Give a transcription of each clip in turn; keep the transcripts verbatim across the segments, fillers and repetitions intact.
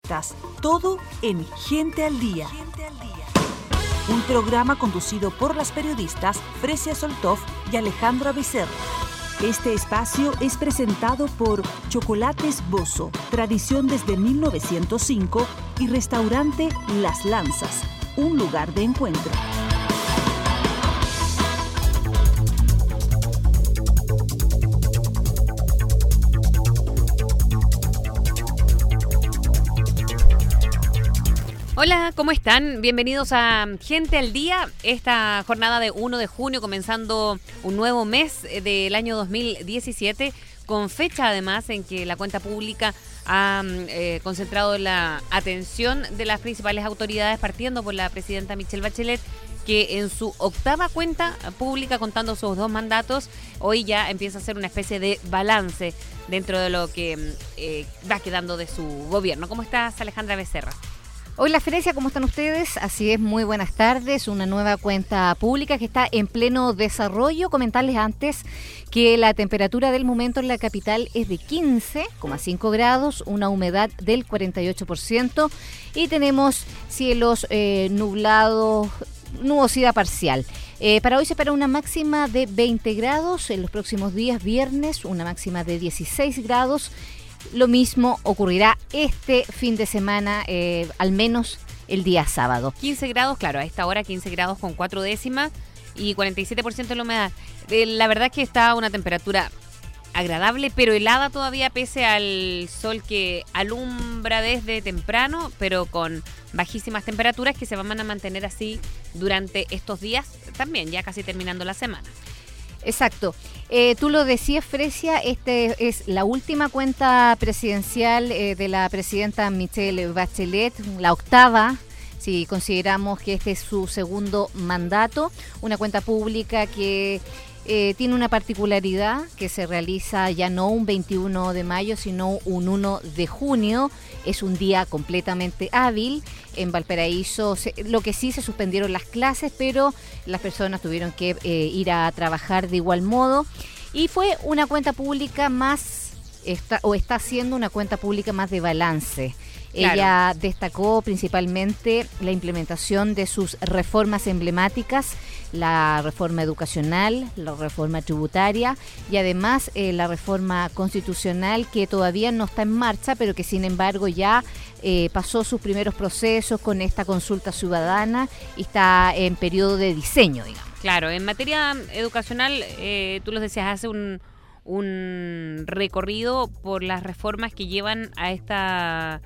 periodistas. Todo en Gente al Día. Un programa conducido por las periodistas Fresia Soltov y Alejandra Becerra. Este espacio es presentado por Chocolates Bozo, tradición desde mil novecientos cinco, y Restaurante Las Lanzas, un lugar de encuentro. Hola, ¿cómo están? Bienvenidos a Gente al Día, esta jornada de primero de junio, comenzando un nuevo mes del año dos mil diecisiete, con fecha además en que la cuenta pública ha eh, concentrado la atención de las principales autoridades, partiendo por la presidenta Michelle Bachelet, que en su octava cuenta pública, contando sus dos mandatos, hoy ya empieza a hacer una especie de balance dentro de lo que eh, va quedando de su gobierno. ¿Cómo estás, Alejandra Becerra? Hola, Fresia, ¿cómo están ustedes? Así es, muy buenas tardes. Una nueva cuenta pública que está en pleno desarrollo. Comentarles antes que la temperatura del momento en la capital es de quince coma cinco grados, una humedad del cuarenta y ocho por ciento y tenemos cielos eh, nublados, nubosidad parcial. Eh, para hoy se espera una máxima de veinte grados, en los próximos días, viernes, una máxima de dieciséis grados. Lo mismo ocurrirá este fin de semana, eh, al menos el día sábado. quince grados, claro, a esta hora quince grados con cuatro décimas y cuarenta y siete por ciento de la humedad. Eh, la verdad es que está una temperatura agradable, pero helada todavía, pese al sol que alumbra desde temprano, pero con bajísimas temperaturas que se van a mantener así durante estos días, también ya casi terminando la semana. Exacto. Eh, tú lo decías, Fresia, este es la última cuenta presidencial eh, de la presidenta Michelle Bachelet, la octava, si consideramos que este es su segundo mandato, una cuenta pública que eh, tiene una particularidad, que se realiza ya no un veintiuno de mayo, sino un primero de junio. Es un día completamente hábil. En Valparaíso, se, lo que sí, se suspendieron las clases, pero las personas tuvieron que eh, ir a trabajar de igual modo. Y fue una cuenta pública más, está, o está siendo una cuenta pública más de balance. Claro. Ella destacó principalmente la implementación de sus reformas emblemáticas, la reforma educacional, la reforma tributaria y además eh, la reforma constitucional, que todavía no está en marcha, pero que sin embargo ya eh, pasó sus primeros procesos con esta consulta ciudadana y está en periodo de diseño, digamos. Claro, en materia educacional, eh, tú lo decías, hace un, un recorrido por las reformas que llevan a esta...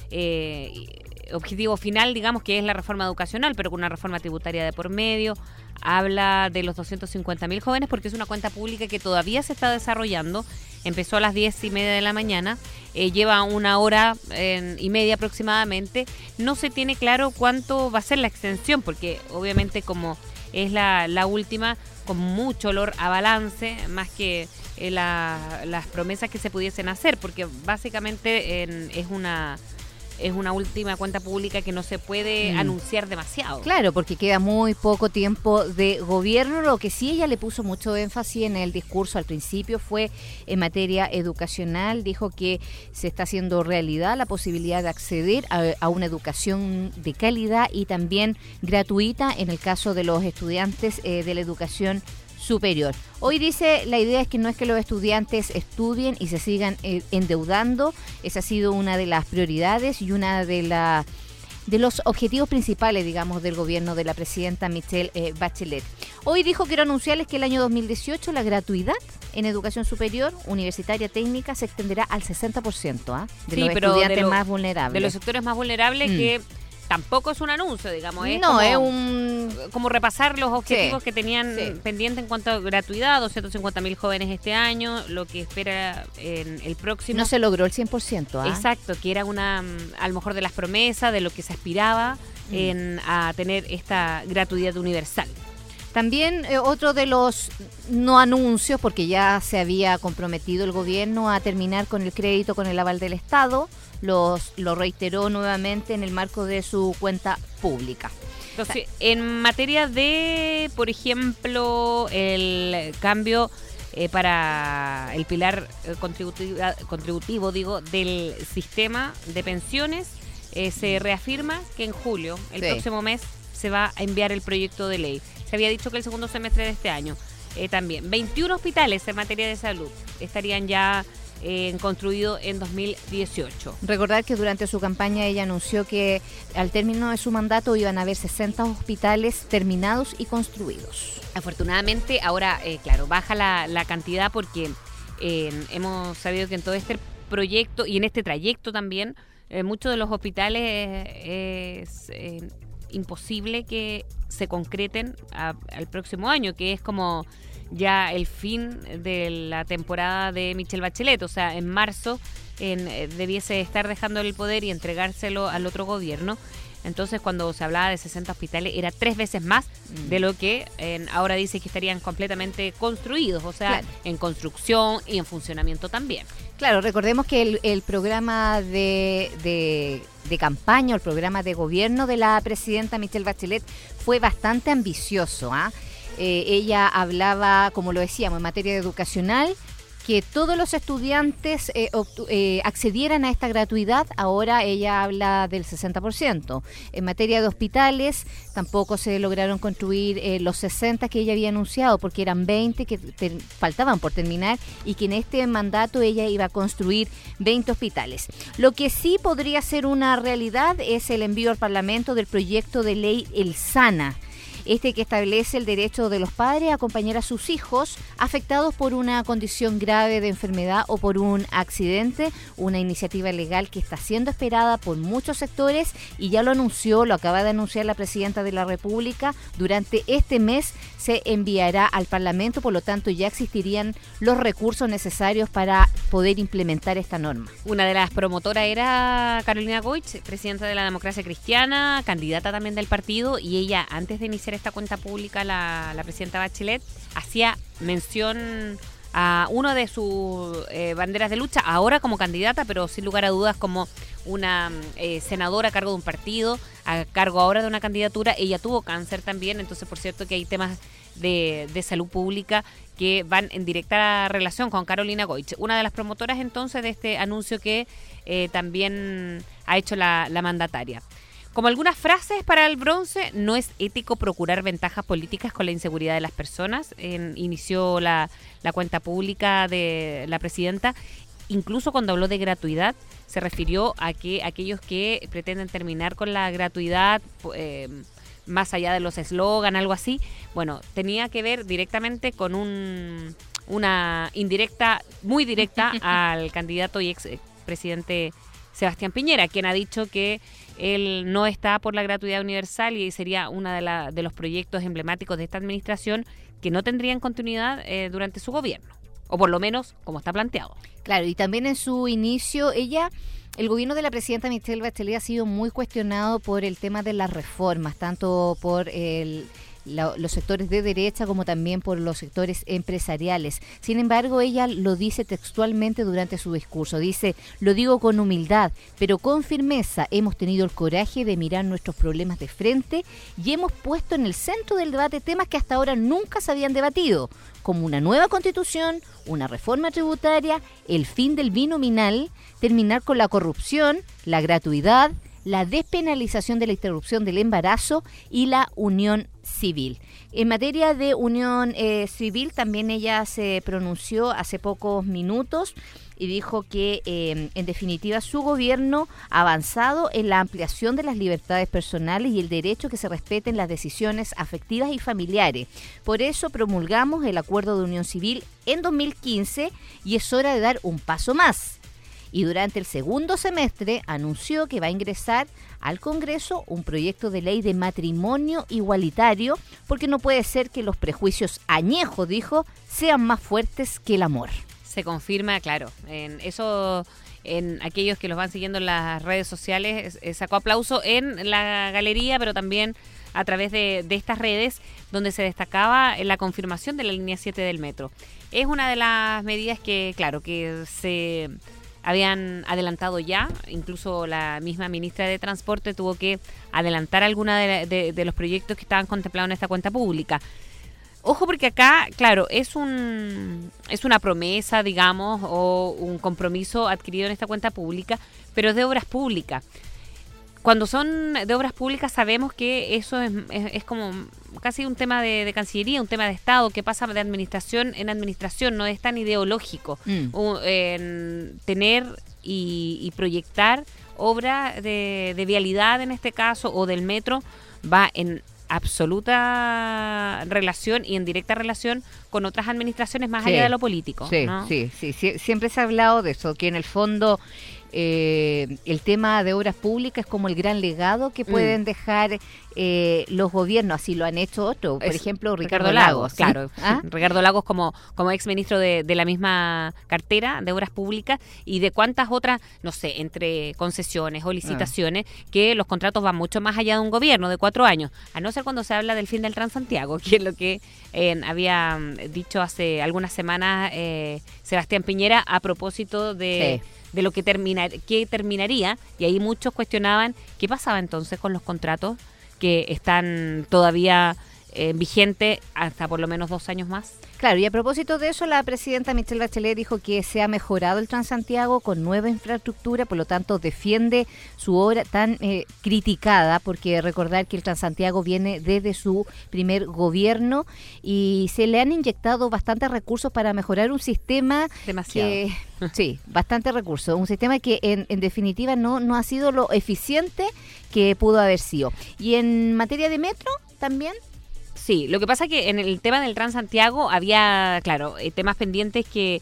Eh, objetivo final, digamos, que es la reforma educacional, pero con una reforma tributaria de por medio. Habla de los doscientos cincuenta mil jóvenes, porque es una cuenta pública que todavía se está desarrollando. Empezó a las diez y media de la mañana, eh, lleva una hora eh, y media aproximadamente. No se tiene claro cuánto va a ser la extensión, porque obviamente como es la, la última, con mucho olor a balance, más que eh, la, las promesas que se pudiesen hacer, porque básicamente eh, es una... es una última cuenta pública que no se puede mm. anunciar demasiado. Claro, porque queda muy poco tiempo de gobierno. Lo que sí ella le puso mucho énfasis en el discurso al principio fue en materia educacional. Dijo que se está haciendo realidad la posibilidad de acceder a, a una educación de calidad y también gratuita en el caso de los estudiantes eh, de la educación superior. Hoy dice, la idea es que no es que los estudiantes estudien y se sigan eh, endeudando. Esa ha sido una de las prioridades y una de la de los objetivos principales, digamos, del gobierno de la presidenta Michelle eh, Bachelet. Hoy dijo, quiero anunciarles que el año dos mil dieciocho la gratuidad en educación superior, universitaria, técnica, se extenderá al sesenta por ciento ¿eh? de sí, los pero estudiantes de lo, más vulnerables. De los sectores más vulnerables mm. que... Tampoco es un anuncio, digamos, es, no, como, es un... como repasar los objetivos sí, que tenían sí. pendiente en cuanto a gratuidad, doscientos cincuenta mil jóvenes este año, lo que espera en el próximo. No se logró el cien por ciento. ¿eh? Exacto, que era una, a lo mejor de las promesas, de lo que se aspiraba mm. en a tener esta gratuidad universal. También eh, otro de los no anuncios, porque ya se había comprometido el gobierno a terminar con el crédito con el aval del Estado, los, lo reiteró nuevamente en el marco de su cuenta pública. Entonces, en materia de, por ejemplo, el cambio eh, para el pilar contributivo, contributivo digo, del sistema de pensiones, eh, se reafirma que en julio, el Sí. próximo mes, se va a enviar el proyecto de ley. Se había dicho que el segundo semestre de este año. Eh, también, veintiún hospitales en materia de salud estarían ya eh, construidos en dos mil dieciocho. Recordar que durante su campaña ella anunció que al término de su mandato iban a haber sesenta hospitales terminados y construidos. Afortunadamente, ahora, eh, claro, baja la, la cantidad porque eh, hemos sabido que en todo este proyecto y en este trayecto también, eh, muchos de los hospitales eh, es eh, imposible que se concreten a, al próximo año, que es como ya el fin de la temporada de Michelle Bachelet. O sea, en marzo en, eh, debiese estar dejando el poder y entregárselo al otro gobierno. Entonces, cuando se hablaba de sesenta hospitales, era tres veces más mm. de lo que eh, ahora dice que estarían completamente construidos, o sea, claro, en construcción y en funcionamiento también. Claro, recordemos que el, el programa de, de, de campaña, el programa de gobierno de la presidenta Michelle Bachelet fue bastante ambicioso, ¿ah? ¿eh? Eh, ella hablaba, como lo decíamos, en materia educacional, que todos los estudiantes eh, eh, accedieran a esta gratuidad. Ahora ella habla del sesenta por ciento. En materia de hospitales, tampoco se lograron construir eh, los sesenta que ella había anunciado, porque eran veinte que te, faltaban por terminar, y que en este mandato ella iba a construir veinte hospitales. Lo que sí podría ser una realidad es el envío al Parlamento del proyecto de ley El Sana, este que establece el derecho de los padres a acompañar a sus hijos afectados por una condición grave de enfermedad o por un accidente, una iniciativa legal que está siendo esperada por muchos sectores y ya lo anunció, lo acaba de anunciar la presidenta de la República. Durante este mes se enviará al Parlamento, por lo tanto ya existirían los recursos necesarios para poder implementar esta norma. Una de las promotoras era Carolina Goich, presidenta de la Democracia Cristiana, candidata también del partido, y ella, antes de iniciar esta cuenta pública, la, la presidenta Bachelet hacía mención a una de sus eh, banderas de lucha, ahora como candidata, pero sin lugar a dudas como una eh, senadora a cargo de un partido, a cargo ahora de una candidatura. Ella tuvo cáncer también, entonces por cierto que hay temas de, de salud pública que van en directa relación con Carolina Goich, una de las promotoras entonces de este anuncio que eh, también ha hecho la, la mandataria. Como algunas frases para el bronce, no es ético procurar ventajas políticas con la inseguridad de las personas. En, inició la, la cuenta pública de la presidenta. Incluso cuando habló de gratuidad, se refirió a que aquellos que pretenden terminar con la gratuidad, eh, más allá de los eslogan, algo así, bueno, tenía que ver directamente con un, una indirecta, muy directa al candidato y ex presidente Sebastián Piñera, quien ha dicho que él no está por la gratuidad universal y sería uno de, la, de los proyectos emblemáticos de esta administración que no tendrían continuidad eh, durante su gobierno, o por lo menos como está planteado. Claro, y también en su inicio, ella, el gobierno de la presidenta Michelle Bachelet ha sido muy cuestionado por el tema de las reformas, tanto por el... La, los sectores de derecha como también por los sectores empresariales. Sin embargo, ella lo dice textualmente durante su discurso. Dice, lo digo con humildad, pero con firmeza. Hemos tenido el coraje de mirar nuestros problemas de frente y hemos puesto en el centro del debate temas que hasta ahora nunca se habían debatido, como una nueva constitución, una reforma tributaria, el fin del binominal, terminar con la corrupción, la gratuidad, la despenalización de la interrupción del embarazo y la unión civil. En materia de unión eh, civil, también ella se pronunció hace pocos minutos y dijo que, eh, en definitiva, su gobierno ha avanzado en la ampliación de las libertades personales y el derecho a que se respeten las decisiones afectivas y familiares. Por eso promulgamos el Acuerdo de Unión Civil en dos mil quince y es hora de dar un paso más. Y durante el segundo semestre anunció que va a ingresar al Congreso un proyecto de ley de matrimonio igualitario, porque no puede ser que los prejuicios añejos, dijo, sean más fuertes que el amor. Se confirma, claro, en eso, en aquellos que los van siguiendo en las redes sociales, sacó aplauso en la galería, pero también a través de, de estas redes, donde se destacaba la confirmación de la línea siete del metro. Es una de las medidas que, claro, que se habían adelantado ya, incluso la misma ministra de Transporte tuvo que adelantar alguna de, de, de los proyectos que estaban contemplados en esta cuenta pública. Ojo, porque acá, claro, es un es una promesa, digamos, o un compromiso adquirido en esta cuenta pública, pero es de obras públicas. cuando son de obras públicas sabemos que eso es, es, es como casi un tema de, de Cancillería, un tema de Estado, que pasa de administración en administración, no es tan ideológico. Mm. O, en tener y, y proyectar obra de, de vialidad en este caso, o del metro, va en absoluta relación y en directa relación con otras administraciones más sí, allá de lo político. Sí, ¿no? sí, sí, sí, siempre se ha hablado de eso, que en el fondo eh, el tema de obras públicas es como el gran legado que pueden mm. dejar eh, los gobiernos, así lo han hecho otros, por es, ejemplo Ricardo, Ricardo Lagos, ¿sí? Claro, ¿ah? Ricardo Lagos como, como ex ministro de, de la misma cartera de obras públicas y de cuántas otras, no sé, entre concesiones o licitaciones, ah. que los contratos van mucho más allá de un gobierno de cuatro años, a no ser cuando se habla del fin del Transantiago, que es lo que eh, había dicho hace algunas semanas eh, Sebastián Piñera a propósito de... Sí. de lo que, terminar, que terminaría, y ahí muchos cuestionaban qué pasaba entonces con los contratos que están todavía eh, vigentes hasta por lo menos dos años más. Claro, y a propósito de eso, la presidenta Michelle Bachelet dijo que se ha mejorado el Transantiago con nueva infraestructura, por lo tanto defiende su obra tan eh, criticada, porque recordar que el Transantiago viene desde su primer gobierno y se le han inyectado bastantes recursos para mejorar un sistema demasiado. Que, sí, bastantes recursos, un sistema que en, en definitiva no, no ha sido lo eficiente que pudo haber sido. Y en materia de metro también. Sí, lo que pasa es que en el tema del Transantiago había, claro, eh, temas pendientes que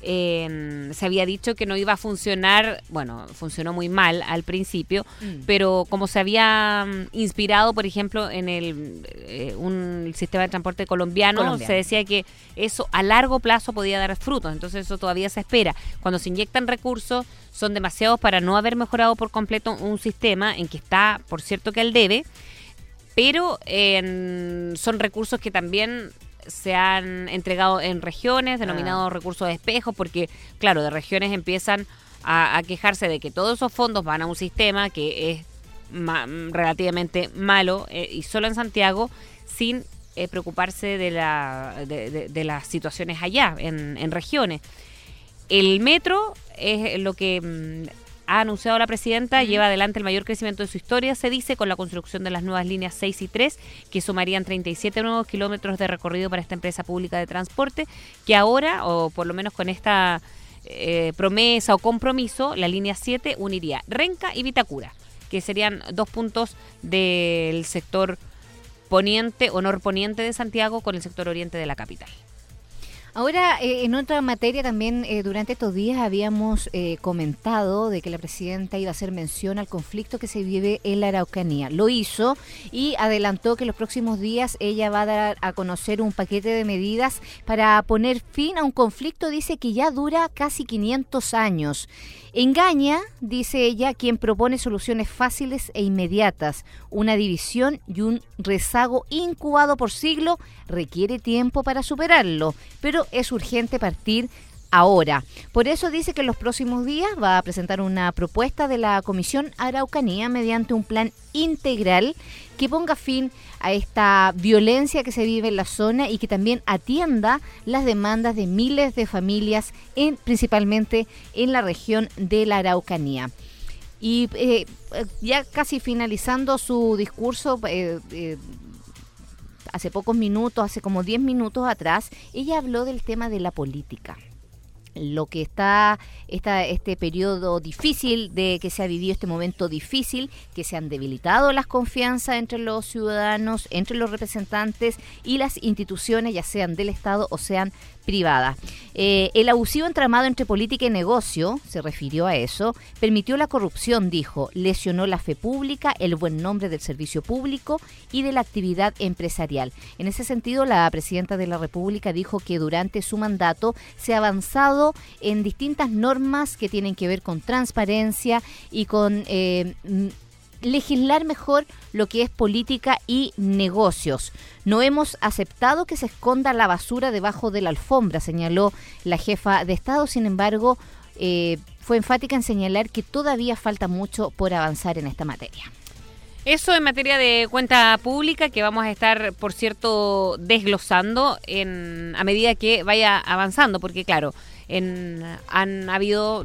eh, se había dicho que no iba a funcionar, bueno, funcionó muy mal al principio, mm. pero como se había um, inspirado, por ejemplo, en el eh, un sistema de transporte colombiano, colombiano, se decía que eso a largo plazo podía dar frutos, entonces eso todavía se espera. Cuando se inyectan recursos, son demasiados para no haber mejorado por completo un sistema en que está, por cierto, que al debe, pero eh, son recursos que también se han entregado en regiones, denominados ah. recursos de espejo, porque, claro, de regiones empiezan a, a quejarse de que todos esos fondos van a un sistema que es ma- relativamente malo, eh, y solo en Santiago, sin eh, preocuparse de, la, de, de, de las situaciones allá, en, en regiones. El metro es lo que... Mmm, ha anunciado la presidenta, uh-huh. lleva adelante el mayor crecimiento de su historia, se dice, con la construcción de las nuevas líneas seis y tres, que sumarían treinta y siete nuevos kilómetros de recorrido para esta empresa pública de transporte, que ahora, o por lo menos con esta eh, promesa o compromiso, la línea siete uniría Renca y Vitacura, que serían dos puntos del sector poniente o norponiente de Santiago con el sector oriente de la capital. Ahora, eh, en otra materia también, eh, durante estos días habíamos eh, comentado de que la presidenta iba a hacer mención al conflicto que se vive en la Araucanía. Lo hizo y adelantó que en los próximos días ella va a dar a conocer un paquete de medidas para poner fin a un conflicto, dice, que ya dura casi quinientos años. Engaña, dice ella, quien propone soluciones fáciles e inmediatas. Una división y un rezago incubado por siglo requiere tiempo para superarlo, pero es urgente partir ahora. Por eso dice que en los próximos días va a presentar una propuesta de la Comisión Araucanía mediante un plan integral que ponga fin a esta violencia que se vive en la zona y que también atienda las demandas de miles de familias, en, principalmente en la región de la Araucanía. Y eh, ya casi finalizando su discurso, eh, eh, hace pocos minutos, hace como diez minutos atrás, ella habló del tema de la política. Lo que está esta, este periodo difícil de que se ha vivido, este momento difícil, que se han debilitado las confianzas entre los ciudadanos, entre los representantes y las instituciones, ya sean del Estado o sean privadas. Eh, el abusivo entramado entre política y negocio, se refirió a eso, permitió la corrupción, dijo, lesionó la fe pública, el buen nombre del servicio público y de la actividad empresarial. En ese sentido, la presidenta de la República dijo que durante su mandato se ha avanzado en distintas normas que tienen que ver con transparencia y con eh, legislar mejor lo que es política y negocios. No hemos aceptado que se esconda la basura debajo de la alfombra, señaló la jefa de Estado. Sin embargo, eh, fue enfática en señalar que todavía falta mucho por avanzar en esta materia. Eso en materia de cuenta pública, que vamos a estar, por cierto, desglosando en a medida que vaya avanzando, porque claro, en, han habido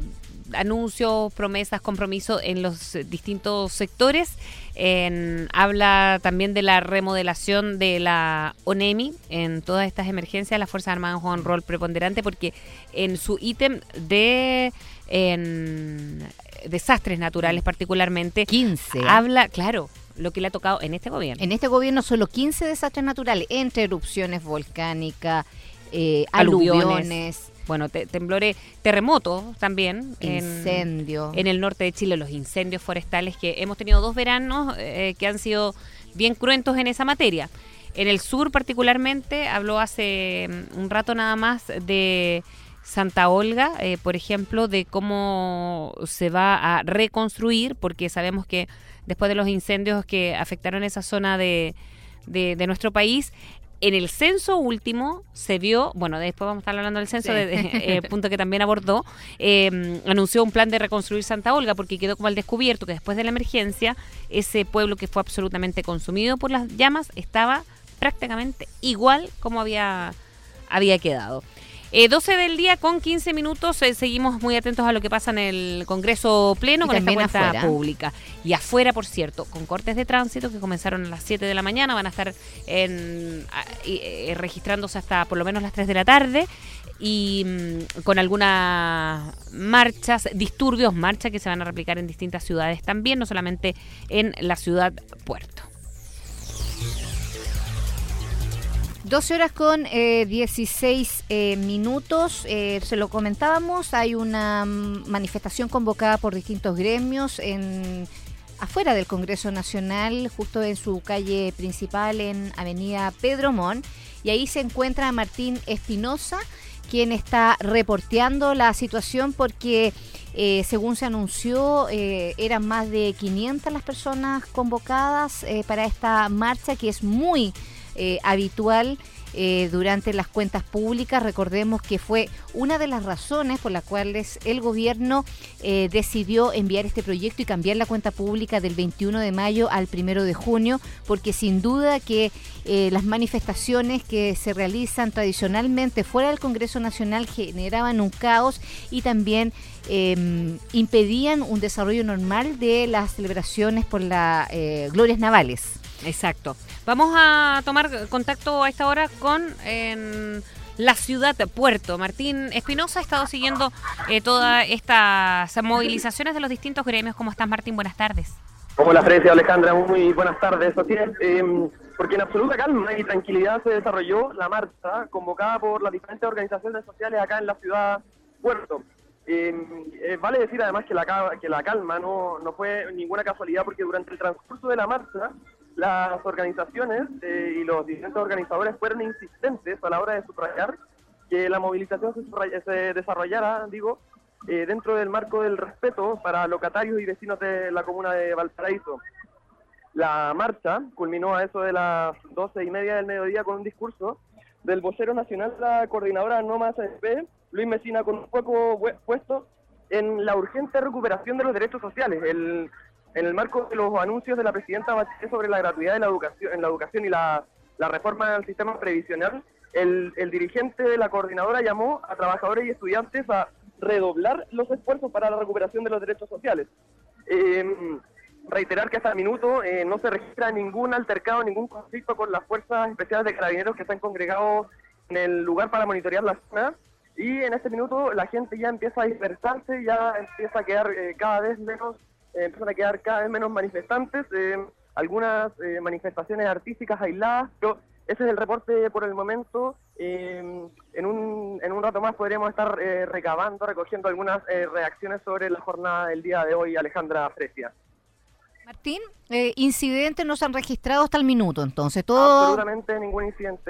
anuncios, promesas, compromisos en los distintos sectores. En, habla también de la remodelación de la ONEMI. En todas estas emergencias las Fuerzas Armadas juegan un rol preponderante porque en su ítem de en desastres naturales particularmente quince habla, claro, lo que le ha tocado en este gobierno. En este gobierno solo quince desastres naturales, entre erupciones volcánicas, eh, aluviones, aluviones, bueno, te, temblores, terremotos también. Incendios. En, en el norte de Chile, los incendios forestales, que hemos tenido dos veranos eh, que han sido bien cruentos en esa materia. En el sur particularmente, habló hace un rato nada más de Santa Olga, eh, por ejemplo, de cómo se va a reconstruir, porque sabemos que después de los incendios que afectaron esa zona de, de, de nuestro país, en el censo último se vio, bueno, después vamos a estar hablando del censo, sí. de, de, eh, punto que también abordó, eh, anunció un plan de reconstruir Santa Olga, porque quedó como al descubierto que después de la emergencia, ese pueblo que fue absolutamente consumido por las llamas estaba prácticamente igual como había, había quedado. Eh, doce del día con quince minutos, eh, seguimos muy atentos a lo que pasa en el Congreso Pleno y con esta cuenta afuera. Pública. Y afuera, por cierto, con cortes de tránsito que comenzaron a las siete de la mañana, van a estar en, a, eh, registrándose hasta por lo menos las tres de la tarde y mmm, con algunas marchas, disturbios, marchas que se van a replicar en distintas ciudades también, no solamente en la ciudad Puerto. doce horas con eh, dieciséis eh, minutos, eh, se lo comentábamos, hay una manifestación convocada por distintos gremios en afuera del Congreso Nacional, justo en su calle principal en Avenida Pedro Montt, y ahí se encuentra Martín Espinosa, quien está reporteando la situación porque eh, según se anunció eh, eran más de quinientas las personas convocadas eh, para esta marcha que es muy Eh, habitual eh, durante las cuentas públicas. Recordemos que fue una de las razones por las cuales el gobierno eh, decidió enviar este proyecto y cambiar la cuenta pública del veintiuno de mayo al primero de junio, porque sin duda que eh, las manifestaciones que se realizan tradicionalmente fuera del Congreso Nacional generaban un caos y también eh, impedían un desarrollo normal de las celebraciones por las eh, glorias navales. Exacto. Vamos a tomar contacto a esta hora con en la ciudad de Puerto. Martín Espinosa ha estado siguiendo eh, todas estas movilizaciones de los distintos gremios. ¿Cómo estás, Martín? Buenas tardes. Hola, Frecia, Alejandra, muy buenas tardes. Así es, eh, porque en absoluta calma y tranquilidad se desarrolló la marcha convocada por las diferentes organizaciones sociales acá en la ciudad Puerto. Eh, eh, vale decir además que la, que la calma no, no fue ninguna casualidad, porque durante el transcurso de la marcha las organizaciones eh, y los diferentes organizadores fueron insistentes a la hora de subrayar que la movilización se, subraya, se desarrollara, digo, eh, dentro del marco del respeto para locatarios y vecinos de la comuna de Valparaíso. La marcha culminó a eso de las doce y media del mediodía con un discurso del vocero nacional de la coordinadora No Más A F P, Luis Mesina, con un foco puesto en la urgente recuperación de los derechos sociales. El En el marco de los anuncios de la presidenta Bachelet sobre la gratuidad de la educación, en la educación y la, la reforma del sistema previsional, el, el dirigente de la coordinadora llamó a trabajadores y estudiantes a redoblar los esfuerzos para la recuperación de los derechos sociales. Eh, reiterar que hasta el minuto eh, no se registra ningún altercado, ningún conflicto con las fuerzas especiales de carabineros que están congregados en el lugar para monitorear la zona, y en este minuto la gente ya empieza a dispersarse, ya empieza a quedar eh, cada vez menos Eh, empiezan a quedar cada vez menos manifestantes, eh, algunas eh, manifestaciones artísticas aisladas, pero ese es el reporte por el momento. Eh, en, un, en un rato más podremos estar eh, recabando, recogiendo algunas eh, reacciones sobre la jornada del día de hoy, Alejandra Frecia. Martín, eh, incidentes no se han registrado hasta el minuto, entonces todo... Absolutamente ningún incidente,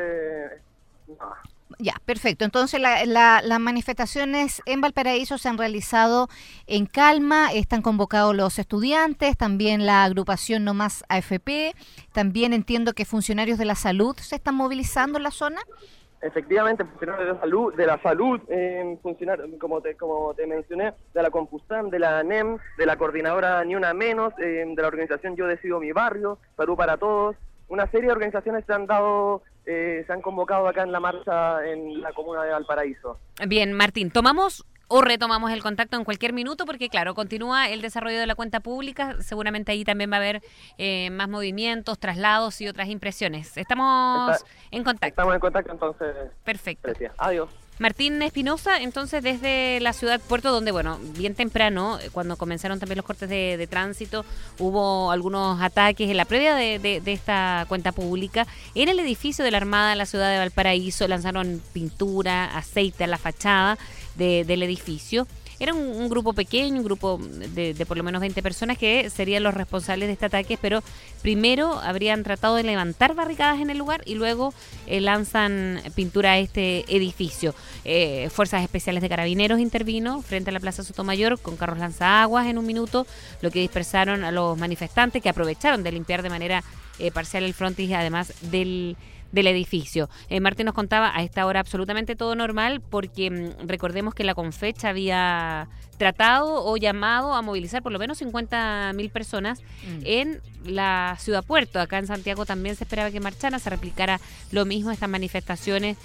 no. Ya, perfecto. Entonces la, la, las manifestaciones en Valparaíso se han realizado en calma, están convocados los estudiantes, también la agrupación No Más A F P, también entiendo que funcionarios de la salud se están movilizando en la zona. Efectivamente, funcionarios de la salud, de la salud, eh, funcionarios, como te, como te mencioné, de la Compustan, de la N E M, de la coordinadora Ni Una Menos, eh, de la organización Yo Decido Mi Barrio, Salud para Todos. Una serie de organizaciones se han dado, eh, se han convocado acá en la marcha en la comuna de Valparaíso. Bien, Martín, tomamos o retomamos el contacto en cualquier minuto, porque claro, continúa el desarrollo de la cuenta pública, seguramente ahí también va a haber eh, más movimientos, traslados y otras impresiones. Estamos Está, en contacto. Estamos en contacto, entonces. Perfecto. Grecia. Adiós. Martín Espinosa, entonces desde la ciudad Puerto, donde, bueno, bien temprano, cuando comenzaron también los cortes de, de tránsito, hubo algunos ataques en la previa de, de, de esta cuenta pública. En el edificio de la Armada en la ciudad de Valparaíso lanzaron pintura, aceite a la fachada de, del edificio. Era un, un grupo pequeño, un grupo de, de por lo menos veinte personas que serían los responsables de este ataque, pero primero habrían tratado de levantar barricadas en el lugar y luego eh, lanzan pintura a este edificio. Eh, Fuerzas Especiales de Carabineros intervino frente a la Plaza Sotomayor con carros lanzaguas en un minuto, lo que dispersaron a los manifestantes que aprovecharon de limpiar de manera eh, parcial el frontis, además del del edificio. Eh, Martín nos contaba a esta hora absolutamente todo normal, porque mmm, recordemos que la Confecha había tratado o llamado a movilizar por lo menos cincuenta mil personas mm. en la ciudad puerto. Acá en Santiago también se esperaba que marcharan, se replicara lo mismo, estas manifestaciones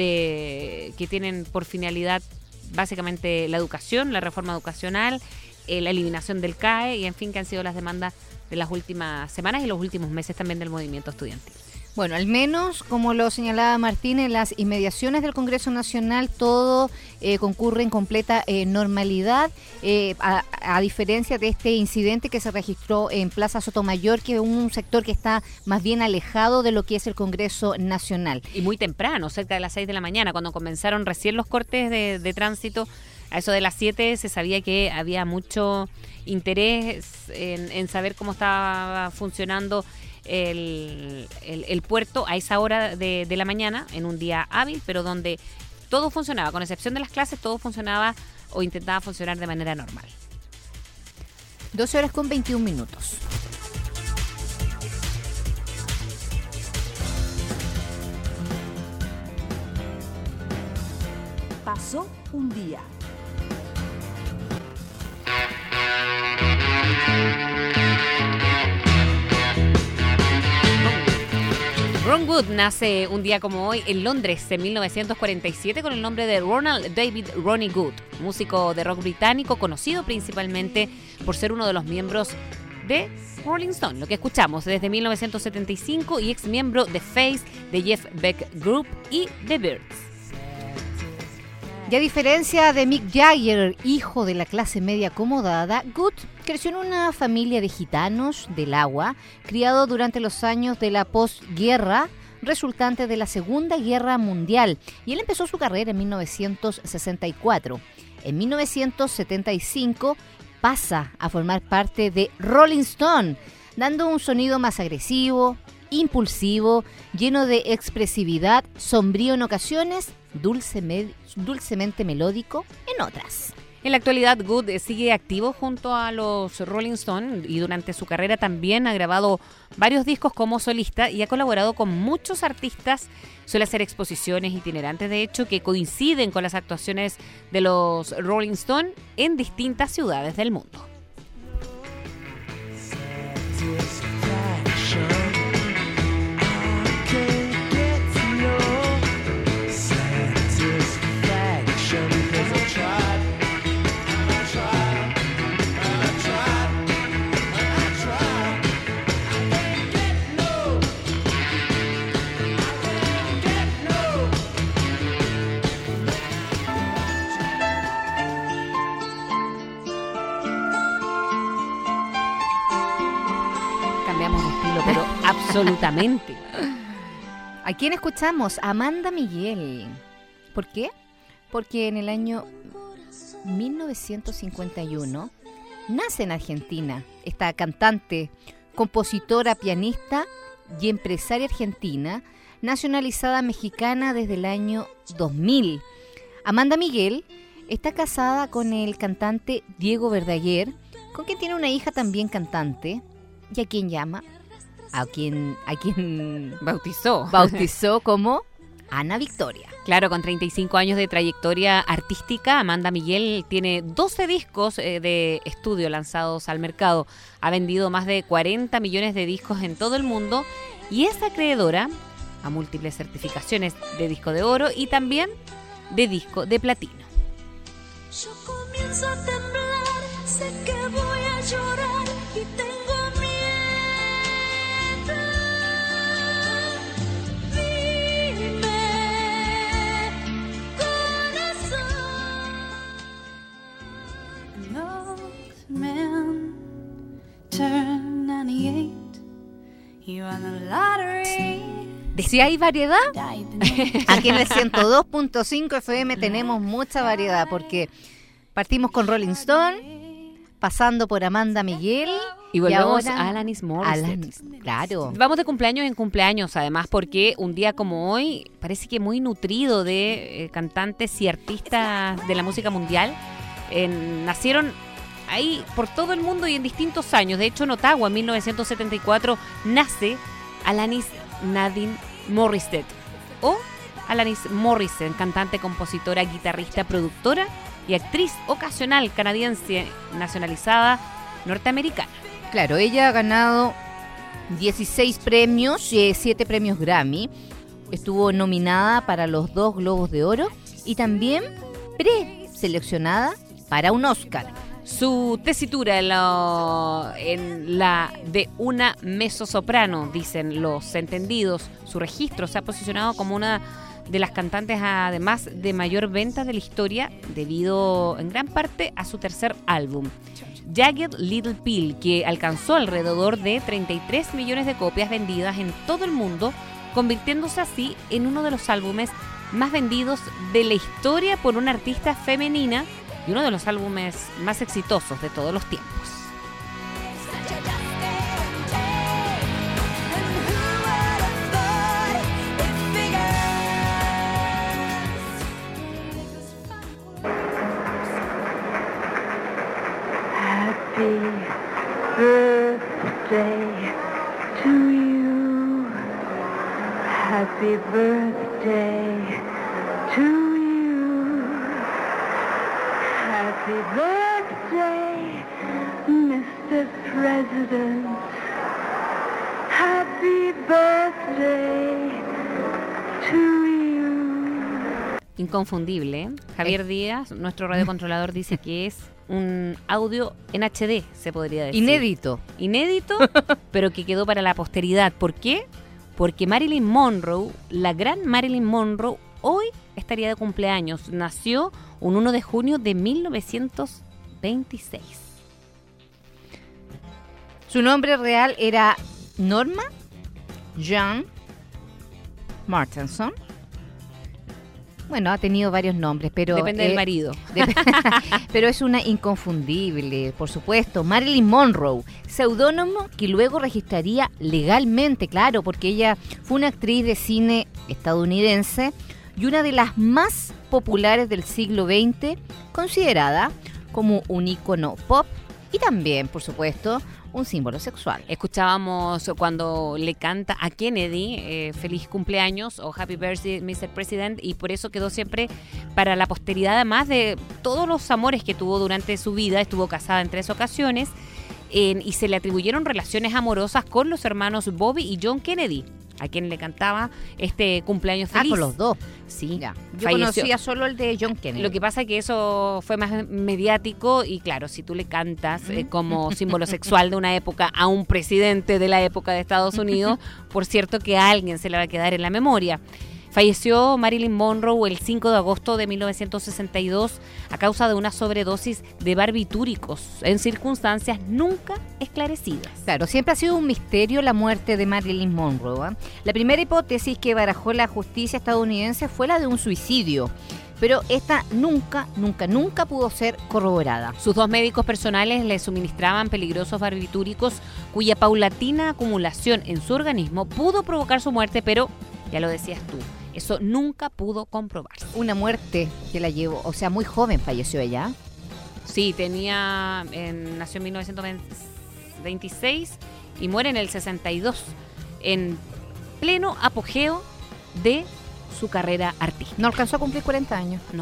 de que tienen por finalidad básicamente la educación, la reforma educacional, eh, la eliminación del C A E y en fin, que han sido las demandas de las últimas semanas y los últimos meses también del movimiento estudiantil. Bueno, al menos, como lo señalaba Martín, en las inmediaciones del Congreso Nacional todo eh, concurre en completa eh, normalidad, eh, a, a diferencia de este incidente que se registró en Plaza Sotomayor, que es un sector que está más bien alejado de lo que es el Congreso Nacional. Y muy temprano, cerca de las seis de la mañana, cuando comenzaron recién los cortes de, de tránsito, a eso de las siete se sabía que había mucho interés en, en saber cómo estaba funcionando El, el, el puerto a esa hora de, de la mañana, en un día hábil, pero donde todo funcionaba, con excepción de las clases, todo funcionaba o intentaba funcionar de manera normal. doce horas con veintiún minutos. Pasó un día. Ron Wood nace un día como hoy en Londres en mil novecientos cuarenta y siete con el nombre de Ronald David Ronnie Wood, músico de rock británico conocido principalmente por ser uno de los miembros de Rolling Stone, lo que escuchamos desde mil novecientos setenta y cinco, y ex miembro de Face, de Jeff Beck Group y The Byrds. Y a diferencia de Mick Jagger, hijo de la clase media acomodada, Wood creció en una familia de gitanos del agua, criado durante los años de la posguerra, resultante de la Segunda Guerra Mundial, y él empezó su carrera en mil novecientos sesenta y cuatro. En mil novecientos setenta y cinco pasa a formar parte de Rolling Stone, dando un sonido más agresivo, impulsivo, lleno de expresividad, sombrío en ocasiones, dulce me- dulcemente melódico en otras. En la actualidad, Wood sigue activo junto a los Rolling Stone y durante su carrera también ha grabado varios discos como solista y ha colaborado con muchos artistas. Suele hacer exposiciones itinerantes, de hecho, que coinciden con las actuaciones de los Rolling Stone en distintas ciudades del mundo. Pero absolutamente. ¿A quién escuchamos? Amanda Miguel. ¿Por qué? Porque en el año mil novecientos cincuenta y uno nace en Argentina esta cantante, compositora, pianista y empresaria argentina, nacionalizada mexicana desde el año dos mil. Amanda Miguel está casada con el cantante Diego Verdaguer, con quien tiene una hija también cantante, y a quien llama a quien a quien bautizó bautizó como Ana Victoria. Claro, con treinta y cinco años de trayectoria artística, Amanda Miguel tiene doce discos eh, de estudio lanzados al mercado. Ha vendido más de cuarenta millones de discos en todo el mundo y es acreedora a múltiples certificaciones de disco de oro y también de disco de platino. Yo comienzo a temblar, sé que voy a llorar y tengo miedo. Dime, corazón. An old man turned ninety-eight. You won the lottery. Si hay variedad, aquí en el ciento dos punto cinco F M tenemos mucha variedad, porque partimos con Rolling Stone, pasando por Amanda Miguel y volvemos y ahora a Alanis Morissette. Alanis, claro. Vamos de cumpleaños en cumpleaños, además, porque un día como hoy parece que muy nutrido de eh, cantantes y artistas de la música mundial. Eh, nacieron ahí por todo el mundo y en distintos años. De hecho, en Ottawa, en mil novecientos setenta y cuatro, nace Alanis Nadine Morissette, o Alanis Morissette, cantante, compositora, guitarrista, productora y actriz ocasional canadiense nacionalizada norteamericana. Claro, ella ha ganado dieciséis premios, siete premios Grammy, estuvo nominada para los dos Globos de Oro y también preseleccionada para un Oscar. Su tesitura en la, en la de una mezzosoprano, dicen los entendidos. Su registro se ha posicionado como una de las cantantes, además, de mayor venta de la historia, debido en gran parte a su tercer álbum, Jagged Little Pill, que alcanzó alrededor de treinta y tres millones de copias vendidas en todo el mundo, convirtiéndose así en uno de los álbumes más vendidos de la historia por una artista femenina y uno de los álbumes más exitosos de todos los tiempos. Happy birthday to you. Happy birthday to you. Happy birthday, mister President. Happy birthday to you. Inconfundible, ¿eh? Javier Díaz, nuestro radiocontrolador, dice que es un audio en H D, se podría decir. Inédito. Inédito, pero que quedó para la posteridad. ¿Por qué? Porque Marilyn Monroe, la gran Marilyn Monroe, hoy estaría de cumpleaños. Nació un uno de junio de mil novecientos veintiséis. Su nombre real era Norma Jean Martenson. Bueno, ha tenido varios nombres, pero... Depende eh, del marido. De, pero es una inconfundible, por supuesto. Marilyn Monroe, seudónimo que luego registraría legalmente, claro, porque ella fue una actriz de cine estadounidense y una de las más populares del siglo veinte, considerada como un ícono pop y también, por supuesto, un símbolo sexual. Escuchábamos cuando le canta a Kennedy, eh, feliz cumpleaños o Happy Birthday, mister President, y por eso quedó siempre para la posteridad, además de todos los amores que tuvo durante su vida. Estuvo casada en tres ocasiones eh, y se le atribuyeron relaciones amorosas con los hermanos Bobby y John Kennedy, a quien le cantaba este cumpleaños feliz. Ah, con los dos. Sí. Ya. Yo Falleció. conocía solo el de John Kennedy. Lo que pasa es que eso fue más mediático y claro, si tú le cantas eh, como símbolo sexual de una época a un presidente de la época de Estados Unidos, por cierto que a alguien se le va a quedar en la memoria. Falleció Marilyn Monroe el cinco de agosto de mil novecientos sesenta y dos a causa de una sobredosis de barbitúricos en circunstancias nunca esclarecidas. Claro, siempre ha sido un misterio la muerte de Marilyn Monroe, ¿eh? La primera hipótesis que barajó la justicia estadounidense fue la de un suicidio, pero esta nunca, nunca, nunca pudo ser corroborada. Sus dos médicos personales le suministraban peligrosos barbitúricos cuya paulatina acumulación en su organismo pudo provocar su muerte, pero, ya lo decías tú, eso nunca pudo comprobarse. Una muerte que la llevó, o sea, muy joven falleció ella. Sí, tenía, en, nació en mil novecientos veintiséis y muere en el sesenta y dos, en pleno apogeo de su carrera artística. No alcanzó a cumplir cuarenta años. No.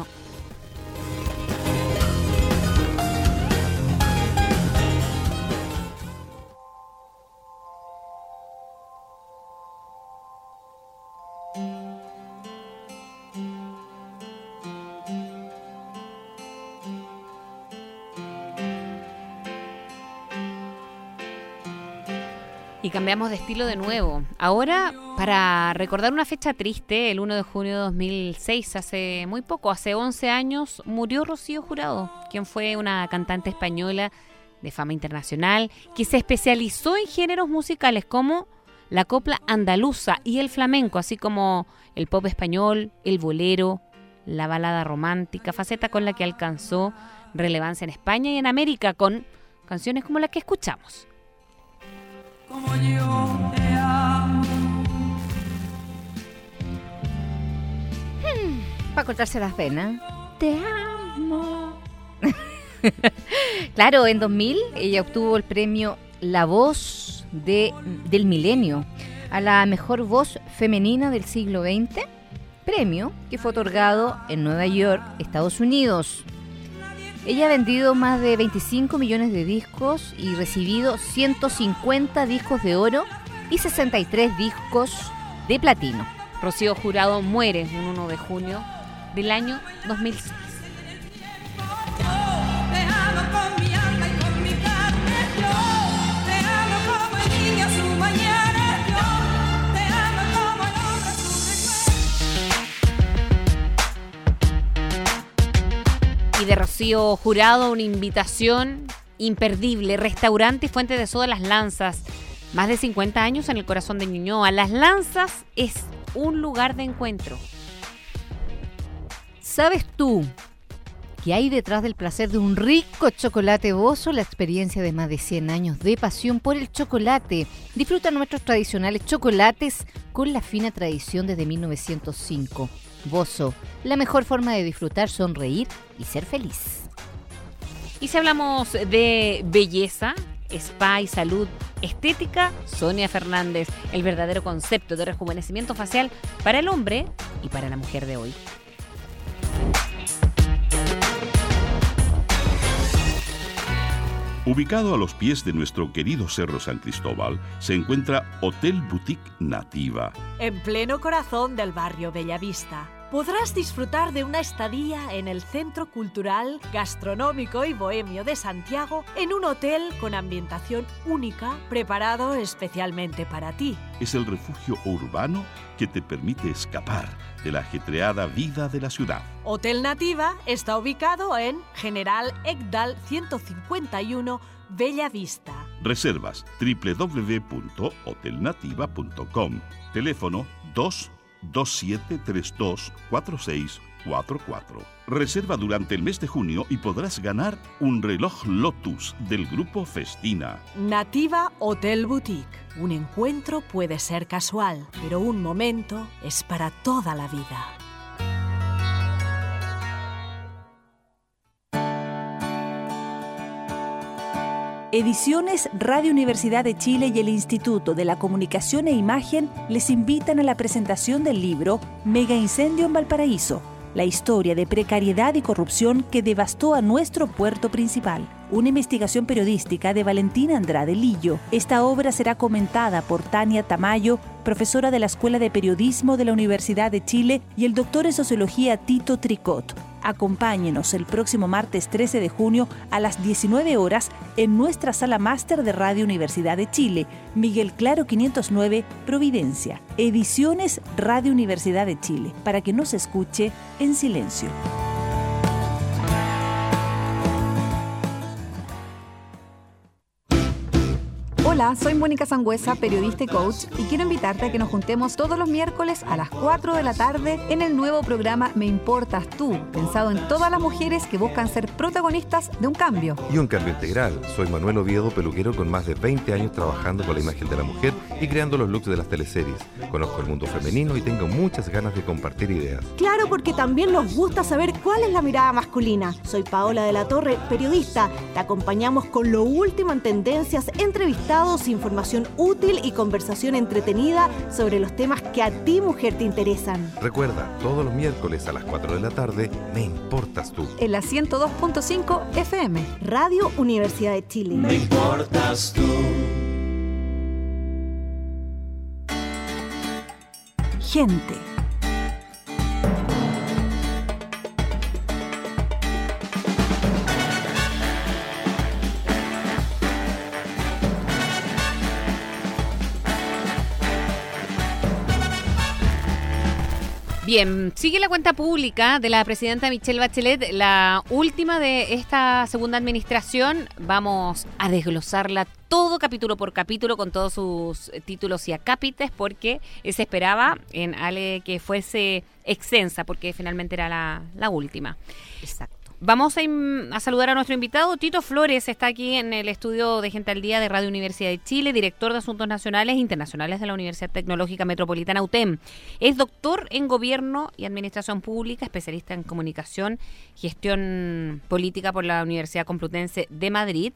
Y cambiamos de estilo de nuevo. Ahora, para recordar una fecha triste, el uno de junio de dos mil seis, hace muy poco, hace once años, murió Rocío Jurado, quien fue una cantante española de fama internacional, que se especializó en géneros musicales como la copla andaluza y el flamenco, así como el pop español, el bolero, la balada romántica, faceta con la que alcanzó relevancia en España y en América con canciones como la que escuchamos. Como yo te amo. Hmm, para cortarse las venas. Te amo. Claro, en dos mil ella obtuvo el premio La Voz de, del Milenio a la mejor voz femenina del siglo veinte, premio que fue otorgado en Nueva York, Estados Unidos. Ella ha vendido más de veinticinco millones de discos y recibido ciento cincuenta discos de oro y sesenta y tres discos de platino. Rocío Jurado muere un uno de junio del año dos mil seis. Te amo con mi alma y con mi carne, yo te amo como el niño a su mañana, yo te amo como el hombre a su recuerdo. Y de Rocío Jurado, una invitación imperdible, restaurante y fuente de soda Las Lanzas. Más de cincuenta años en el corazón de Ñuñoa. Las Lanzas es un lugar de encuentro. ¿Sabes tú que hay detrás del placer de un rico chocolate Bozo la experiencia de más de cien años de pasión por el chocolate? Disfruta nuestros tradicionales chocolates con la fina tradición desde mil novecientos cinco. Bozo, la mejor forma de disfrutar, sonreír y ser feliz. Y si hablamos de belleza, spa y salud estética, Sonia Fernández, el verdadero concepto de rejuvenecimiento facial para el hombre y para la mujer de hoy. Ubicado a los pies de nuestro querido Cerro San Cristóbal, se encuentra Hotel Boutique Nativa. En pleno corazón del barrio Bellavista, podrás disfrutar de una estadía en el Centro Cultural, Gastronómico y Bohemio de Santiago en un hotel con ambientación única, preparado especialmente para ti. Es el refugio urbano que te permite escapar de la ajetreada vida de la ciudad. Hotel Nativa está ubicado en General Egdal ciento cincuenta y uno, Bellavista. Reservas doble u doble u doble u punto hotel nativa punto com. Teléfono dos dos siete tres dos cuatro seis cuatro cuatro. Reserva durante el mes de junio y podrás ganar un reloj Lotus del grupo Festina. Nativa Hotel Boutique. Un encuentro puede ser casual, pero un momento es para toda la vida. Ediciones Radio Universidad de Chile y el Instituto de la Comunicación e Imagen les invitan a la presentación del libro Mega Incendio en Valparaíso, la historia de precariedad y corrupción que devastó a nuestro puerto principal. Una investigación periodística de Valentina Andrade Lillo. Esta obra será comentada por Tania Tamayo, profesora de la Escuela de Periodismo de la Universidad de Chile, y el doctor en Sociología Tito Tricot. Acompáñenos el próximo martes trece de junio a las diecinueve horas en nuestra sala máster de Radio Universidad de Chile, Miguel Claro quinientos nueve, Providencia. Ediciones Radio Universidad de Chile, para que no se escuche en silencio. Hola, soy Mónica Sangüesa, periodista y coach, y quiero invitarte a que nos juntemos todos los miércoles a las cuatro de la tarde en el nuevo programa Me Importas Tú, pensado en todas las mujeres que buscan ser protagonistas de un cambio. Y un cambio integral. Soy Manuel Oviedo, peluquero con más de veinte años trabajando con la imagen de la mujer y creando los looks de las teleseries. Conozco el mundo femenino y tengo muchas ganas de compartir ideas. Claro, porque también nos gusta saber cuál es la mirada masculina. Soy Paola de la Torre, periodista. Te acompañamos con lo último en tendencias, entrevistados, información útil y conversación entretenida sobre los temas que a ti, mujer, te interesan. Recuerda, todos los miércoles a las cuatro de la tarde, Me Importas Tú. En la ciento dos punto cinco F M. Radio Universidad de Chile. Me importas tú. Gente. Bien, sigue la cuenta pública de la presidenta Michelle Bachelet, la última de esta segunda administración. Vamos a desglosarla todo capítulo por capítulo con todos sus títulos y acápites, porque se esperaba en Ale que fuese extensa, porque finalmente era la, la última. Exacto. Vamos a, a saludar a nuestro invitado. Tito Flores está aquí en el estudio de Gente al Día de Radio Universidad de Chile, director de Asuntos Nacionales e Internacionales de la Universidad Tecnológica Metropolitana U T E M. Es doctor en Gobierno y Administración Pública, especialista en Comunicación, Gestión Política por la Universidad Complutense de Madrid.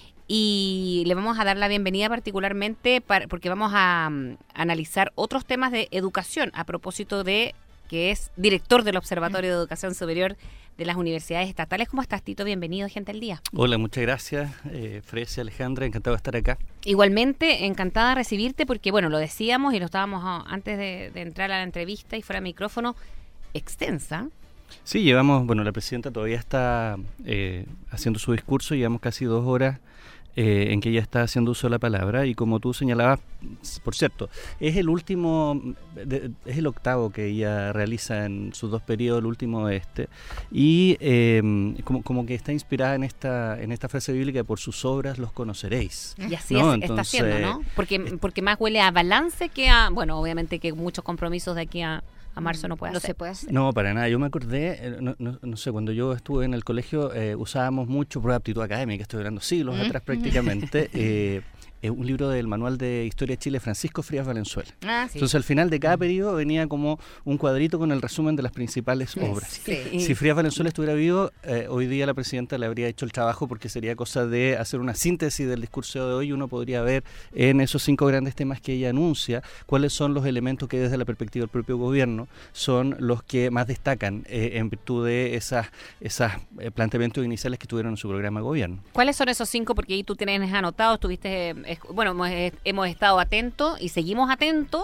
Y le vamos a dar la bienvenida particularmente para, porque vamos a um, analizar otros temas de educación a propósito de que es director del Observatorio de Educación Superior de las Universidades Estatales. ¿Cómo estás, Tito? Bienvenido, Gente al Día. Hola, muchas gracias, eh, Fresia, Alejandra, encantado de estar acá. Igualmente, encantada de recibirte porque, bueno, lo decíamos y lo estábamos oh, antes de, de entrar a la entrevista y fuera de micrófono, extensa. Sí, llevamos, bueno, la presidenta todavía está eh, haciendo su discurso, llevamos casi dos horas Eh, en que ella está haciendo uso de la palabra, y como tú señalabas, por cierto, es el último, de, es el octavo que ella realiza en sus dos periodos, el último este, y eh, como, como que está inspirada en esta en esta frase bíblica: por sus obras los conoceréis. Y así ¿no? es, está Entonces, haciendo, ¿no? Porque, porque más huele a balance que a, bueno, obviamente que muchos compromisos de aquí a a marzo no puede no hacer. se puede hacer. No, para nada. Yo me acordé, eh, no, no, no sé, cuando yo estuve en el colegio eh, usábamos mucho prueba de aptitud académica, estoy hablando siglos ¿Mm? atrás prácticamente, eh, eh, un libro del Manual de Historia de Chile, Francisco Frías Valenzuela. Ah, sí. Entonces al final de cada periodo venía como un cuadrito con el resumen de las principales obras. Sí. Si Frías Valenzuela estuviera vivo, eh, hoy día la presidenta le habría hecho el trabajo, porque sería cosa de hacer una síntesis del discurso de hoy. Uno podría ver en esos cinco grandes temas que ella anuncia cuáles son los elementos que desde la perspectiva del propio gobierno son los que más destacan eh, en virtud de esas, esas eh, planteamientos iniciales que tuvieron en su programa de gobierno. ¿Cuáles son esos cinco? Porque ahí tú tienes anotado, estuviste, eh, bueno, hemos, eh, hemos estado atentos y seguimos atentos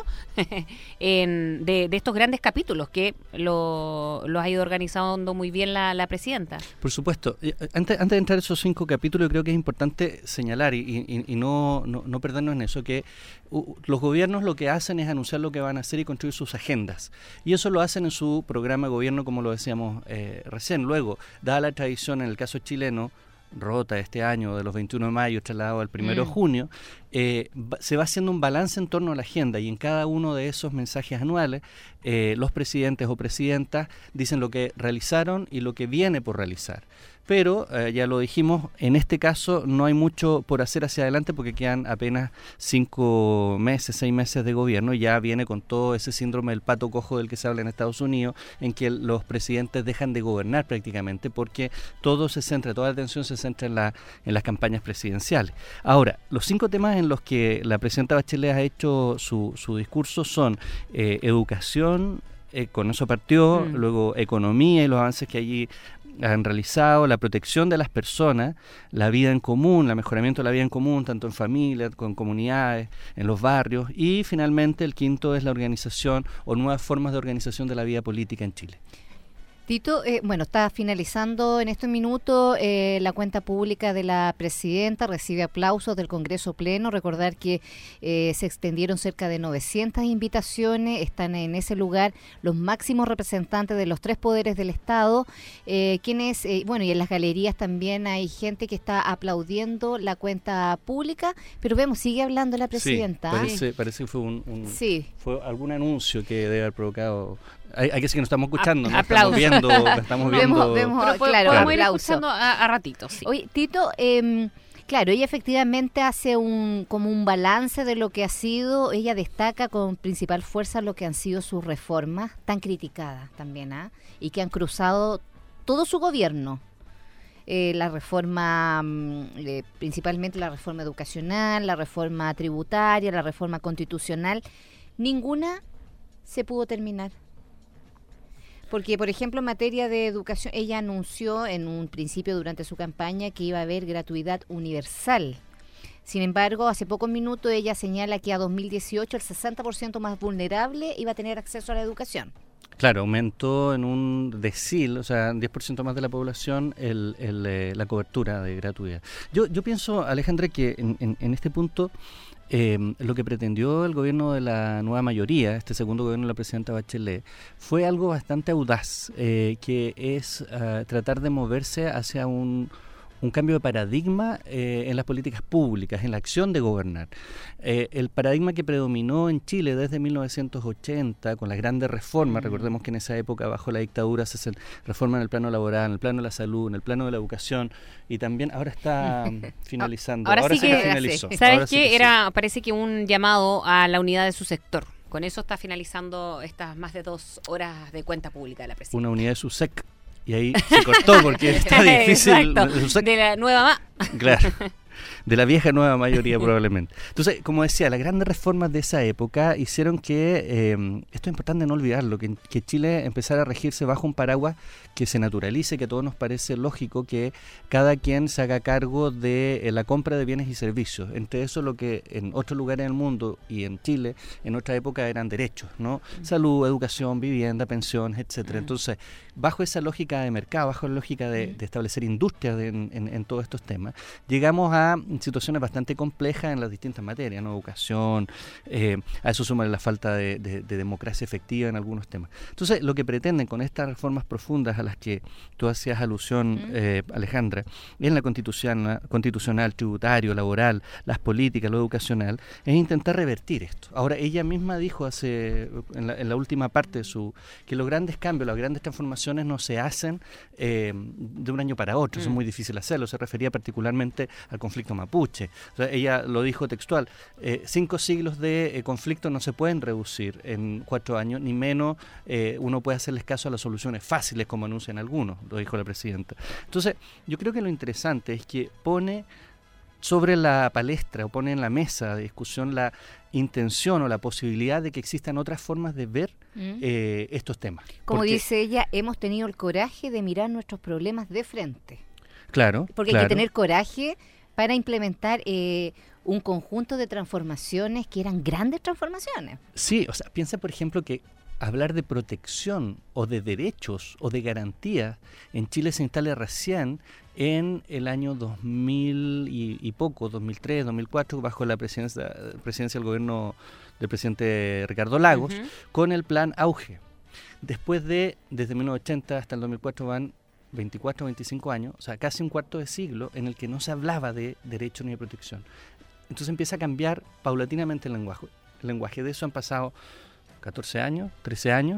en, de, de estos grandes capítulos que lo, los ha ido organizando muy bien la, la presidenta. Por supuesto. Antes, antes de entrar a esos cinco capítulos, yo creo que es importante señalar y, y, y no, no, no perdernos en eso, que uh, los gobiernos lo que hacen es anunciar lo que van a hacer y construir sus agendas. Y eso lo hacen en su programa de gobierno, como lo decíamos eh, recién. Luego, dada la tradición, en el caso chileno, rota este año de los veintiuno de mayo trasladado al primero mm. de junio, eh, se va haciendo un balance en torno a la agenda, y en cada uno de esos mensajes anuales eh, los presidentes o presidentas dicen lo que realizaron y lo que viene por realizar. Pero, eh, ya lo dijimos, en este caso no hay mucho por hacer hacia adelante, porque quedan apenas cinco meses, seis meses de gobierno, y ya viene con todo ese síndrome del pato cojo del que se habla en Estados Unidos, en que los presidentes dejan de gobernar prácticamente, porque todo se centra, toda la atención se centra en, la, en las campañas presidenciales. Ahora, los cinco temas en los que la presidenta Bachelet ha hecho su, su discurso son eh, educación, eh, con eso partió, mm. luego economía y los avances que allí han realizado, la protección de las personas, la vida en común, el mejoramiento de la vida en común, tanto en familias, con comunidades, en los barrios, y finalmente el quinto es la organización o nuevas formas de organización de la vida política en Chile. Tito, eh, bueno, está finalizando en este minuto eh, la cuenta pública de la presidenta, recibe aplausos del Congreso Pleno. Recordar que eh, se extendieron cerca de novecientas invitaciones, están en ese lugar los máximos representantes de los tres poderes del Estado, eh, quienes, eh, bueno, y en las galerías también hay gente que está aplaudiendo la cuenta pública, pero vemos, sigue hablando la presidenta. Sí, parece, parece que fue, un, un, sí. fue algún anuncio que debe haber provocado. Hay, hay que decir que nos estamos escuchando, no aplausos. estamos viendo, no estamos viendo. Vemos, vemos, Pero claro, podemos ir aplauso. escuchando a, a ratitos. Sí. Oye, Tito, eh, claro, ella efectivamente hace un como un balance de lo que ha sido. Ella destaca con principal fuerza lo que han sido sus reformas, tan criticadas también, ¿ah? Y que han cruzado todo su gobierno. Eh, la reforma, eh, principalmente la reforma educacional, la reforma tributaria, la reforma constitucional, ninguna se pudo terminar. Porque, por ejemplo, en materia de educación, ella anunció en un principio durante su campaña que iba a haber gratuidad universal. Sin embargo, hace pocos minutos ella señala que a dos mil dieciocho el sesenta por ciento más vulnerable iba a tener acceso a la educación. Claro, aumentó en un decil, o sea, diez por ciento más de la población el, el, eh, la cobertura de gratuidad. Yo, yo pienso, Alejandra, que en, en, en este punto Eh, lo que pretendió el gobierno de la nueva mayoría, este segundo gobierno de la presidenta Bachelet, fue algo bastante audaz, eh, que es uh, tratar de moverse hacia un, un cambio de paradigma eh, en las políticas públicas, en la acción de gobernar. Eh, el paradigma que predominó en Chile desde mil novecientos ochenta, con las grandes reformas, mm. recordemos que en esa época, bajo la dictadura, se hacen reformas en el plano laboral, en el plano de la salud, en el plano de la educación, y también ahora está finalizando. Ahora, ahora sí, sí que, que finalizó. ¿Sabes Ahora qué? Sí que Era, sí. parece que un llamado a la unidad de su sector. Con eso está finalizando estas más de dos horas de cuenta pública de la presidencia. Una unidad de su S E C. Y ahí se cortó porque está difícil. Exacto, de la nueva ma. Claro. De la vieja nueva mayoría probablemente. Entonces, como decía, las grandes reformas de esa época hicieron que, eh, esto es importante no olvidarlo, que, que Chile empezara a regirse bajo un paraguas que se naturalice, que a todos nos parece lógico que cada quien se haga cargo de eh, la compra de bienes y servicios. Entre eso lo que en otros lugares del mundo y en Chile en otra época eran derechos, ¿no? Mm. Salud, educación, vivienda, pensiones, etcétera. Mm. Entonces, bajo esa lógica de mercado, bajo la lógica de, de establecer industrias de, en, en, en todos estos temas, llegamos a situaciones bastante complejas en las distintas materias, ¿no? Educación, eh, a eso suma la falta de, de, de democracia efectiva en algunos temas. Entonces, lo que pretenden con estas reformas profundas a las que tú hacías alusión, uh-huh. eh, Alejandra, en la constitucional, constitucional, tributario, laboral, las políticas, lo educacional, es intentar revertir esto. Ahora, ella misma dijo hace en la, en la última parte de su que los grandes cambios, las grandes transformaciones no se hacen eh, de un año para otro, uh-huh. es muy difícil hacerlo. Se refería particularmente al conflicto mapuche. O sea, ella lo dijo textual, eh, cinco siglos de eh, conflicto no se pueden reducir en cuatro años, ni menos eh, uno puede hacerles caso a las soluciones fáciles como anuncian algunos, lo dijo la presidenta. Entonces, yo creo que lo interesante es que pone sobre la palestra o pone en la mesa de discusión la intención o la posibilidad de que existan otras formas de ver mm. eh, estos temas. Como Porque, dice ella, hemos tenido el coraje de mirar nuestros problemas de frente. Claro. Porque claro. hay que tener coraje para implementar eh, un conjunto de transformaciones que eran grandes transformaciones. Sí, o sea, piensa por ejemplo que hablar de protección o de derechos o de garantías en Chile se instala recién en el año dos mil y, y poco, dos mil tres, dos mil cuatro, bajo la presidencia, presidencia del gobierno del presidente Ricardo Lagos, uh-huh. con el plan Auge. Después de, desde mil novecientos ochenta hasta el dos mil cuatro van veinticuatro, veinticinco años, o sea, casi un cuarto de siglo en el que no se hablaba de derechos ni de protección. Entonces empieza a cambiar paulatinamente el lenguaje. El lenguaje de eso han pasado catorce años, trece años,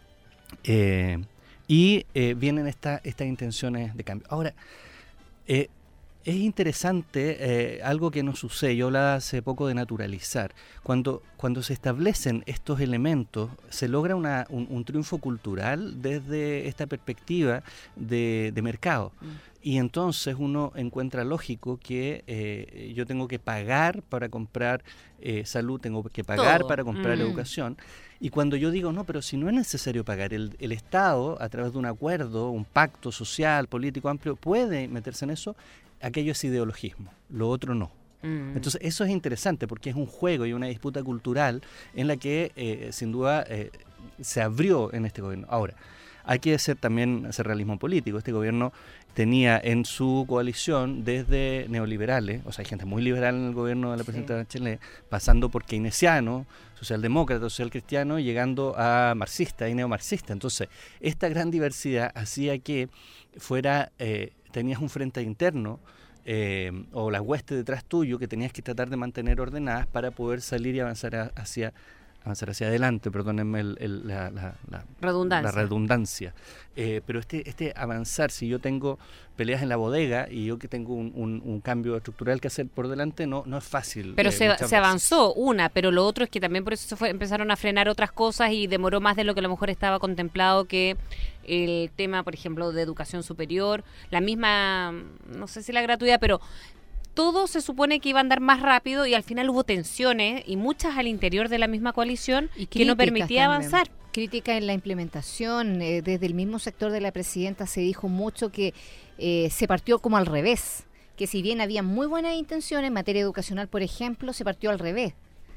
eh, y eh, vienen esta, estas intenciones de cambio. Ahora, eh, es interesante eh, algo que nos sucede, yo hablaba hace poco de naturalizar. Cuando, cuando se establecen estos elementos, se logra una, un, un triunfo cultural desde esta perspectiva de, de mercado. Mm. Y entonces uno encuentra lógico que eh, yo tengo que pagar para comprar eh, salud, tengo que pagar Todo. para comprar mm. educación. Y cuando yo digo, no, pero si no es necesario pagar, el, el Estado, a través de un acuerdo, un pacto social, político amplio, puede meterse en eso, aquello es ideologismo, lo otro no. Mm. Entonces eso es interesante porque es un juego y una disputa cultural en la que eh, sin duda eh, se abrió en este gobierno. Ahora, hay que hacer también hacer realismo político. Este gobierno tenía en su coalición desde neoliberales, o sea, hay gente muy liberal en el gobierno de la presidenta sí. Bachelet, pasando por keynesiano, socialdemócrata, social cristiano, llegando a marxista y neomarxista. Entonces, esta gran diversidad hacía que fuera, eh, tenías un frente interno, eh, o la hueste detrás tuyo que tenías que tratar de mantener ordenadas para poder salir y avanzar a, hacia avanzar hacia adelante, perdónenme el, el, la, la, la redundancia. La redundancia. Eh, pero este, este avanzar, si yo tengo peleas en la bodega y yo que tengo un, un, un cambio estructural que hacer por delante, no, no es fácil. Pero eh, se, se avanzó una, pero lo otro es que también por eso se fue, empezaron a frenar otras cosas y demoró más de lo que a lo mejor estaba contemplado, que el tema, por ejemplo, de educación superior, la misma, no sé si la gratuidad, pero todo se supone que iba a andar más rápido y al final hubo tensiones y muchas al interior de la misma coalición y que no permitía también avanzar. Crítica en la implementación, eh, desde el mismo sector de la presidenta se dijo mucho que eh, se partió como al revés, que si bien había muy buenas intenciones en materia educacional, por ejemplo, se partió al revés.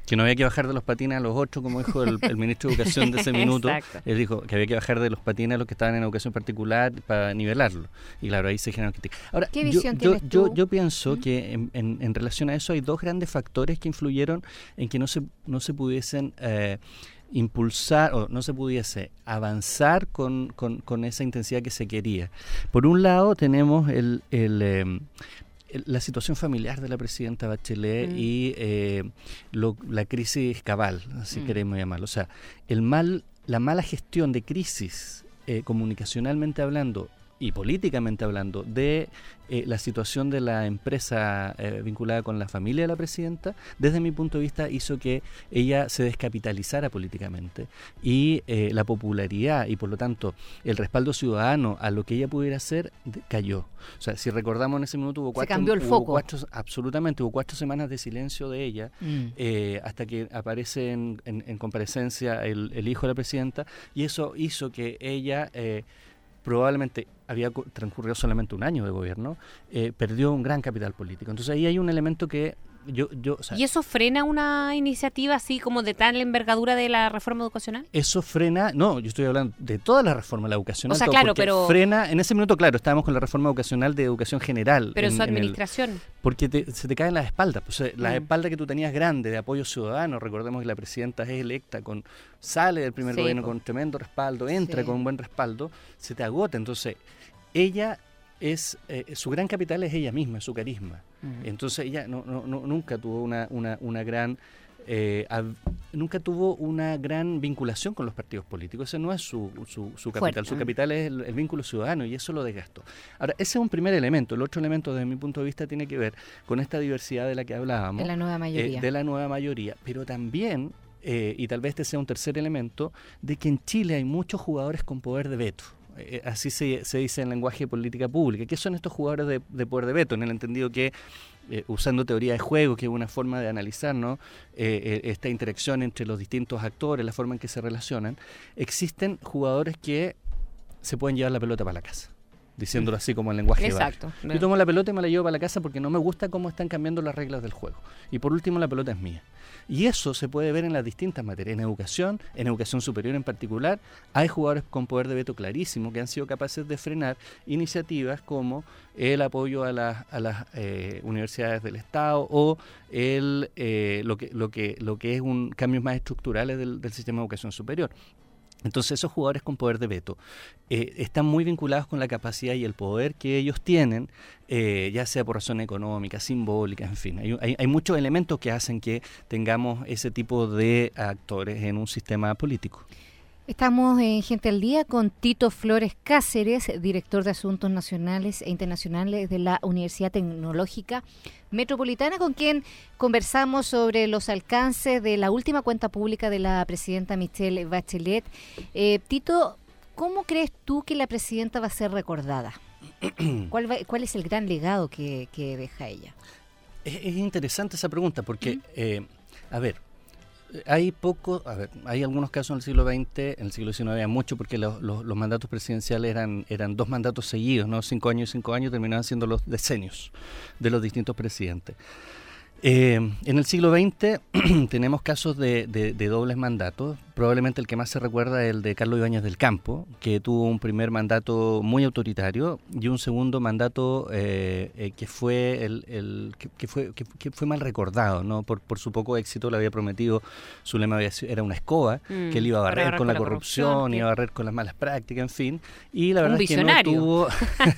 Que no había que bajar de los patines a los otros, como dijo el, el ministro de Educación de ese minuto. Exacto. Él dijo que había que bajar de los patines a los que estaban en educación particular para nivelarlo. Y claro, ahí se generan críticas. Ahora, ¿Qué yo, visión yo, tienes yo, tú? yo pienso ¿Mm? que en, en, en relación a eso hay dos grandes factores que influyeron en que no se, no se pudiesen eh, impulsar o no se pudiese avanzar con, con, con esa intensidad que se quería. Por un lado tenemos el... el eh, la situación familiar de la presidenta Bachelet mm. y eh, lo, la crisis cabal, así mm. queremos llamarlo. O sea, el mal, la mala gestión de crisis eh, comunicacionalmente hablando y políticamente hablando de eh, la situación de la empresa eh, vinculada con la familia de la presidenta, desde mi punto de vista hizo que ella se descapitalizara políticamente y eh, la popularidad y por lo tanto el respaldo ciudadano a lo que ella pudiera hacer de, cayó. O sea, si recordamos en ese minuto hubo cuatro, se cambió el hubo foco. Cuatro, absolutamente, hubo cuatro semanas de silencio de ella mm. eh, hasta que aparece en, en, en comparecencia el, el hijo de la presidenta y eso hizo que ella eh, probablemente había transcurrido solamente un año de gobierno, eh, perdió un gran capital político. Entonces ahí hay un elemento que yo... yo o sea, ¿Y eso frena una iniciativa así como de tal envergadura de la reforma educacional? Eso frena... No, yo estoy hablando de toda la reforma la educacional. O sea, todo, claro, pero... frena... En ese minuto, claro, estábamos con la reforma educacional de educación general. Pero en, su en administración... El, porque te, se te caen las espaldas. Pues, eh, la mm. espalda que tú tenías grande de apoyo ciudadano, recordemos que la presidenta es electa, con sale del primer sí, gobierno po. con tremendo respaldo, entra Sí. con un buen respaldo, se te agota. Entonces, ella... es eh, su gran capital es ella misma, su carisma. Uh-huh. Entonces ella no, no, no, nunca tuvo una, una, una gran eh, ab, nunca tuvo una gran vinculación con los partidos políticos. Ese no es su, su, su capital. Fuerte. Su capital es el, el vínculo ciudadano y eso lo desgastó. Ahora, ese es un primer elemento. El otro elemento, desde mi punto de vista, tiene que ver con esta diversidad de la que hablábamos. De la nueva mayoría. Eh, de la nueva mayoría, pero también, eh, y tal vez este sea un tercer elemento, de que en Chile hay muchos jugadores con poder de veto. Eh, así se, se dice en lenguaje de política pública. ¿Qué son estos jugadores de, de poder de veto? En el entendido que, eh, usando teoría de juego, que es una forma de analizar, ¿no? eh, eh, esta interacción entre los distintos actores, la forma en que se relacionan, existen jugadores que se pueden llevar la pelota para la casa, diciéndolo así como en lenguaje Exacto. de barrio. Yo tomo la pelota y me la llevo para la casa porque no me gusta cómo están cambiando las reglas del juego. Y por último, la pelota es mía. Y eso se puede ver en las distintas materias. En educación, en educación superior en particular, hay jugadores con poder de veto clarísimo que han sido capaces de frenar iniciativas como el apoyo a las, a las eh, universidades del Estado o el eh, lo que lo que lo que es un cambios más estructurales del, del sistema de educación superior. Entonces esos jugadores con poder de veto eh, están muy vinculados con la capacidad y el poder que ellos tienen, eh, ya sea por razón económica, simbólica, en fin. Hay, hay, hay muchos elementos que hacen que tengamos ese tipo de actores en un sistema político. Estamos en Gente al Día con Tito Flores Cáceres, director de Asuntos Nacionales e Internacionales de la Universidad Tecnológica Metropolitana, con quien conversamos sobre los alcances de la última cuenta pública de la presidenta Michelle Bachelet. Eh, Tito, ¿cómo crees tú que la presidenta va a ser recordada? ¿Cuál, va, cuál es el gran legado que, que deja ella? Es, es interesante esa pregunta porque, ¿Mm? eh, a ver, hay poco, a ver, hay algunos casos en el siglo veinte, en el siglo diecinueve había mucho porque los, los, los mandatos presidenciales eran, eran dos mandatos seguidos, ¿no? Cinco años y cinco años terminaban siendo los decenios de los distintos presidentes. Eh, en el siglo veinte tenemos casos de, de, de dobles mandatos. Probablemente el que más se recuerda es el de Carlos Ibáñez del Campo, que tuvo un primer mandato muy autoritario y un segundo mandato eh, eh, que fue el, el que, que fue que, que fue mal recordado, ¿no? Por, por su poco éxito. Le había prometido, su lema había sido, era una escoba, mm, que él iba a barrer con la, la corrupción, corrupción iba a barrer con las malas prácticas, en fin. Y la verdad un es que visionario. no tuvo,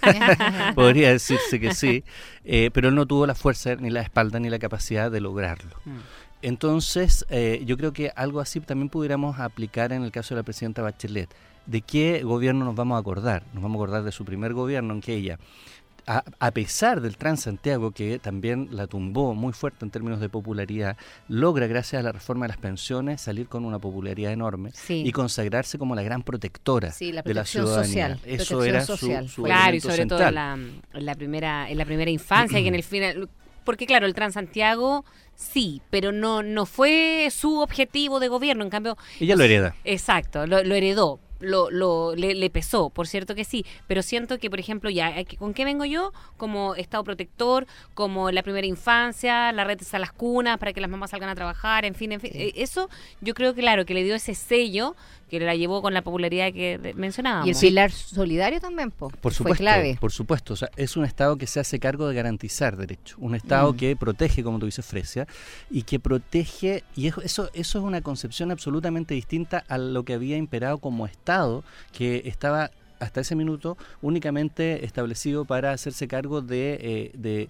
podría decirse que sí, eh, pero él no tuvo la fuerza, ni la espalda, ni la capacidad de lograrlo. Mm. Entonces, eh, yo creo que algo así también pudiéramos aplicar en el caso de la presidenta Bachelet. ¿De qué gobierno nos vamos a acordar? Nos vamos a acordar de su primer gobierno en que ella, a, a pesar del Transantiago, que también la tumbó muy fuerte en términos de popularidad, logra, gracias a la reforma de las pensiones, salir con una popularidad enorme sí. y consagrarse como la gran protectora sí, la de la ciudadanía. Social, Eso era social. su, su Claro, y sobre central. todo en la, en la primera en la primera infancia, que en el final... Porque claro, el Transantiago sí, pero no no fue su objetivo de gobierno, en cambio... Ella lo hereda. Exacto, lo, lo heredó. lo, lo le, le pesó, por cierto que sí, pero siento que, por ejemplo, ya, ¿con qué vengo yo? Como Estado protector, como la primera infancia, la red a las cunas para que las mamás salgan a trabajar, en fin, en fin. Sí. Eso yo creo que, claro, que le dio ese sello que la llevó con la popularidad que de, mencionábamos. Y el pilar solidario también, po, por supuesto, fue clave. Por supuesto, o sea, es un Estado que se hace cargo de garantizar derechos, un Estado mm. que protege, como tú dices, Fresia, y que protege, y eso, eso es una concepción absolutamente distinta a lo que había imperado como Estado, que estaba hasta ese minuto únicamente establecido para hacerse cargo de, eh, de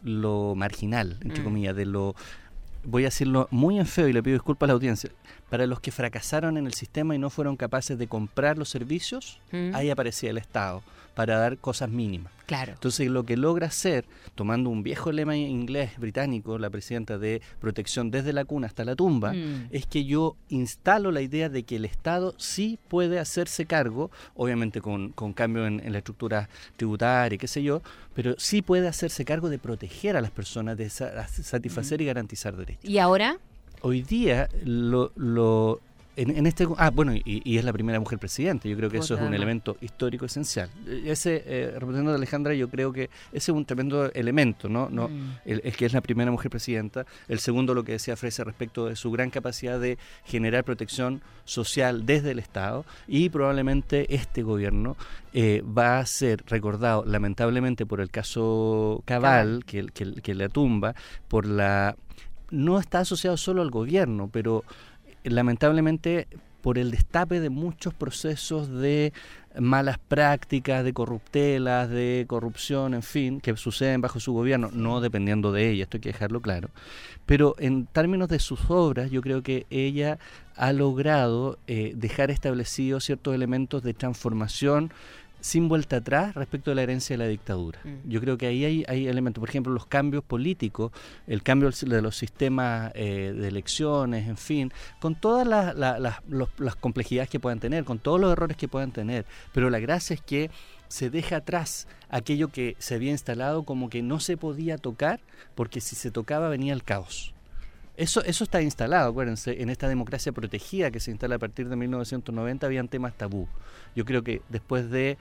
lo marginal, entre mm. comillas, de lo... voy a decirlo muy en feo y le pido disculpas a la audiencia, para los que fracasaron en el sistema y no fueron capaces de comprar los servicios, mm. ahí aparecía el Estado para dar cosas mínimas. Claro. Entonces lo que logra hacer, tomando un viejo lema inglés británico, la presidenta, de protección desde la cuna hasta la tumba, mm. es que yo instalo la idea de que el Estado sí puede hacerse cargo, obviamente con, con cambio en, en la estructura tributaria, qué sé yo, pero sí puede hacerse cargo de proteger a las personas, de sa- satisfacer mm. y garantizar derechos. ¿Y ahora? Hoy día lo... lo En, en este ah bueno y, y es la primera mujer presidente. Yo creo que eso es un elemento histórico esencial. Ese eh, representando a Alejandra, yo creo que ese es un tremendo elemento, no no mm. el, el que es la primera mujer presidenta. El segundo, lo que decía Fresia respecto de su gran capacidad de generar protección social desde el Estado, y probablemente este gobierno eh, va a ser recordado lamentablemente por el caso Cabal, que, que, que la tumba, por la no está asociado solo al gobierno, pero lamentablemente por el destape de muchos procesos de malas prácticas, de corruptelas, de corrupción, en fin, que suceden bajo su gobierno, no dependiendo de ella, esto hay que dejarlo claro. Pero en términos de sus obras, yo creo que ella ha logrado eh, dejar establecidos ciertos elementos de transformación sin vuelta atrás respecto de la herencia de la dictadura. Mm. Yo creo que ahí hay, hay elementos, por ejemplo, los cambios políticos, el cambio de los sistemas eh, de elecciones, en fin, con todas las, las, las, los, las complejidades que puedan tener, con todos los errores que puedan tener, pero la gracia es que se deja atrás aquello que se había instalado como que no se podía tocar, porque si se tocaba venía el caos. Eso, eso está instalado, acuérdense, en esta democracia protegida que se instala a partir de mil novecientos noventa, habían temas tabú. Yo creo que después de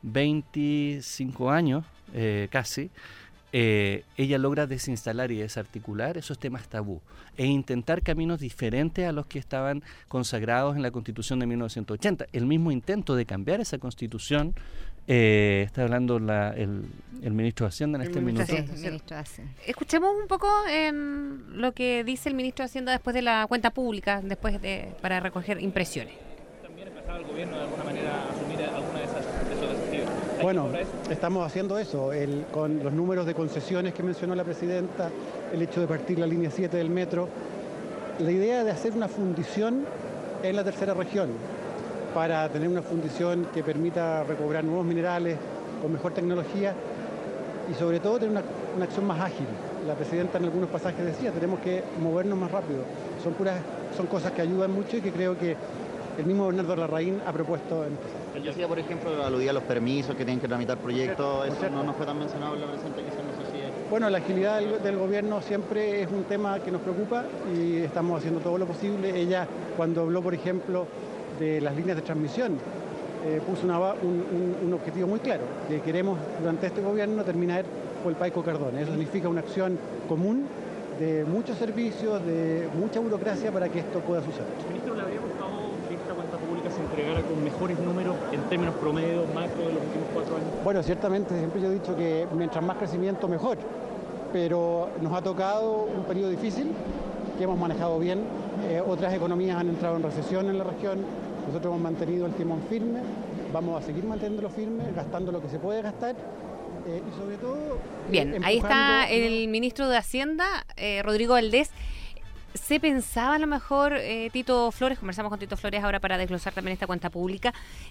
veinticinco años, eh, casi, eh, ella logra desinstalar y desarticular esos temas tabú e intentar caminos diferentes a los que estaban consagrados en la Constitución de mil novecientos ochenta. El mismo intento de cambiar esa Constitución, eh, está hablando la, el, el ministro de Hacienda en el este minuto. Sí, el ministro de Hacienda. Escuchemos un poco en lo que dice el ministro de Hacienda después de la cuenta pública, después de, para recoger impresiones. ¿También empezaba el gobierno de alguna manera a asumir alguna de, esas, de esos desafíos? Bueno, estamos haciendo eso, el, con los números de concesiones que mencionó la presidenta, el hecho de partir la línea siete del metro, la idea de hacer una fundición en la tercera región, para tener una fundición que permita recobrar nuevos minerales con mejor tecnología y sobre todo tener una, una acción más ágil. La presidenta en algunos pasajes decía, tenemos que movernos más rápido. Son puras, son cosas que ayudan mucho y que creo que el mismo Bernardo Larraín ha propuesto en este caso. Yo decía, por ejemplo, aludía a los permisos que tienen que tramitar proyectos, eso no, no fue tan mencionado en la presentación, no sé si es... Bueno, la agilidad del, del gobierno siempre es un tema que nos preocupa y estamos haciendo todo lo posible. Ella, cuando habló, por ejemplo, de las líneas de transmisión, eh, puso una, un, un, un objetivo muy claro, que queremos durante este gobierno terminar con el Paico Cardona. Eso significa una acción común de muchos servicios, de mucha burocracia para que esto pueda suceder. Ministro, ¿le habría gustado que esta cuenta pública se entregara con mejores números en términos promedio, macro de los últimos cuatro años? Bueno, ciertamente, siempre yo he dicho que mientras más crecimiento, mejor, pero nos ha tocado un periodo difícil que hemos manejado bien. Eh, otras economías han entrado en recesión en la región. Nosotros hemos mantenido el timón firme, vamos a seguir manteniéndolo firme, gastando lo que se puede gastar eh, y sobre todo... Bien, eh, ahí está empujando- el ministro de Hacienda, eh, Rodrigo Valdés. Se pensaba a lo mejor, eh, Tito Flores, conversamos con Tito Flores ahora para desglosar también esta cuenta pública,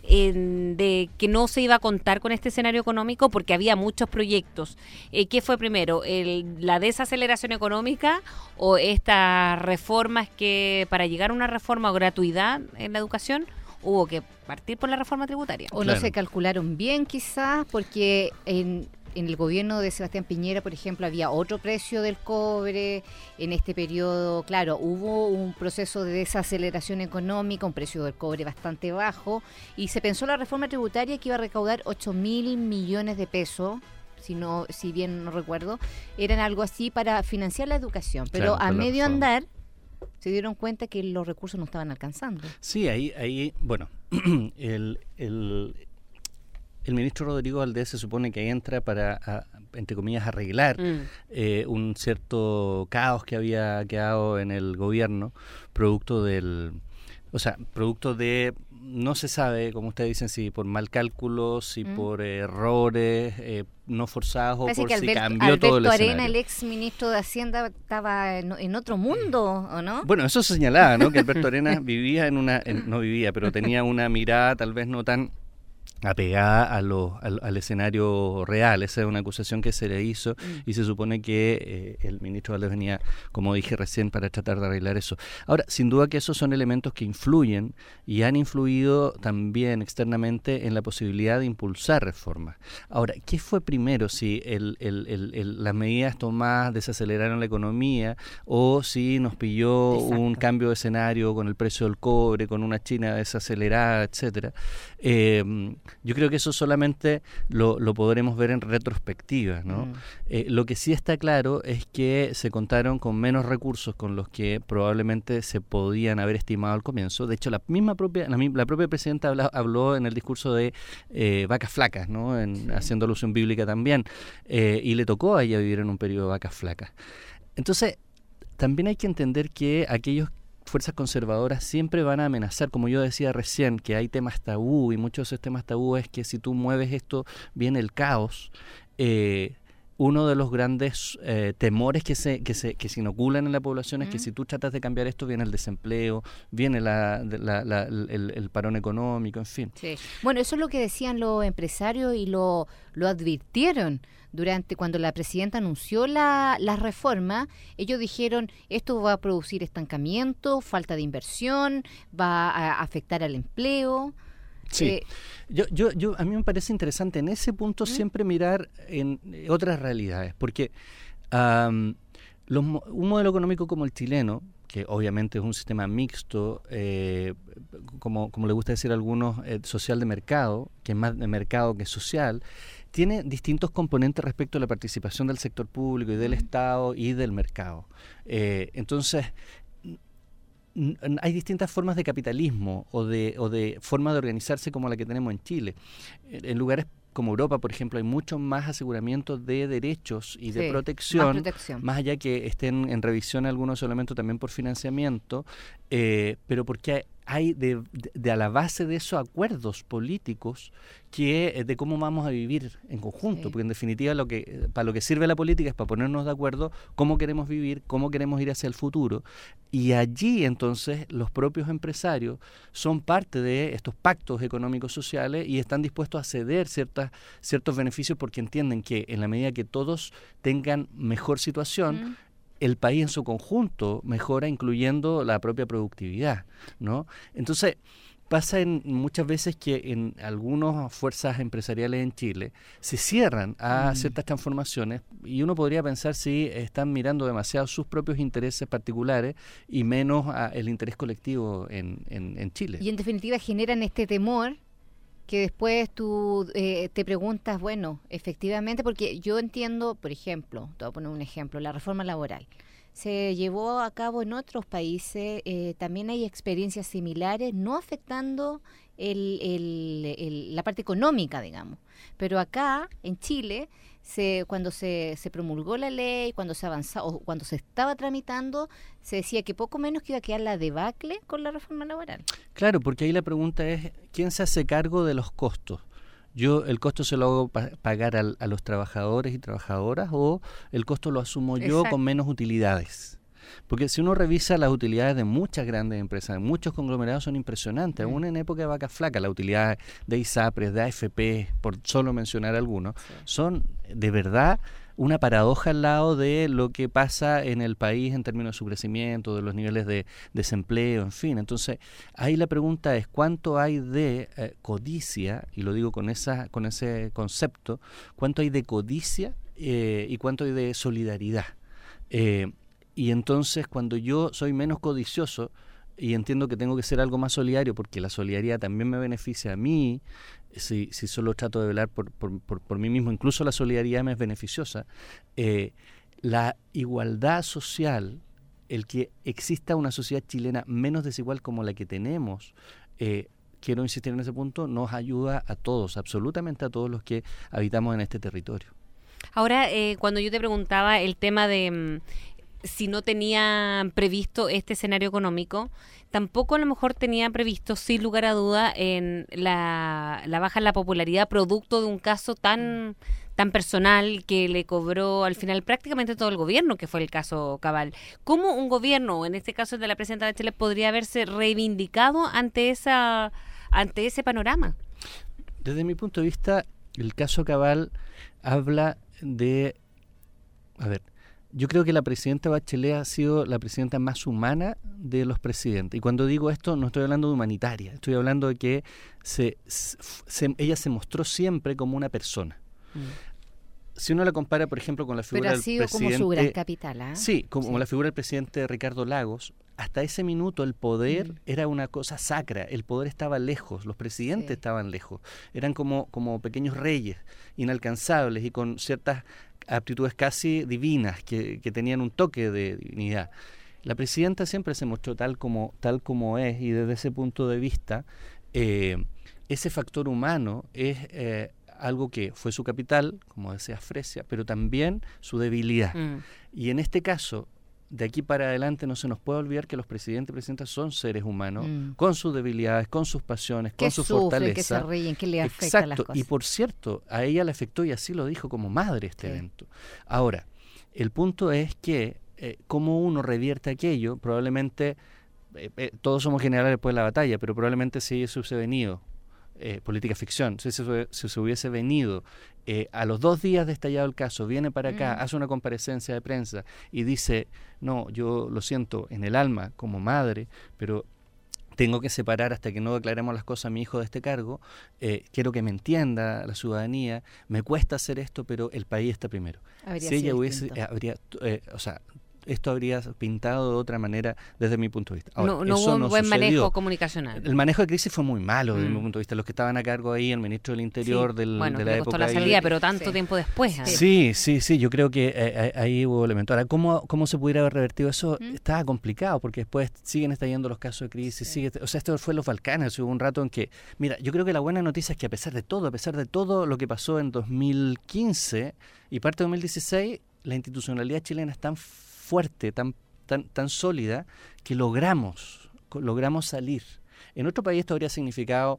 en- de que no se iba a contar con este escenario económico porque había muchos proyectos. Eh, ¿Qué fue primero? El, ¿La desaceleración económica o estas reformas que para llegar a una reforma o gratuidad en la educación hubo que partir por la reforma tributaria? O no se calcularon bien quizás, porque en en el gobierno de Sebastián Piñera, por ejemplo, había otro precio del cobre. En este periodo, claro, hubo un proceso de desaceleración económica, un precio del cobre bastante bajo, y se pensó la reforma tributaria que iba a recaudar ocho mil millones de pesos, si no, si bien no recuerdo, eran algo así para financiar la educación. Pero Claro, a con la medio reforma. andar se dieron cuenta que los recursos no estaban alcanzando. Sí, ahí, ahí bueno, el, el, el ministro Rodrigo Valdés se supone que entra para, a- entre comillas, arreglar Mm. eh, un cierto caos que había quedado en el gobierno, producto del, o sea, producto de, no se sabe, como ustedes dicen, si por mal cálculo, si Mm. por errores eh, no forzados o Parece por que si Alberto, cambió todo el Alberto Arena, escenario. el ex ministro de Hacienda, estaba en, en otro mundo, ¿o no? Bueno, eso se señalaba, ¿no? Que Alberto Arenas vivía en una, en- no vivía, pero tenía una mirada tal vez no tan apegada a lo, al, al escenario real. Esa es una acusación que se le hizo y se supone que eh, el ministro Valdés venía, como dije recién, para tratar de arreglar eso. Ahora, sin duda que esos son elementos que influyen y han influido también externamente en la posibilidad de impulsar reformas. Ahora, ¿qué fue primero? Si el, el, el, el- las medidas tomadas desaceleraron la economía o si nos pilló Exacto. un cambio de escenario con el precio del cobre, con una China desacelerada, etcétera. Eh, yo creo que eso solamente lo, lo podremos ver en retrospectiva, ¿no? Mm. Eh, lo que sí está claro es que se contaron con menos recursos con los que probablemente se podían haber estimado al comienzo. De hecho, la misma propia la, mi- la propia presidenta habla- habló en el discurso de eh, vacas flacas, ¿no? En, haciendo alusión bíblica también, eh, y le tocó a ella vivir en un periodo de vacas flacas. Entonces, también hay que entender que aquellos fuerzas conservadoras siempre van a amenazar, como yo decía recién, que hay temas tabú y muchos de esos temas tabú es que si tú mueves esto viene el caos. Eh, uno de los grandes eh, temores que se, que, se, que se inoculan en la población es que Mm. si tú tratas de cambiar esto viene el desempleo, viene la, de- la- la- el, el parón económico, en fin. Sí. Bueno, eso es lo que decían los empresarios y lo, lo advirtieron durante cuando la presidenta anunció la, la reforma. Ellos dijeron, esto va a producir estancamiento, falta de inversión, va a afectar al empleo. Sí, Eh, yo, yo, yo, a mí me parece interesante en ese punto ¿Mm? siempre mirar en eh, otras realidades, porque am, los mo- un modelo económico como el chileno, que obviamente es un sistema mixto, eh, como, como le gusta decir a algunos, eh, social de mercado, que es más de mercado que social, tiene distintos componentes respecto a la participación del sector público y del Estado y del mercado. Eh, entonces, n- n- hay distintas formas de capitalismo o de, o de forma de organizarse como la que tenemos en Chile. En, en lugares como Europa, por ejemplo, hay mucho más aseguramiento de derechos y de Sí, protección, más protección. más allá que estén en revisión algunos elementos también por financiamiento, eh, pero porque hay de, de- de a la base de esos acuerdos políticos que eh, de cómo vamos a vivir en conjunto, Sí. porque en definitiva lo que eh, para lo que sirve la política es para ponernos de acuerdo cómo queremos vivir, cómo queremos ir hacia el futuro, y allí entonces los propios empresarios son parte de estos pactos económicos sociales y están dispuestos a ceder ciertas ciertos beneficios porque entienden que en la medida que todos tengan mejor situación, Mm. el país en su conjunto mejora, incluyendo la propia productividad, ¿no? Entonces, pasa en muchas veces que en algunas fuerzas empresariales en Chile se cierran a Mm. ciertas transformaciones y uno podría pensar si están mirando demasiado sus propios intereses particulares y menos a el interés colectivo en, en, en Chile. Y en definitiva generan este temor que después tú eh, te preguntas, bueno, efectivamente, porque yo entiendo, por ejemplo, te voy a poner un ejemplo, la reforma laboral. Se llevó a cabo en otros países, eh, también hay experiencias similares, no afectando el, el- el- la parte económica, digamos. Pero acá, en Chile, se, cuando se, se promulgó la ley, cuando se avanzaba, o cuando se estaba tramitando, se decía que poco menos que iba a quedar la debacle con la reforma laboral. Claro, porque ahí la pregunta es, ¿quién se hace cargo de los costos? Yo el costo se lo hago pa- pagar al- a los trabajadores y trabajadoras o el costo lo asumo yo Exacto. con menos utilidades. Porque si uno revisa las utilidades de muchas grandes empresas, de muchos conglomerados son impresionantes. Mm. Aún en época de vacas flacas, la utilidad de ISAPRES, de A F P, por solo mencionar algunos, son de verdad una paradoja al lado de lo que pasa en el país en términos de su crecimiento, de los niveles de desempleo, en fin. Entonces, ahí la pregunta es cuánto hay de eh, codicia, y lo digo con esa con ese concepto, cuánto hay de codicia eh, y cuánto hay de solidaridad. Eh, y entonces, cuando yo soy menos codicioso y entiendo que tengo que ser algo más solidario, porque la solidaridad también me beneficia a mí, si, si solo trato de velar por, por, por, por mí mismo, incluso la solidaridad me es beneficiosa, eh, la igualdad social, el que exista una sociedad chilena menos desigual como la que tenemos, eh, quiero insistir en ese punto, nos ayuda a todos, absolutamente a todos los que habitamos en este territorio. Ahora, eh, cuando yo te preguntaba el tema de mm, si no tenían previsto este escenario económico, tampoco a lo mejor tenían previsto, sin lugar a duda, en la, la baja en la popularidad producto de un caso tan tan personal que le cobró al final prácticamente todo el gobierno, que fue el caso Cabal. ¿Cómo un gobierno, en este caso el de la presidenta Bachelet, podría haberse reivindicado ante esa ante ese panorama? Desde mi punto de vista, el caso Cabal habla de... A ver, yo creo que la presidenta Bachelet ha sido la presidenta más humana de los presidentes. Y cuando digo esto, no estoy hablando de humanitaria, estoy hablando de que se, se, ella se mostró siempre como una persona. Mm. Si uno la compara, por ejemplo, con la figura del presidente... Pero ha sido como su gran capital, ¿eh? Sí, como sí. la figura del presidente Ricardo Lagos. Hasta ese minuto el poder mm. era una cosa sacra, el poder estaba lejos, los presidentes sí. estaban lejos, eran como, como pequeños reyes, inalcanzables y con ciertas aptitudes casi divinas que, que tenían un toque de divinidad. La presidenta siempre se mostró tal como, tal como es, y desde ese punto de vista, eh, ese factor humano es eh, algo que fue su capital, como decía Fresia, pero también su debilidad. Mm. Y en este caso, de aquí para adelante no se nos puede olvidar que los presidentes y presidentas son seres humanos, mm. con sus debilidades, con sus pasiones, con su fortaleza. Que se ríen, que le afecta Exacto. las cosas. Y por cierto, a ella le afectó, y así lo dijo como madre, este sí. evento. Ahora, el punto es que eh, cómo uno revierte aquello, probablemente, eh, eh, todos somos generales después de la batalla, pero probablemente si eso hubiese venido, eh, política ficción, si se, si se hubiese venido eh, a los dos días de estallado el caso, viene para acá, mm. hace una comparecencia de prensa y dice, no, yo lo siento en el alma como madre, pero tengo que separar hasta que no declaremos las cosas a mi hijo de este cargo, eh, quiero que me entienda la ciudadanía, me cuesta hacer esto, pero el país está primero. Habría si ella hubiese, eh, habría, eh, o sea, esto habría pintado de otra manera desde mi punto de vista. Ahora, no no eso hubo un no buen sucedió. manejo comunicacional. El manejo de crisis fue muy malo desde mm. mi punto de vista. Los que estaban a cargo ahí, el ministro del Interior sí. del, bueno, de la le época. costó la salida, ahí, pero tanto sí. tiempo después. ¿eh? Sí, sí, sí. Yo creo que eh, ahí hubo elemento. Ahora, ¿cómo, cómo se pudiera haber revertido eso? ¿Mm? Estaba complicado, porque después siguen estallando los casos de crisis. Sí. Sigue, o sea, esto fue en los Balcanes. Hubo un rato en que... Mira, yo creo que la buena noticia es que a pesar de todo, a pesar de todo lo que pasó en dos mil quince y parte de dos mil dieciséis, la institucionalidad chilena es tan fuerte, tan Tan, tan sólida que logramos, logramos salir. En otro país esto habría significado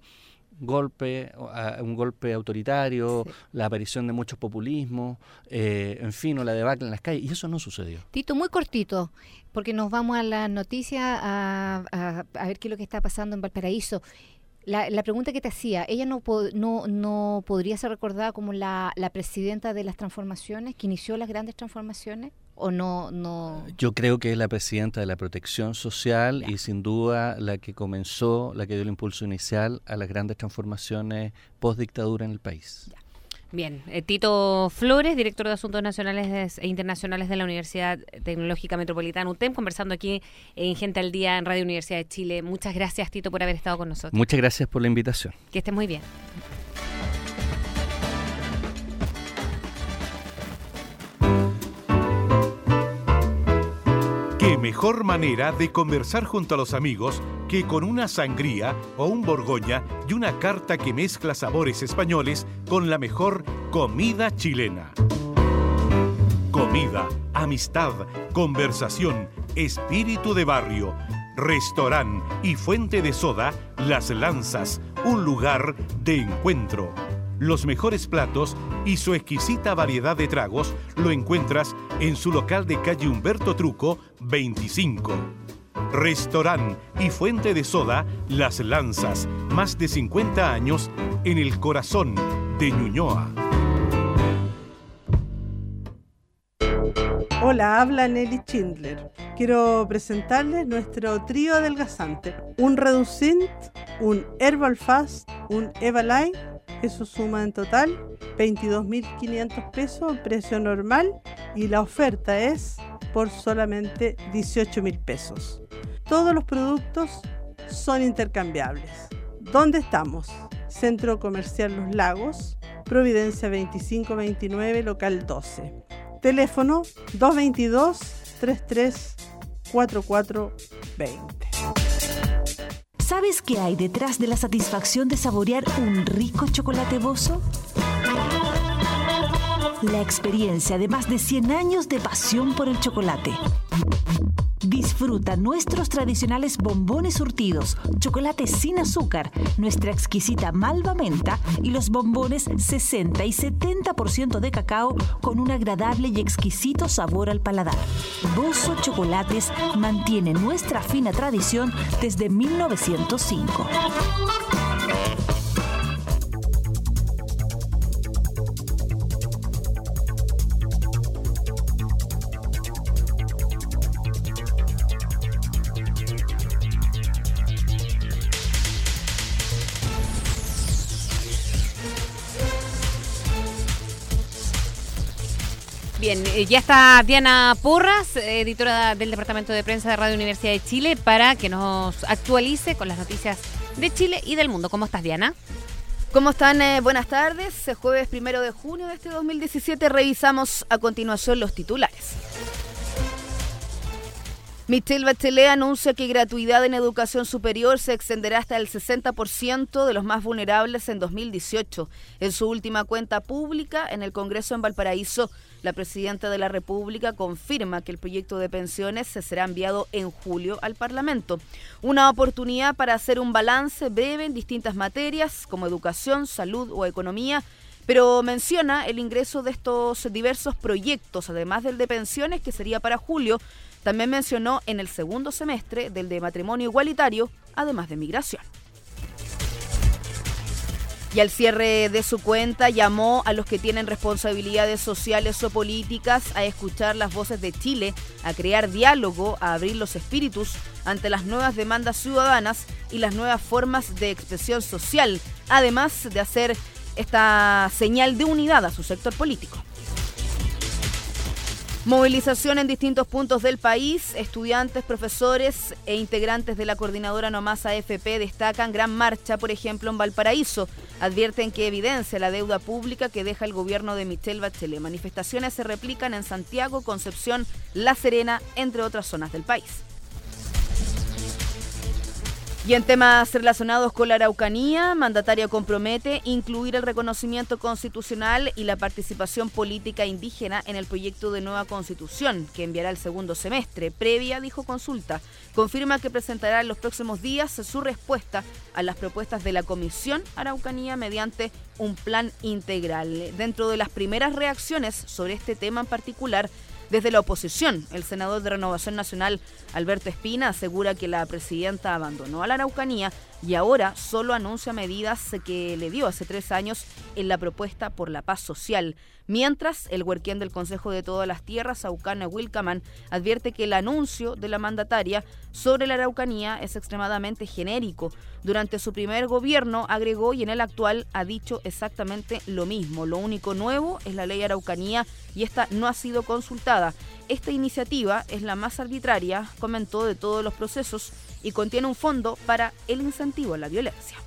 golpe, un golpe autoritario, sí. la aparición de muchos populismos, eh, en fin, o la debacle en las calles, y eso no sucedió. Tito, muy cortito, porque nos vamos a las noticias a, a, a ver qué es lo que está pasando en Valparaíso. La, la pregunta que te hacía, ¿ella no, no, no podría ser recordada como la, la presidenta de las transformaciones, que inició las grandes transformaciones? ¿O no, no? Yo creo que es la presidenta de la protección social ya. y sin duda la que comenzó, la que dio el impulso inicial a las grandes transformaciones post-dictadura en el país. Ya. Bien, eh, Tito Flores, director de Asuntos Nacionales e Internacionales de la Universidad Tecnológica Metropolitana U T E M, conversando aquí en Gente al Día en Radio Universidad de Chile. Muchas gracias, Tito, por haber estado con nosotros. Muchas gracias por la invitación. Que estés muy bien. Qué mejor manera de conversar junto a los amigos que con una sangría o un borgoña y una carta que mezcla sabores españoles con la mejor comida chilena. Comida, amistad, conversación, espíritu de barrio, restaurante y fuente de soda Las Lanzas, un lugar de encuentro. Los mejores platos y su exquisita variedad de tragos lo encuentras en su local de calle Humberto Truco veinticinco. Restaurante y fuente de soda Las Lanzas, más de cincuenta años en el corazón de Ñuñoa. Hola, habla Nelly Schindler. Quiero presentarles nuestro trío adelgazante. Un Reducint, un Herbal Fast, un Evaline. Eso suma en total veintidós mil quinientos pesos, precio normal. Y la oferta es por solamente dieciocho mil pesos. Todos los productos son intercambiables. ¿Dónde estamos? Centro Comercial Los Lagos, Providencia veinticinco veintinueve, local doce. Teléfono dos dos dos, tres tres cuatro cuatro dos cero. ¿Sabes qué hay detrás de la satisfacción de saborear un rico chocolate Bozo? La experiencia de más de cien años de pasión por el chocolate. Disfruta nuestros tradicionales bombones surtidos, chocolate sin azúcar, nuestra exquisita malva menta y los bombones sesenta y setenta por ciento de cacao con un agradable y exquisito sabor al paladar. Bozo Chocolates mantiene nuestra fina tradición desde mil novecientos cinco. Bien, ya está Diana Porras, editora del Departamento de Prensa de Radio Universidad de Chile, para que nos actualice con las noticias de Chile y del mundo. ¿Cómo estás, Diana? ¿Cómo están? Eh, buenas tardes. Es jueves primero de junio de este dos mil diecisiete. Revisamos a continuación los titulares. Michelle Bachelet anuncia que gratuidad en educación superior se extenderá hasta el sesenta por ciento de los más vulnerables en dos mil dieciocho. En su última cuenta pública en el Congreso en Valparaíso, la presidenta de la República confirma que el proyecto de pensiones se será enviado en julio al Parlamento. Una oportunidad para hacer un balance breve en distintas materias como educación, salud o economía, pero menciona el ingreso de estos diversos proyectos, además del de pensiones, que sería para julio. También mencionó en el segundo semestre del de matrimonio igualitario, además de migración. Y al cierre de su cuenta llamó a los que tienen responsabilidades sociales o políticas a escuchar las voces de Chile, a crear diálogo, a abrir los espíritus ante las nuevas demandas ciudadanas y las nuevas formas de expresión social, además de hacer esta señal de unidad a su sector político. Movilización en distintos puntos del país. Estudiantes, profesores e integrantes de la coordinadora No Más A F P destacan gran marcha, por ejemplo, en Valparaíso. Advierten que evidencia la deuda pública que deja el gobierno de Michelle Bachelet. Manifestaciones se replican en Santiago, Concepción, La Serena, entre otras zonas del país. Y en temas relacionados con la Araucanía, mandataria compromete incluir el reconocimiento constitucional y la participación política indígena en el proyecto de nueva constitución que enviará el segundo semestre. Previa, dijo, consulta. Confirma que presentará en los próximos días su respuesta a las propuestas de la Comisión Araucanía mediante un plan integral. Dentro de las primeras reacciones sobre este tema en particular, desde la oposición, el senador de Renovación Nacional, Alberto Espina, asegura que la presidenta abandonó a la Araucanía y ahora solo anuncia medidas que le dio hace tres años en la propuesta por la paz social. Mientras, el huerquén del Consejo de Todas las Tierras, Aucana Wilcaman, advierte que el anuncio de la mandataria sobre la Araucanía es extremadamente genérico. Durante su primer gobierno, agregó, y en el actual ha dicho exactamente lo mismo. Lo único nuevo es la ley Araucanía y esta no ha sido consultada. Esta iniciativa es la más arbitraria, comentó, de todos los procesos y contiene un fondo para el incentivo a la violencia.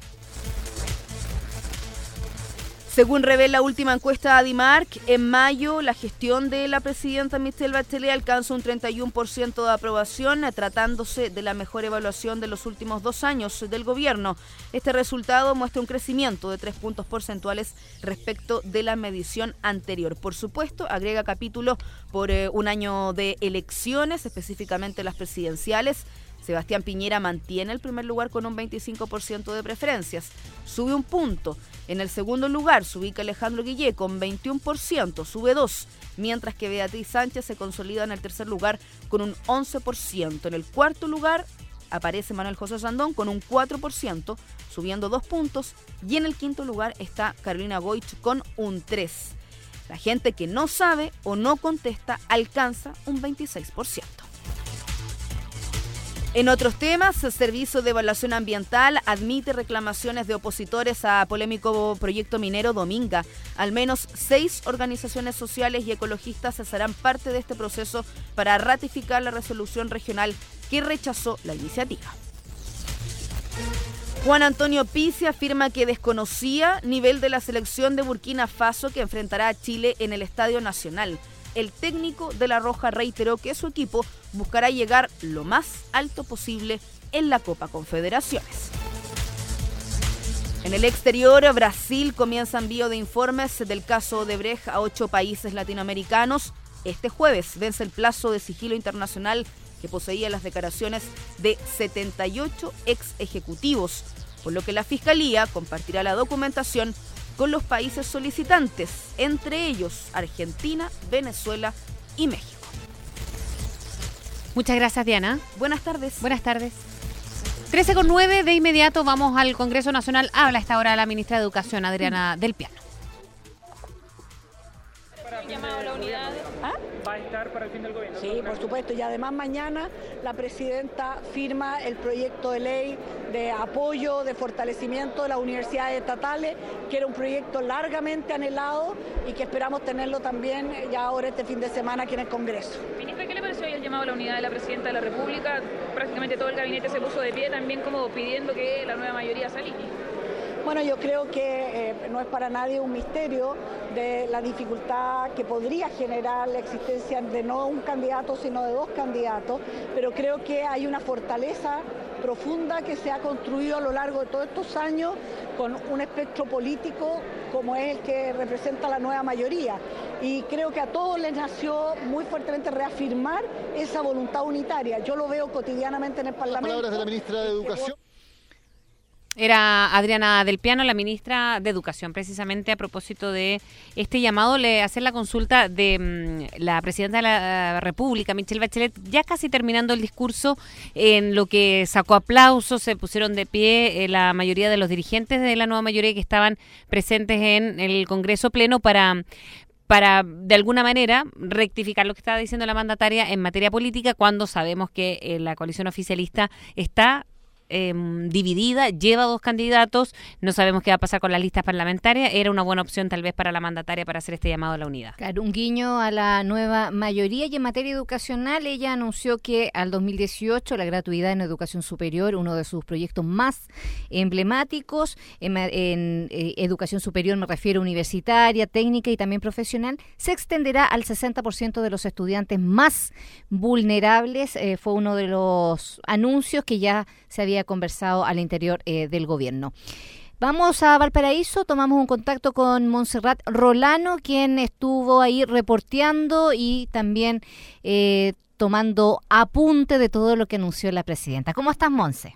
Según revela la última encuesta Adimark, en mayo la gestión de la presidenta Michelle Bachelet alcanzó un treinta y uno por ciento de aprobación, tratándose de la mejor evaluación de los últimos dos años del gobierno. Este resultado muestra un crecimiento de tres puntos porcentuales respecto de la medición anterior. Por supuesto, agrega capítulo por eh, un año de elecciones, específicamente las presidenciales. Sebastián Piñera mantiene el primer lugar con un veinticinco por ciento de preferencias. Sube un punto. En el segundo lugar se ubica Alejandro Guillé con veintiuno por ciento, sube dos, mientras que Beatriz Sánchez se consolida en el tercer lugar con un once por ciento. En el cuarto lugar aparece Manuel José Sandón con un cuatro por ciento, subiendo dos puntos, y en el quinto lugar está Carolina Goich con un tres por ciento. La gente que no sabe o no contesta alcanza un veintiséis por ciento. En otros temas, el Servicio de Evaluación Ambiental admite reclamaciones de opositores a polémico proyecto minero Dominga. Al menos seis organizaciones sociales y ecologistas serán parte de este proceso para ratificar la resolución regional que rechazó la iniciativa. Juan Antonio Pizzi afirma que desconocía nivel de la selección de Burkina Faso que enfrentará a Chile en el Estadio Nacional. El técnico de La Roja reiteró que su equipo buscará llegar lo más alto posible en la Copa Confederaciones. En el exterior, Brasil comienza envío de informes del caso Odebrecht a ocho países latinoamericanos. Este jueves vence el plazo de sigilo internacional que poseía las declaraciones de setenta y ocho ex ejecutivos, por lo que la Fiscalía compartirá la documentación con los países solicitantes, entre ellos Argentina, Venezuela y México. Muchas gracias, Diana. Buenas tardes. Buenas tardes. trece con nueve, de inmediato vamos al Congreso Nacional. Habla a esta hora la ministra de Educación, Adriana Del Piano. Llamado a la unidad. ¿Ah? ¿Va a estar para el fin del gobierno? Sí, por supuesto, y además mañana la presidenta firma el proyecto de ley de apoyo, de fortalecimiento de las universidades estatales, que era un proyecto largamente anhelado y que esperamos tenerlo también ya ahora este fin de semana aquí en el Congreso. Ministra, ¿qué le pareció hoy el llamado a la unidad de la presidenta de la República? Prácticamente todo el gabinete se puso de pie también como pidiendo que la nueva mayoría saliera. Bueno, yo creo que eh, no es para nadie un misterio de la dificultad que podría generar la existencia de no un candidato, sino de dos candidatos, pero creo que hay una fortaleza profunda que se ha construido a lo largo de todos estos años con un espectro político como es el que representa la nueva mayoría. Y creo que a todos les nació muy fuertemente reafirmar esa voluntad unitaria. Yo lo veo cotidianamente en el Parlamento. Las palabras de la ministra de Educación. Era Adriana Del Piano, la ministra de Educación, precisamente a propósito de este llamado, le hacer la consulta de mmm, la presidenta de la República, Michelle Bachelet, ya casi terminando el discurso, en lo que sacó aplausos, se pusieron de pie eh, la mayoría de los dirigentes de la nueva mayoría que estaban presentes en el Congreso Pleno para... para, de alguna manera, rectificar lo que estaba diciendo la mandataria en materia política, cuando sabemos que eh, la coalición oficialista está Eh, dividida, lleva dos candidatos, no sabemos qué va a pasar con las listas parlamentarias. Era una buena opción tal vez para la mandataria para hacer este llamado a la unidad. Claro, un guiño a la nueva mayoría. Y en materia educacional, ella anunció que al dos mil dieciocho la gratuidad en educación superior, uno de sus proyectos más emblemáticos en, en eh, educación superior, me refiero universitaria, técnica y también profesional, se extenderá al sesenta por ciento de los estudiantes más vulnerables. Eh, fue uno de los anuncios que ya se había conversado al interior eh, del gobierno. Vamos a Valparaíso, tomamos un contacto con Montserrat Rolano, quien estuvo ahí reporteando y también eh, tomando apunte de todo lo que anunció la presidenta. ¿Cómo estás, Monse?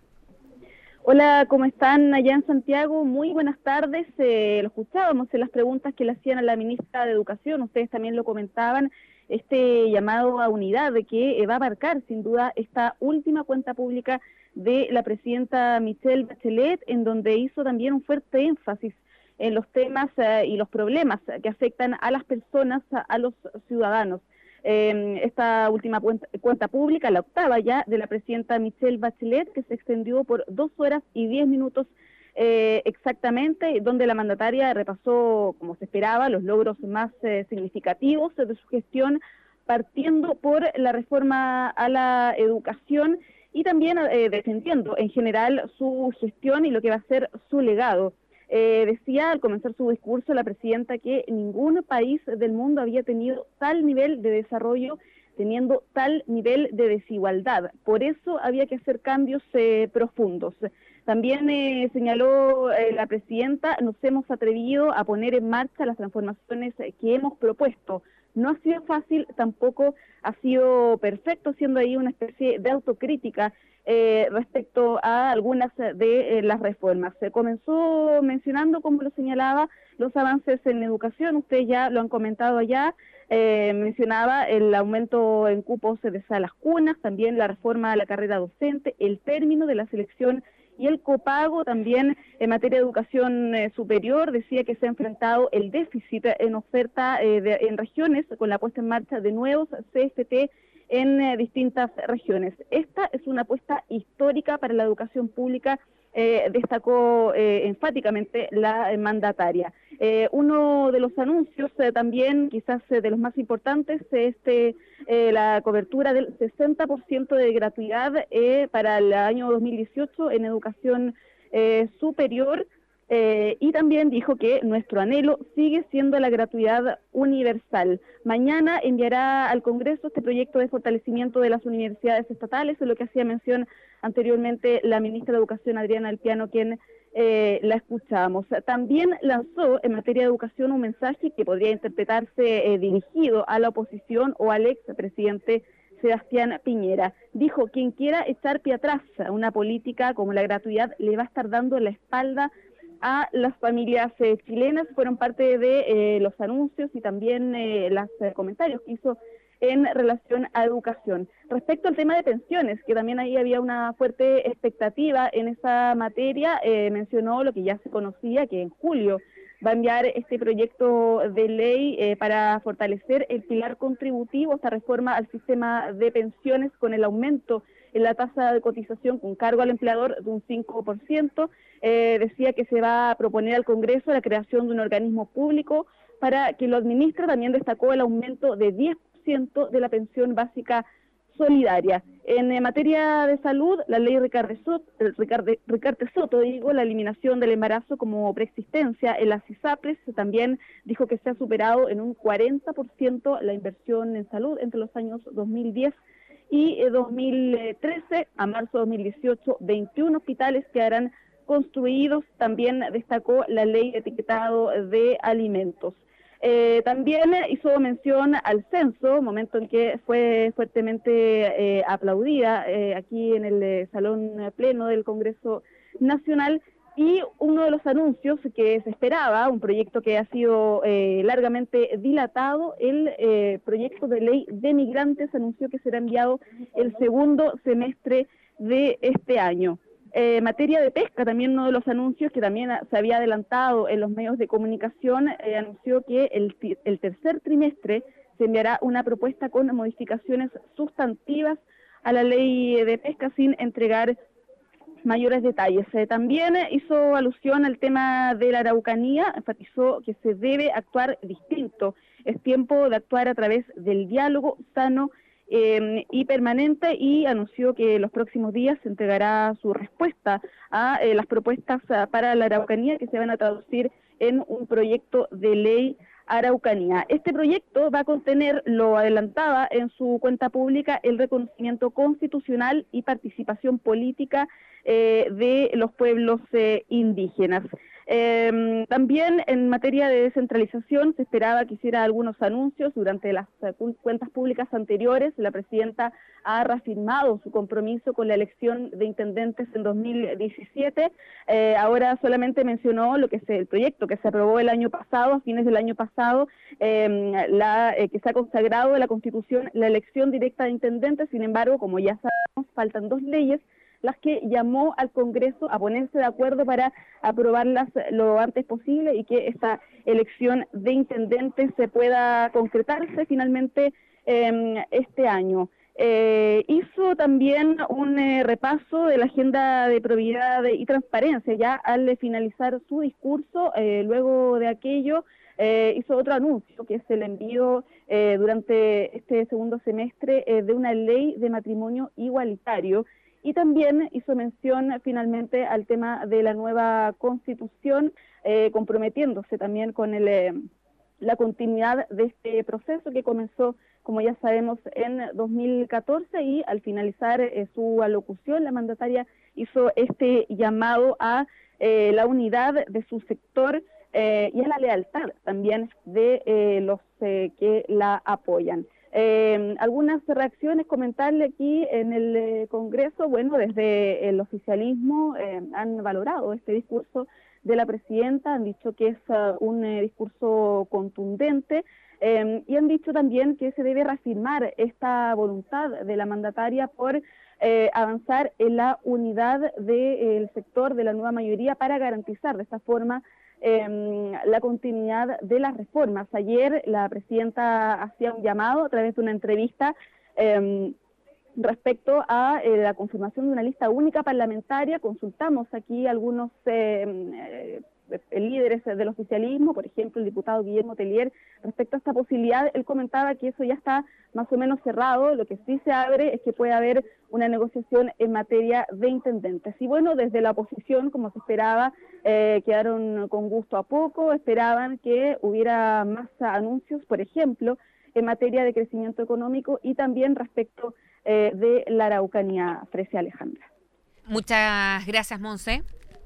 Hola, ¿cómo están allá en Santiago? Muy buenas tardes. Eh, lo escuchábamos en las preguntas que le hacían a la ministra de Educación, ustedes también lo comentaban, este llamado a unidad de que eh, va a abarcar sin duda esta última cuenta pública de la presidenta Michelle Bachelet, en donde hizo también un fuerte énfasis en los temas eh, y los problemas que afectan a las personas, a, a los ciudadanos. Eh, esta última cuenta, cuenta pública, la octava ya, de la presidenta Michelle Bachelet, que se extendió por dos horas y diez minutos eh, exactamente, donde la mandataria repasó, como se esperaba, los logros más eh, significativos de su gestión, partiendo por la reforma a la educación y también eh, defendiendo en general su gestión y lo que va a ser su legado. Eh, decía al comenzar su discurso la presidenta que ningún país del mundo había tenido tal nivel de desarrollo, teniendo tal nivel de desigualdad. Por eso había que hacer cambios eh, profundos. También eh, señaló eh, la presidenta, nos hemos atrevido a poner en marcha las transformaciones que hemos propuesto. No ha sido fácil, tampoco ha sido perfecto, siendo ahí una especie de autocrítica eh, respecto a algunas de eh, las reformas. Se comenzó mencionando, como lo señalaba, los avances en educación, ustedes ya lo han comentado allá, eh, mencionaba el aumento en cupos de salas cunas, también la reforma a la carrera docente, el término de la selección y el copago también en materia de educación eh, superior. Decía que se ha enfrentado el déficit en oferta eh, de, en regiones con la puesta en marcha de nuevos C F T en eh, distintas regiones. Esta es una apuesta histórica para la educación pública, eh, destacó eh, enfáticamente la eh, mandataria. Eh, uno de los anuncios eh, también, quizás eh, de los más importantes, es este, eh, la cobertura del sesenta por ciento de gratuidad eh, para el año dos mil dieciocho en educación eh, superior. Eh, y también dijo que nuestro anhelo sigue siendo la gratuidad universal. Mañana enviará al Congreso este proyecto de fortalecimiento de las universidades estatales, es lo que hacía mención anteriormente la ministra de Educación, Adriana Alpiano, quien eh, la escuchamos. También lanzó en materia de educación un mensaje que podría interpretarse eh, dirigido a la oposición o al expresidente Sebastián Piñera. Dijo, quien quiera echar pie atrás a una política como la gratuidad le va a estar dando la espalda a las familias eh, chilenas. Fueron parte de eh, los anuncios y también eh, los eh, comentarios que hizo en relación a educación. Respecto al tema de pensiones, que también ahí había una fuerte expectativa en esa materia, eh, mencionó lo que ya se conocía, que en julio va a enviar este proyecto de ley eh, para fortalecer el pilar contributivo, esta reforma al sistema de pensiones con el aumento en la tasa de cotización con cargo al empleador de un cinco por ciento. Eh, decía que se va a proponer al Congreso la creación de un organismo público para que lo administre. También destacó el aumento de diez por ciento de la pensión básica solidaria. En eh, materia de salud, la ley Ricardo Soto, Ricardo, Ricardo Soto, digo, la eliminación del embarazo como preexistencia en las ISAPRES, también dijo que se ha superado en un cuarenta por ciento la inversión en salud entre los años dos mil diez y eh, dos mil trece a marzo de dos mil dieciocho, veintiún hospitales quedarán construidos. También destacó la ley de etiquetado de alimentos. Eh, también hizo mención al censo, momento en que fue fuertemente eh, aplaudida eh, aquí en el eh, Salón Pleno del Congreso Nacional, y uno de los anuncios que se esperaba, un proyecto que ha sido eh, largamente dilatado, el eh, proyecto de ley de migrantes, anunció que será enviado el segundo semestre de este año. En eh, materia de pesca, también uno de los anuncios que también se había adelantado en los medios de comunicación, eh, anunció que el, el tercer trimestre se enviará una propuesta con modificaciones sustantivas a la ley de pesca sin entregar mayores detalles. Eh, también hizo alusión al tema de la Araucanía, enfatizó que se debe actuar distinto. Es tiempo de actuar a través del diálogo sano Eh, y permanente, y anunció que los próximos días se entregará su respuesta a eh, las propuestas uh, para la Araucanía, que se van a traducir en un proyecto de ley Araucanía. Este proyecto va a contener, lo adelantaba en su cuenta pública, el reconocimiento constitucional y participación política eh, de los pueblos eh, indígenas. Eh, también en materia de descentralización se esperaba que hiciera algunos anuncios. Durante las uh, cuentas públicas anteriores, la presidenta ha reafirmado su compromiso con la elección de intendentes en dos mil diecisiete. Eh, ahora solamente mencionó lo que es el proyecto que se aprobó el año pasado, a fines del año pasado, eh, la, eh, que se ha consagrado en la Constitución la elección directa de intendentes. Sin embargo, como ya sabemos, faltan dos leyes las que llamó al Congreso a ponerse de acuerdo para aprobarlas lo antes posible y que esta elección de intendentes se pueda concretarse finalmente eh, este año. Eh, hizo también un eh, repaso de la agenda de probidad y transparencia ya al eh, finalizar su discurso. Eh, luego de aquello eh, hizo otro anuncio, que es el envío eh, durante este segundo semestre eh, de una ley de matrimonio igualitario. Y también hizo mención finalmente al tema de la nueva Constitución, eh, comprometiéndose también con el, eh, la continuidad de este proceso que comenzó, como ya sabemos, en dos mil catorce, y al finalizar eh, su alocución, la mandataria hizo este llamado a eh, la unidad de su sector eh, y a la lealtad también de eh, los eh, que la apoyan. Eh, algunas reacciones, comentarle aquí en el eh, Congreso. Bueno, desde el oficialismo eh, han valorado este discurso de la presidenta, han dicho que es uh, un eh, discurso contundente eh, y han dicho también que se debe reafirmar esta voluntad de la mandataria por eh, avanzar en la unidad del sector de la nueva mayoría para garantizar de esta forma eh, la continuidad de las reformas. Ayer la presidenta hacía un llamado a través de una entrevista eh, respecto a eh, la confirmación de una lista única parlamentaria. Consultamos aquí algunos eh, eh, líderes del oficialismo, por ejemplo el diputado Guillermo Tellier, respecto a esta posibilidad. Él comentaba que eso ya está más o menos cerrado. Lo que sí se abre es que puede haber una negociación en materia de intendentes. Y bueno, desde la oposición, como se esperaba, eh, quedaron con gusto a poco, esperaban que hubiera más anuncios, por ejemplo, en materia de crecimiento económico y también respecto eh, de la Araucanía. Fresia, Alejandra. Muchas gracias, Monse.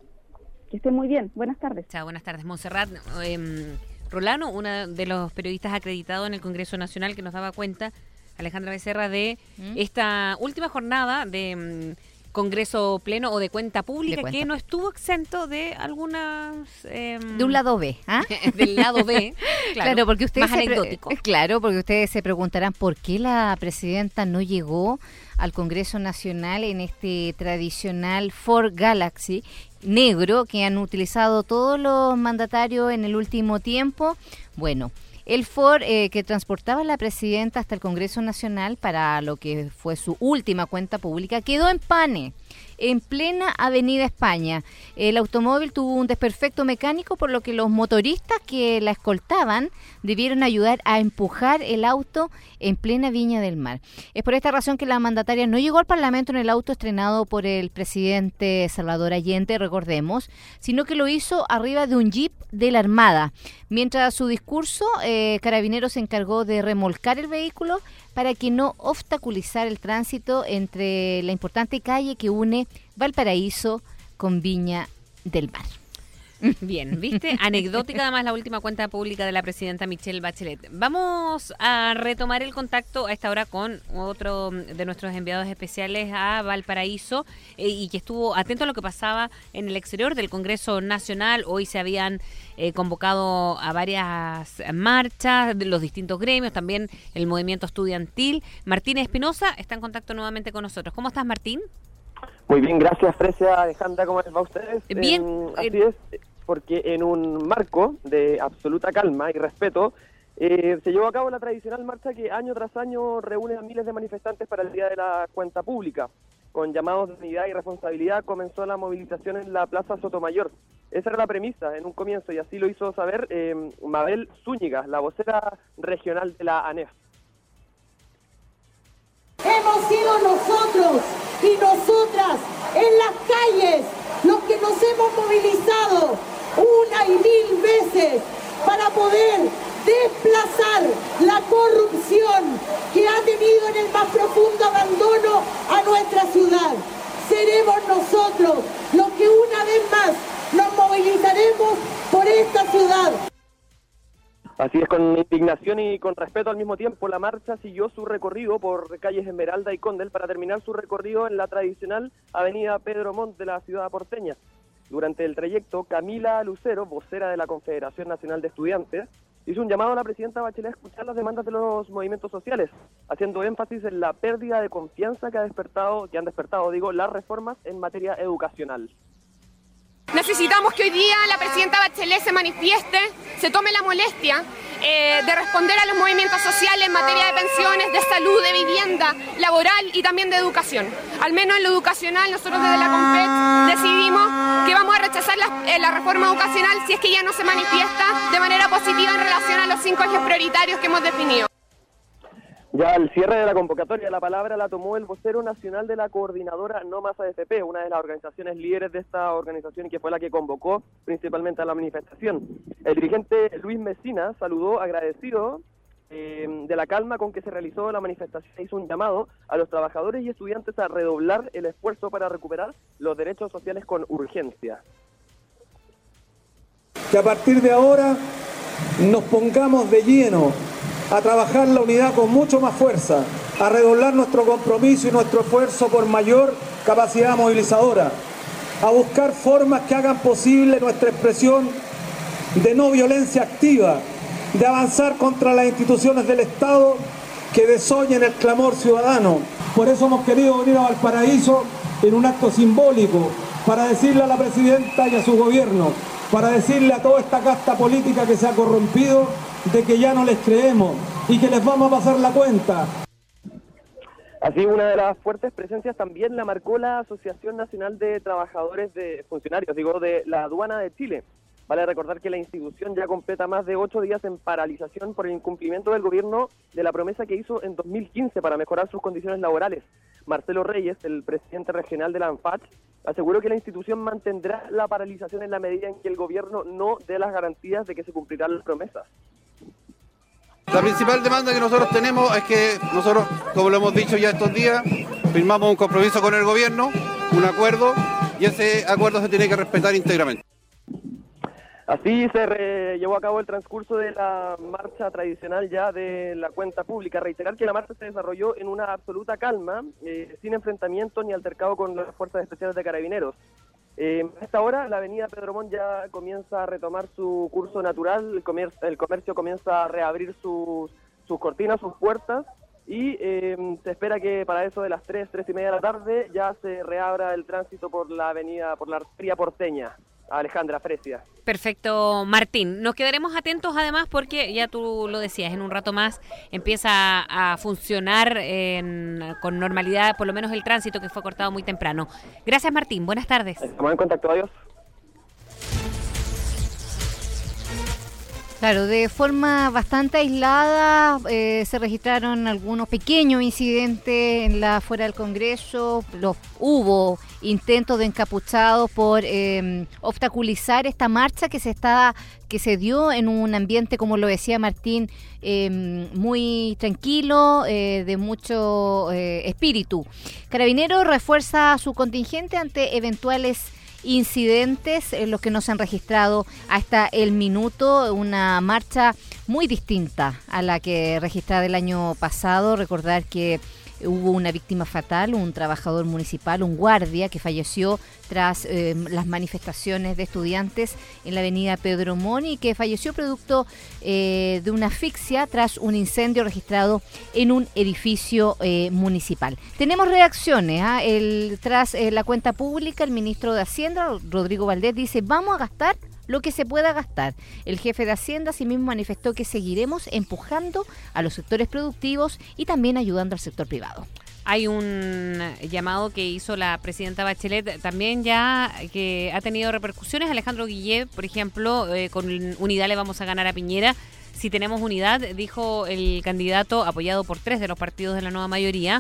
Que estén muy bien. Buenas tardes. Chao, buenas tardes. Montserrat eh, Rolano, una de los periodistas acreditados en el Congreso Nacional, que nos daba cuenta, Alejandra Becerra, de ¿Mm? esta última jornada de mm, Congreso Pleno o de Cuenta Pública, de cuenta. Que no estuvo exento de algunas... Eh, de un lado B, ¿ah? Del lado B, claro, claro, porque ustedes más se anecdótico. Pre- claro, porque ustedes se preguntarán por qué la presidenta no llegó al Congreso Nacional en este tradicional Ford Galaxy negro que han utilizado todos los mandatarios en el último tiempo. Bueno, el Ford eh, que transportaba a la presidenta hasta el Congreso Nacional para lo que fue su última cuenta pública quedó en Pane, en plena Avenida España. El automóvil tuvo un desperfecto mecánico, por lo que los motoristas que la escoltaban debieron ayudar a empujar el auto en plena Viña del Mar. Es por esta razón que la mandataria no llegó al Parlamento en el auto estrenado por el presidente Salvador Allende, recordemos, sino que lo hizo arriba de un jeep de la Armada. Mientras su discurso, eh, Carabineros se encargó de remolcar el vehículo para que no obstaculizara el tránsito entre la importante calle que une Valparaíso con Viña del Mar. Bien, ¿viste? Anecdótica además la última cuenta pública de la presidenta Michelle Bachelet. Vamos a retomar el contacto a esta hora con otro de nuestros enviados especiales a Valparaíso eh, y que estuvo atento a lo que pasaba en el exterior del Congreso Nacional. Hoy se habían eh, convocado a varias marchas de los distintos gremios, también el movimiento estudiantil. Martín Espinosa está en contacto nuevamente con nosotros. ¿Cómo estás, Martín? Muy bien, gracias, Fresia, Alejandra, ¿cómo les va a ustedes? Bien. Eh, así es, porque en un marco de absoluta calma y respeto, eh, se llevó a cabo la tradicional marcha que año tras año reúne a miles de manifestantes para el Día de la Cuenta Pública. Con llamados de unidad y responsabilidad comenzó la movilización en la Plaza Sotomayor. Esa era la premisa en un comienzo y así lo hizo saber eh, Mabel Zúñiga, la vocera regional de la ANEF. Hemos sido nosotros y nosotras en las calles los que nos hemos movilizado una y mil veces para poder desplazar la corrupción que ha tenido en el más profundo abandono a nuestra ciudad. Seremos nosotros los que una vez más nos movilizaremos por esta ciudad. Así es, con indignación y con respeto al mismo tiempo, la marcha siguió su recorrido por calles Esmeralda y Condel para terminar su recorrido en la tradicional avenida Pedro Montt de la ciudad porteña. Durante el trayecto, Camila Lucero, vocera de la Confederación Nacional de Estudiantes, hizo un llamado a la presidenta Bachelet a escuchar las demandas de los movimientos sociales, haciendo énfasis en la pérdida de confianza que ha despertado, que han despertado, digo, las reformas en materia educacional. Necesitamos que hoy día la presidenta Bachelet se manifieste, se tome la molestia eh, de responder a los movimientos sociales en materia de pensiones, de salud, de vivienda, laboral y también de educación. Al menos en lo educacional, nosotros desde la CONFET decidimos que vamos a rechazar la, eh, la reforma educacional si es que ya no se manifiesta de manera positiva en relación a los cinco ejes prioritarios que hemos definido. Ya al cierre de la convocatoria, la palabra la tomó el vocero nacional de la coordinadora No Más A F P, una de las organizaciones líderes de esta organización y que fue la que convocó principalmente a la manifestación. El dirigente Luis Mesina saludó agradecido eh, de la calma con que se realizó la manifestación e hizo un llamado a los trabajadores y estudiantes a redoblar el esfuerzo para recuperar los derechos sociales con urgencia. Que a partir de ahora nos pongamos de lleno a trabajar la unidad con mucho más fuerza, a redoblar nuestro compromiso y nuestro esfuerzo por mayor capacidad movilizadora, a buscar formas que hagan posible nuestra expresión de no violencia activa, de avanzar contra las instituciones del Estado que desoyen el clamor ciudadano, Por eso hemos querido venir a Valparaíso en un acto simbólico, para decirle a la presidenta y a su gobierno, para decirle a toda esta casta política que se ha corrompido, de que ya no les creemos y que les vamos a pasar la cuenta. Así, una de las fuertes presencias también la marcó la Asociación Nacional de Trabajadores de Funcionarios, digo, de la Aduana de Chile. Vale recordar que la institución ya completa más de ocho días en paralización por el incumplimiento del gobierno de la promesa que hizo en dos mil quince para mejorar sus condiciones laborales. Marcelo Reyes, el presidente regional de la ANFACH, aseguró que la institución mantendrá la paralización en la medida en que el gobierno no dé las garantías de que se cumplirán las promesas. La principal demanda que nosotros tenemos es que nosotros, como lo hemos dicho ya estos días, firmamos un compromiso con el gobierno, un acuerdo, y ese acuerdo se tiene que respetar íntegramente. Así se re- llevó a cabo el transcurso de la marcha tradicional ya de la cuenta pública. Reiterar que la marcha se desarrolló en una absoluta calma, eh, sin enfrentamiento ni altercado con las fuerzas especiales de carabineros. Eh, a esta hora la avenida Pedro Montt ya comienza a retomar su curso natural, el comercio, el comercio comienza a reabrir sus, sus cortinas, sus puertas, y eh, se espera que para eso de las tres, tres y media de la tarde ya se reabra el tránsito por la avenida, por la arteria porteña. Alejandra, Fresia. Perfecto, Martín. Nos quedaremos atentos además porque ya tú lo decías, en un rato más empieza a funcionar en, con normalidad, por lo menos el tránsito que fue cortado muy temprano. Gracias, Martín. Buenas tardes. Estamos en contacto. Adiós. Claro, de forma bastante aislada eh, se registraron algunos pequeños incidentes en la afuera del Congreso. Los hubo intentos de encapuchados por eh, obstaculizar esta marcha que se está que se dio en un ambiente, como lo decía Martín, eh, muy tranquilo, eh, de mucho eh, espíritu. Carabineros refuerza su contingente ante eventuales incidentes en los que no se han registrado hasta el minuto. Una marcha muy distinta a la que registrada el año pasado. Recordar que hubo una víctima fatal, un trabajador municipal, un guardia que falleció tras eh, las manifestaciones de estudiantes en la avenida Pedro Montt y que falleció producto eh, de una asfixia tras un incendio registrado en un edificio eh, municipal. Tenemos reacciones. ¿eh? El, tras eh, la cuenta pública, el ministro de Hacienda, Rodrigo Valdés, dice: vamos a gastar lo que se pueda gastar. El jefe de Hacienda asimismo manifestó que seguiremos empujando a los sectores productivos y también ayudando al sector privado. Hay un llamado que hizo la presidenta Bachelet también ya que ha tenido repercusiones. Alejandro Guillé, por ejemplo, eh, con unidad le vamos a ganar a Piñera. Si tenemos unidad, dijo el candidato apoyado por tres de los partidos de la nueva mayoría.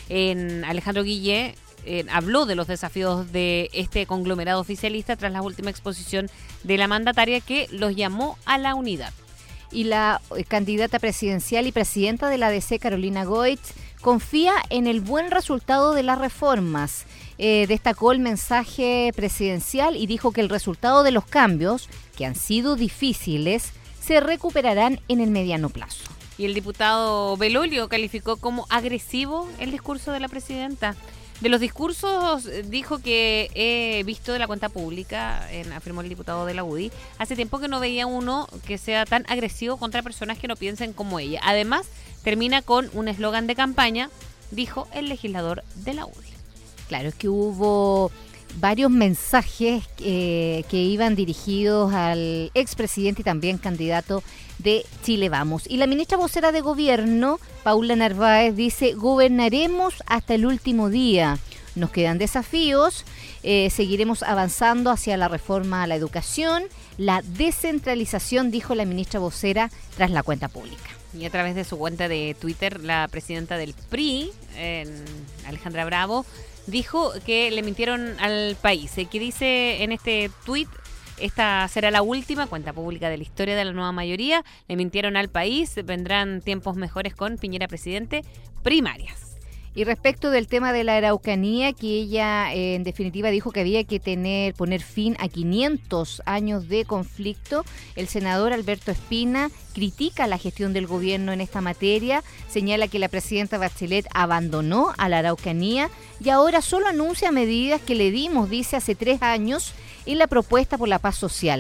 En Alejandro Guillé Eh, habló de los desafíos de este conglomerado oficialista tras la última exposición de la mandataria que los llamó a la unidad. Y la eh, candidata presidencial y presidenta de la A D C, Carolina Goetz, confía en el buen resultado de las reformas. Eh, destacó el mensaje presidencial y dijo que el resultado de los cambios, que han sido difíciles, se recuperarán en el mediano plazo. Y el diputado Belolio calificó como agresivo el discurso de la presidenta. De los discursos, dijo que he visto de la cuenta pública, en, afirmó el diputado de la U D I, hace tiempo que no veía uno que sea tan agresivo contra personas que no piensen como ella. Además, termina con un eslogan de campaña, dijo el legislador de la U D I. Claro, es que hubo varios mensajes eh, que iban dirigidos al expresidente y también candidato de Chile Vamos. Y la ministra vocera de Gobierno, Paula Narváez, dice: gobernaremos hasta el último día. Nos quedan desafíos, eh, seguiremos avanzando hacia la reforma a la educación, la descentralización, dijo la ministra vocera tras la cuenta pública. Y a través de su cuenta de Twitter, la presidenta del P R I, eh, Alejandra Bravo, dijo que le mintieron al país, eh, que dice en este tuit: esta será la última cuenta pública de la historia de la nueva mayoría, le mintieron al país, vendrán tiempos mejores con Piñera presidente, primarias. Y respecto del tema de la Araucanía, que ella eh, en definitiva dijo que había que tener poner fin a quinientos años de conflicto, el senador Alberto Espina critica la gestión del gobierno en esta materia, señala que la presidenta Bachelet abandonó a la Araucanía y ahora solo anuncia medidas que le dimos, dice, hace tres años en la propuesta por la paz social.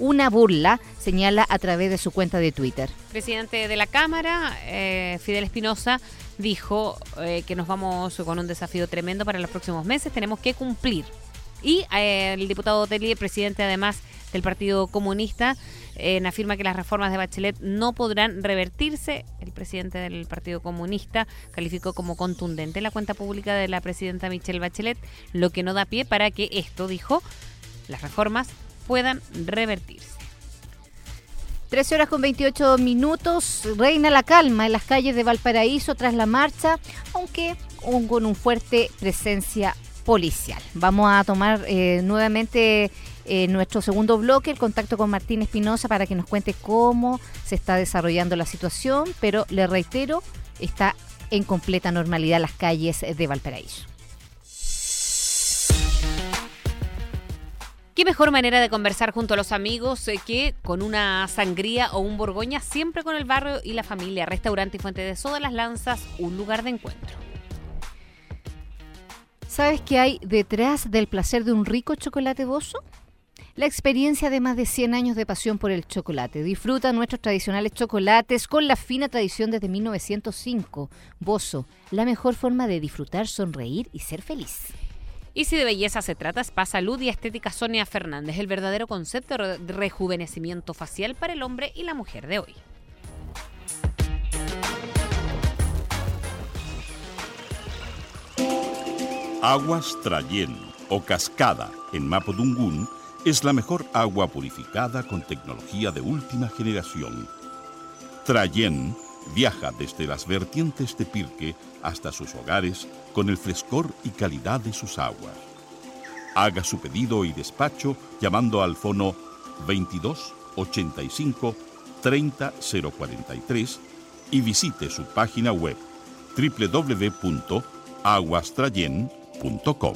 una burla, señala a través de su cuenta de Twitter. Presidente de la Cámara, eh, Fidel Espinosa, dijo eh, que nos vamos con un desafío tremendo para los próximos meses, tenemos que cumplir. Y eh, el diputado Telier, presidente además del Partido Comunista, eh, afirma que las reformas de Bachelet no podrán revertirse. El presidente del Partido Comunista calificó como contundente la cuenta pública de la presidenta Michelle Bachelet, lo que no da pie para que esto, dijo, las reformas puedan revertirse. trece horas con veintiocho minutos, reina la calma en las calles de Valparaíso tras la marcha, aunque con un fuerte presencia policial. Vamos a tomar eh, nuevamente eh, nuestro segundo bloque, el contacto con Martín Espinosa para que nos cuente cómo se está desarrollando la situación, pero le reitero, está en completa normalidad las calles de Valparaíso. Qué mejor manera de conversar junto a los amigos eh, que con una sangría o un borgoña, siempre con el barrio y la familia. Restaurante y Fuente de Soda Las Lanzas, un lugar de encuentro. ¿Sabes qué hay detrás del placer de un rico chocolate Bozo? La experiencia de más de cien años de pasión por el chocolate. Disfruta nuestros tradicionales chocolates con la fina tradición desde mil novecientos cinco. Bozo, la mejor forma de disfrutar, sonreír y ser feliz. Y si de belleza se trata, Spa Salud y Estética Sonia Fernández, el verdadero concepto de rejuvenecimiento facial para el hombre y la mujer de hoy. Aguas Trayén o Cascada en Mapudungún es la mejor agua purificada con tecnología de última generación. Trayén viaja desde las vertientes de Pirque hasta sus hogares con el frescor y calidad de sus aguas. Haga su pedido y despacho llamando al fono veintidós ochenta y cinco treinta cero cuarenta y tres y visite su página web doble u doble u doble u punto aguas trayén punto com.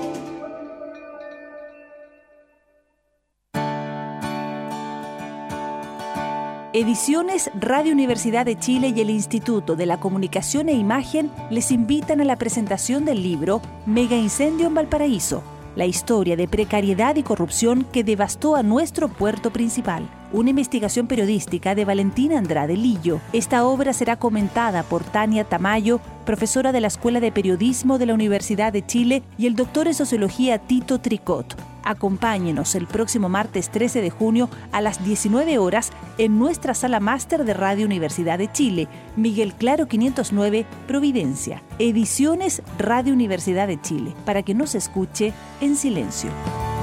Ediciones Radio Universidad de Chile y el Instituto de la Comunicación e Imagen les invitan a la presentación del libro Mega Incendio en Valparaíso, la historia de precariedad y corrupción que devastó a nuestro puerto principal. Una investigación periodística de Valentina Andrade Lillo. Esta obra será comentada por Tania Tamayo, profesora de la Escuela de Periodismo de la Universidad de Chile, y el doctor en Sociología Tito Tricot. Acompáñenos el próximo martes trece de junio a las diecinueve horas en nuestra sala máster de Radio Universidad de Chile, Miguel Claro quinientos nueve, Providencia. Ediciones Radio Universidad de Chile, para que no se escuche en silencio.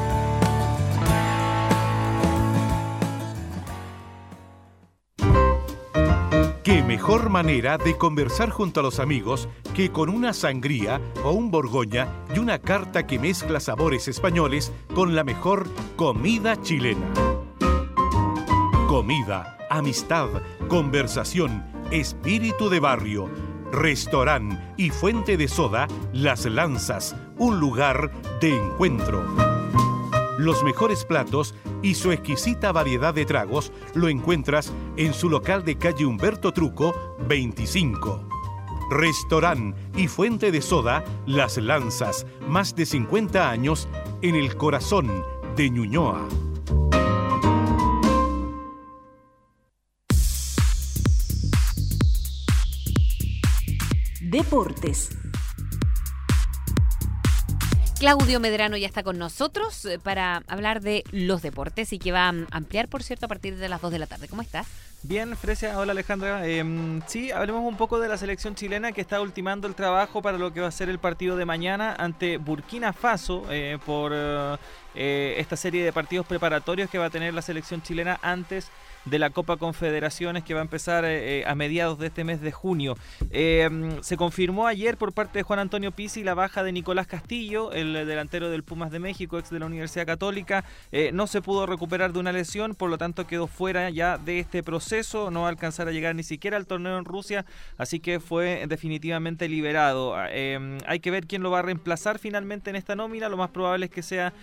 ¿Qué mejor manera de conversar junto a los amigos que con una sangría o un borgoña y una carta que mezcla sabores españoles con la mejor comida chilena? Comida, amistad, conversación, espíritu de barrio, restaurante y Fuente de Soda Las Lanzas, un lugar de encuentro. Los mejores platos y su exquisita variedad de tragos lo encuentras en su local de calle Humberto Truco, veinticinco. Restaurante y Fuente de Soda Las Lanzas, más de cincuenta años en el corazón de Ñuñoa. Deportes. Claudio Medrano ya está con nosotros para hablar de los deportes y que va a ampliar, por cierto, a partir de las dos de la tarde. ¿Cómo estás? Bien, Fresia. Hola, Alejandra. Eh, sí, hablemos un poco de la selección chilena que está ultimando el trabajo para lo que va a ser el partido de mañana ante Burkina Faso eh, por eh, esta serie de partidos preparatorios que va a tener la selección chilena antes de la Copa Confederaciones, que va a empezar eh, a mediados de este mes de junio. Eh, se confirmó ayer por parte de Juan Antonio Pizzi la baja de Nicolás Castillo, el delantero del Pumas de México, ex de la Universidad Católica. Eh, no se pudo recuperar de una lesión, por lo tanto quedó fuera ya de este proceso, no va a alcanzar a llegar ni siquiera al torneo en Rusia, así que fue definitivamente liberado. Eh, hay que ver quién lo va a reemplazar finalmente en esta nómina. Lo más probable es que sea el delantero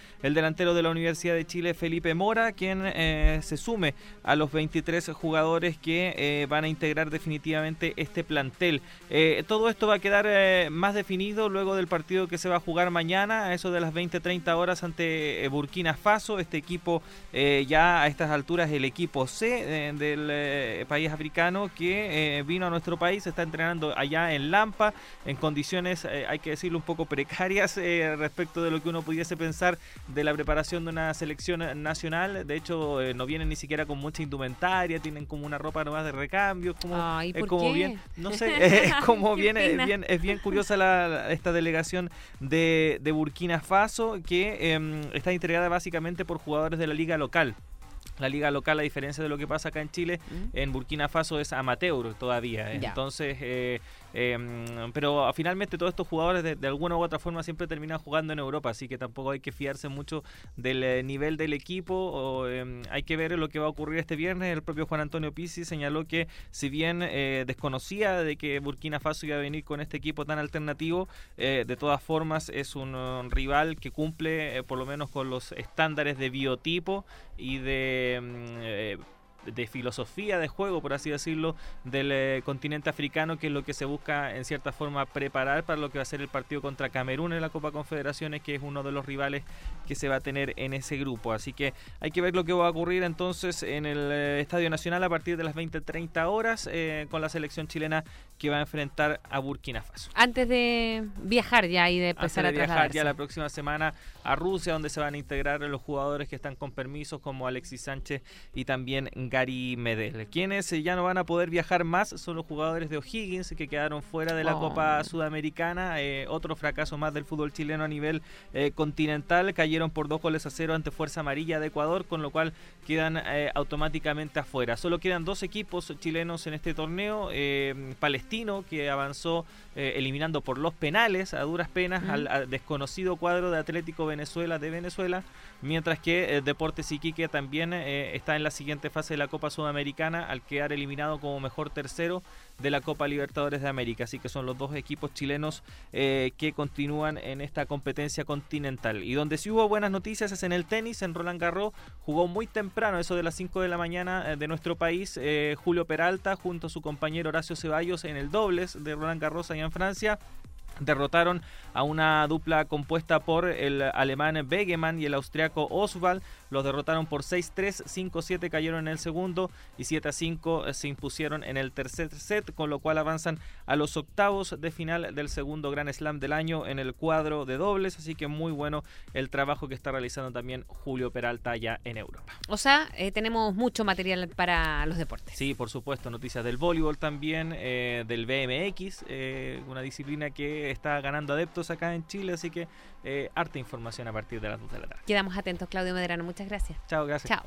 delantero de la Universidad de Chile, Felipe Mora, quien eh, se sume a los veintitrés jugadores que eh, van a integrar definitivamente este plantel. Eh, todo esto va a quedar eh, más definido luego del partido que se va a jugar mañana, a eso de las veinte treinta horas ante eh, Burkina Faso. Este equipo eh, ya a estas alturas, el equipo C eh, del eh, país africano que eh, vino a nuestro país, está entrenando allá en Lampa, en condiciones, eh, hay que decirlo, un poco precarias eh, respecto de lo que uno pudiese pensar de la preparación de una selección nacional. De hecho, eh, no vienen ni siquiera con mucha indumentaria, tienen como una ropa nomás de recambio, como, Ay, ¿por eh, como qué? bien, no sé, es como bien, es pena. bien, es bien curiosa la, la- esta delegación de, de Burkina Faso, que eh, está integrada básicamente por jugadores de la liga local. La liga local, a diferencia de lo que pasa acá en Chile, ¿Mm? en Burkina Faso es amateur todavía. Ya. Entonces, eh, eh, pero finalmente todos estos jugadores de, de alguna u otra forma siempre terminan jugando en Europa, así que tampoco hay que fiarse mucho del eh, nivel del equipo. O, eh, hay que ver lo que va a ocurrir este viernes. El propio Juan Antonio Pizzi señaló que si bien eh, desconocía de que Burkina Faso iba a venir con este equipo tan alternativo, eh, de todas formas es un, un rival que cumple eh, por lo menos con los estándares de biotipo y de mm, eh, de filosofía de juego, por así decirlo, del eh, continente africano, que es lo que se busca en cierta forma preparar para lo que va a ser el partido contra Camerún en la Copa Confederaciones, que es uno de los rivales que se va a tener en ese grupo. Así que hay que ver lo que va a ocurrir entonces en el eh, Estadio Nacional a partir de las veinte treinta horas eh, con la selección chilena que va a enfrentar a Burkina Faso. Antes de viajar ya y de Antes empezar de a viajar trasladarse. ya la próxima semana a Rusia, donde se van a integrar los jugadores que están con permisos, como Alexis Sánchez y también Gary Medel. Quienes eh, ya no van a poder viajar más son los jugadores de O'Higgins, que quedaron fuera de la Oh. Copa Sudamericana. Eh, otro fracaso más del fútbol chileno a nivel eh, continental. Cayeron por dos goles a cero ante Fuerza Amarilla de Ecuador, con lo cual quedan eh, automáticamente afuera. Solo quedan dos equipos chilenos en este torneo. Eh, Palestino, que avanzó eh, eliminando por los penales, a duras penas, Mm. al, al desconocido cuadro de Atlético Venezuela de Venezuela, mientras que eh, Deportes Iquique también eh, está en la siguiente fase de la Copa Sudamericana, al quedar eliminado como mejor tercero de la Copa Libertadores de América. Así que son los dos equipos chilenos eh, que continúan en esta competencia continental. Y donde sí hubo buenas noticias es en el tenis. En Roland Garros jugó muy temprano, eso de las cinco de la mañana eh, de nuestro país, eh, Julio Peralta junto a su compañero Horacio Ceballos en el dobles de Roland Garros allá en Francia. Derrotaron a una dupla compuesta por el alemán Begemann y el austriaco Oswald. Los derrotaron por seis tres, cinco siete cayeron en el segundo y siete a cinco se impusieron en el tercer set, con lo cual avanzan a los octavos de final del segundo Grand Slam del año en el cuadro de dobles. Así que muy bueno el trabajo que está realizando también Julio Peralta allá en Europa. O sea, eh, tenemos mucho material para los deportes. Sí, por supuesto, noticias del voleibol también, eh, del B M X, eh, una disciplina que está ganando adeptos acá en Chile, así que eh, harta información a partir de las dos de la tarde. Quedamos atentos, Claudio Medrano. Muchas gracias. Chao, gracias. Chao.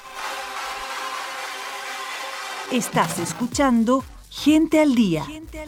Estás escuchando Gente al Día.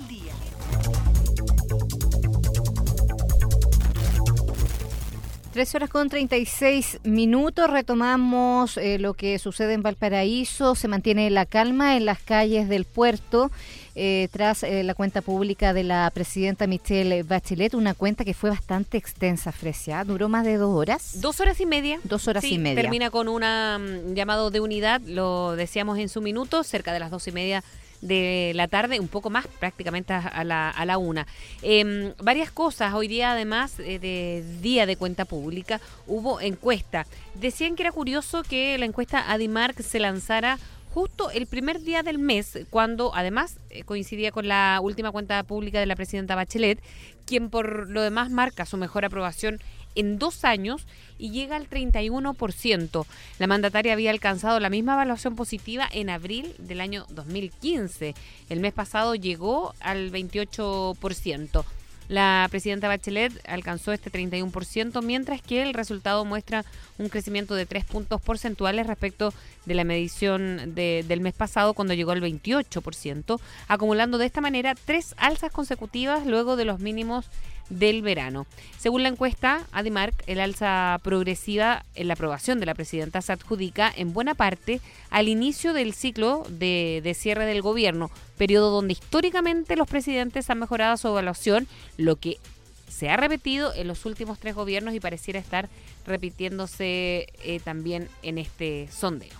Tres horas con treinta y seis minutos, retomamos eh, lo que sucede en Valparaíso. Se mantiene la calma en las calles del puerto eh, tras eh, la cuenta pública de la presidenta Michelle Bachelet, una cuenta que fue bastante extensa, Fresia, duró más de dos horas. Dos horas y media. Dos horas Sí, y media. termina con un llamado de unidad, lo decíamos en su minuto, cerca de las dos y media de la tarde, un poco más, prácticamente a la, a la una. Eh, varias cosas, hoy día además eh, de día de cuenta pública, hubo encuesta. Decían que era curioso que la encuesta Adimark se lanzara justo el primer día del mes, cuando además eh, coincidía con la última cuenta pública de la presidenta Bachelet, quien por lo demás marca su mejor aprobación en dos años y llega al treinta y uno por ciento. La mandataria había alcanzado la misma evaluación positiva en abril del año dos mil quince. El mes pasado llegó al veintiocho por ciento. La presidenta Bachelet alcanzó este treinta y uno por ciento, mientras que el resultado muestra un crecimiento de tres puntos porcentuales respecto de la medición de, del mes pasado, cuando llegó al veintiocho por ciento, acumulando de esta manera tres alzas consecutivas luego de los mínimos del verano. Según la encuesta Adimark, el alza progresiva en la aprobación de la presidenta se adjudica en buena parte al inicio del ciclo de, de cierre del gobierno, periodo donde históricamente los presidentes han mejorado su evaluación, lo que se ha repetido en los últimos tres gobiernos y pareciera estar repitiéndose eh, también en este sondeo.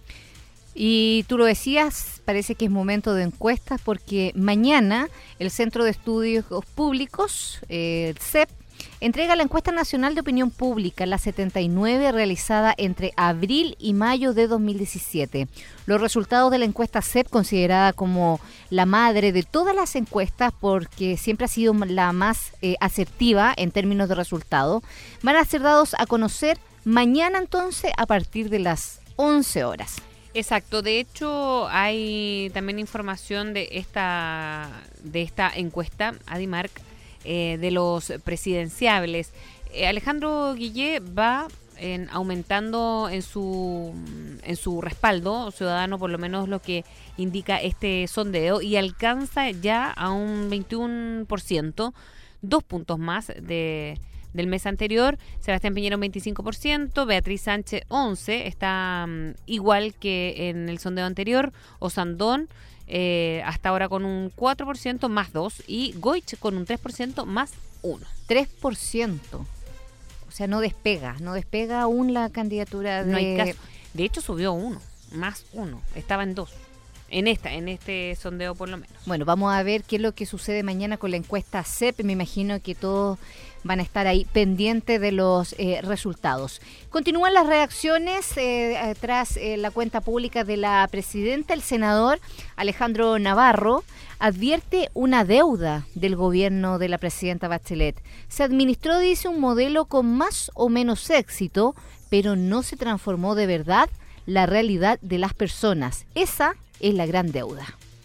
Y tú lo decías, parece que es momento de encuestas porque mañana el Centro de Estudios Públicos, eh, el C E P, entrega la encuesta nacional de opinión pública, la setenta y nueve, realizada entre abril y mayo de dos mil diecisiete. Los resultados de la encuesta C E P, considerada como la madre de todas las encuestas porque siempre ha sido la más eh, asertiva en términos de resultado, van a ser dados a conocer mañana entonces a partir de las once horas. Exacto, de hecho hay también información de esta, de esta encuesta, Adimark, Eh, de los presidenciables. Eh, Alejandro Guillé va en, aumentando en su en su respaldo ciudadano, por lo menos lo que indica este sondeo, y alcanza ya a un veintiuno por ciento, dos puntos más de del mes anterior. Sebastián Piñera un veinticinco por ciento, Beatriz Sánchez once por ciento, está um, igual que en el sondeo anterior, Osandón Eh, hasta ahora con un cuatro por ciento más dos y Goich con un tres por ciento más uno. tres por ciento. O sea, no despega, no despega aún la candidatura de... No hay caso. De hecho subió uno, más uno, estaba en dos. En esta, en este sondeo por lo menos. Bueno, vamos a ver qué es lo que sucede mañana con la encuesta C E P. Me imagino que todos van a estar ahí pendientes de los eh, resultados. Continúan las reacciones eh, tras eh, la cuenta pública de la presidenta. El senador Alejandro Navarro advierte una deuda del gobierno de la presidenta Bachelet. Se administró, dice, un modelo con más o menos éxito, pero no se transformó de verdad la realidad de las personas. Esa es la gran deuda.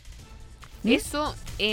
Eso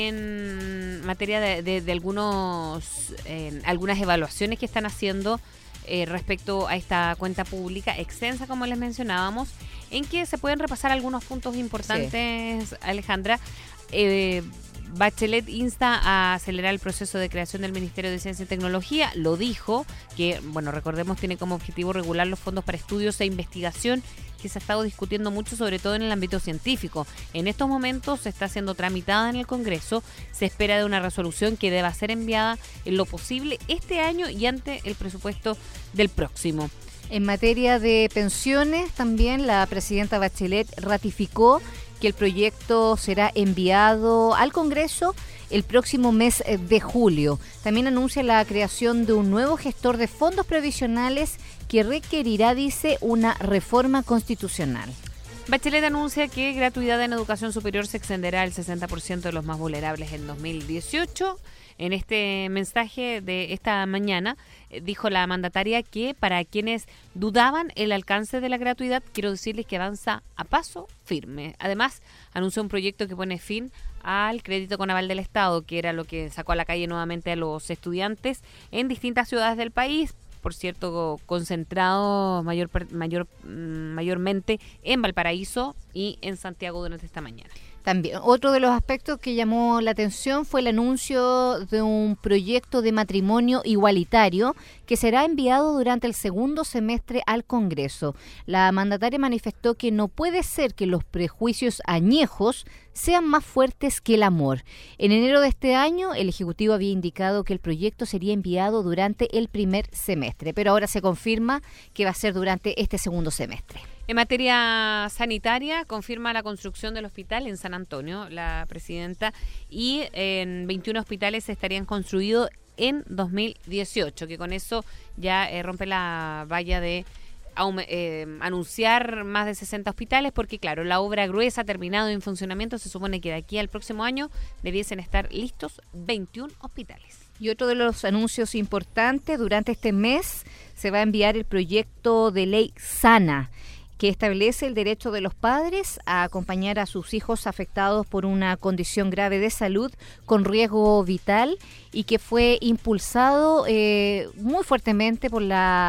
en materia de, de, de algunos eh, algunas evaluaciones que están haciendo eh, respecto a esta cuenta pública extensa, como les mencionábamos, en que se pueden repasar algunos puntos importantes, sí. Alejandra. Eh, Bachelet insta a acelerar el proceso de creación del Ministerio de Ciencia y Tecnología. Lo dijo, que, bueno, recordemos, tiene como objetivo regular los fondos para estudios e investigación, que se ha estado discutiendo mucho, sobre todo en el ámbito científico. En estos momentos se está siendo tramitada en el Congreso. Se espera de una resolución que deba ser enviada en lo posible este año y ante el presupuesto del próximo. En materia de pensiones, también la presidenta Bachelet ratificó que el proyecto será enviado al Congreso el próximo mes de julio. También anuncia la creación de un nuevo gestor de fondos previsionales que requerirá, dice, una reforma constitucional. Bachelet anuncia que gratuidad en educación superior se extenderá al sesenta por ciento de los más vulnerables en dos mil dieciocho. En este mensaje de esta mañana eh, dijo la mandataria que para quienes dudaban el alcance de la gratuidad, quiero decirles que avanza a paso firme. Además, anunció un proyecto que pone fin al crédito con aval del Estado, que era lo que sacó a la calle nuevamente a los estudiantes en distintas ciudades del país. Por cierto, concentrado mayor, mayor, mayormente en Valparaíso y en Santiago durante esta mañana. También, otro de los aspectos que llamó la atención fue el anuncio de un proyecto de matrimonio igualitario que será enviado durante el segundo semestre al Congreso. La mandataria manifestó que no puede ser que los prejuicios añejos sean más fuertes que el amor. En enero de este año, el Ejecutivo había indicado que el proyecto sería enviado durante el primer semestre, pero ahora se confirma que va a ser durante este segundo semestre. En materia sanitaria, confirma la construcción del hospital en San Antonio, la presidenta, y en veintiún hospitales estarían construidos en dos mil dieciocho, que con eso ya eh, rompe la valla de eh, anunciar más de sesenta hospitales, porque claro, la obra gruesa ha terminado en funcionamiento, se supone que de aquí al próximo año debiesen estar listos veintiún hospitales. Y otro de los anuncios importantes, durante este mes se va a enviar el proyecto de ley Sana, que establece el derecho de los padres a acompañar a sus hijos afectados por una condición grave de salud con riesgo vital y que fue impulsado eh, muy fuertemente por la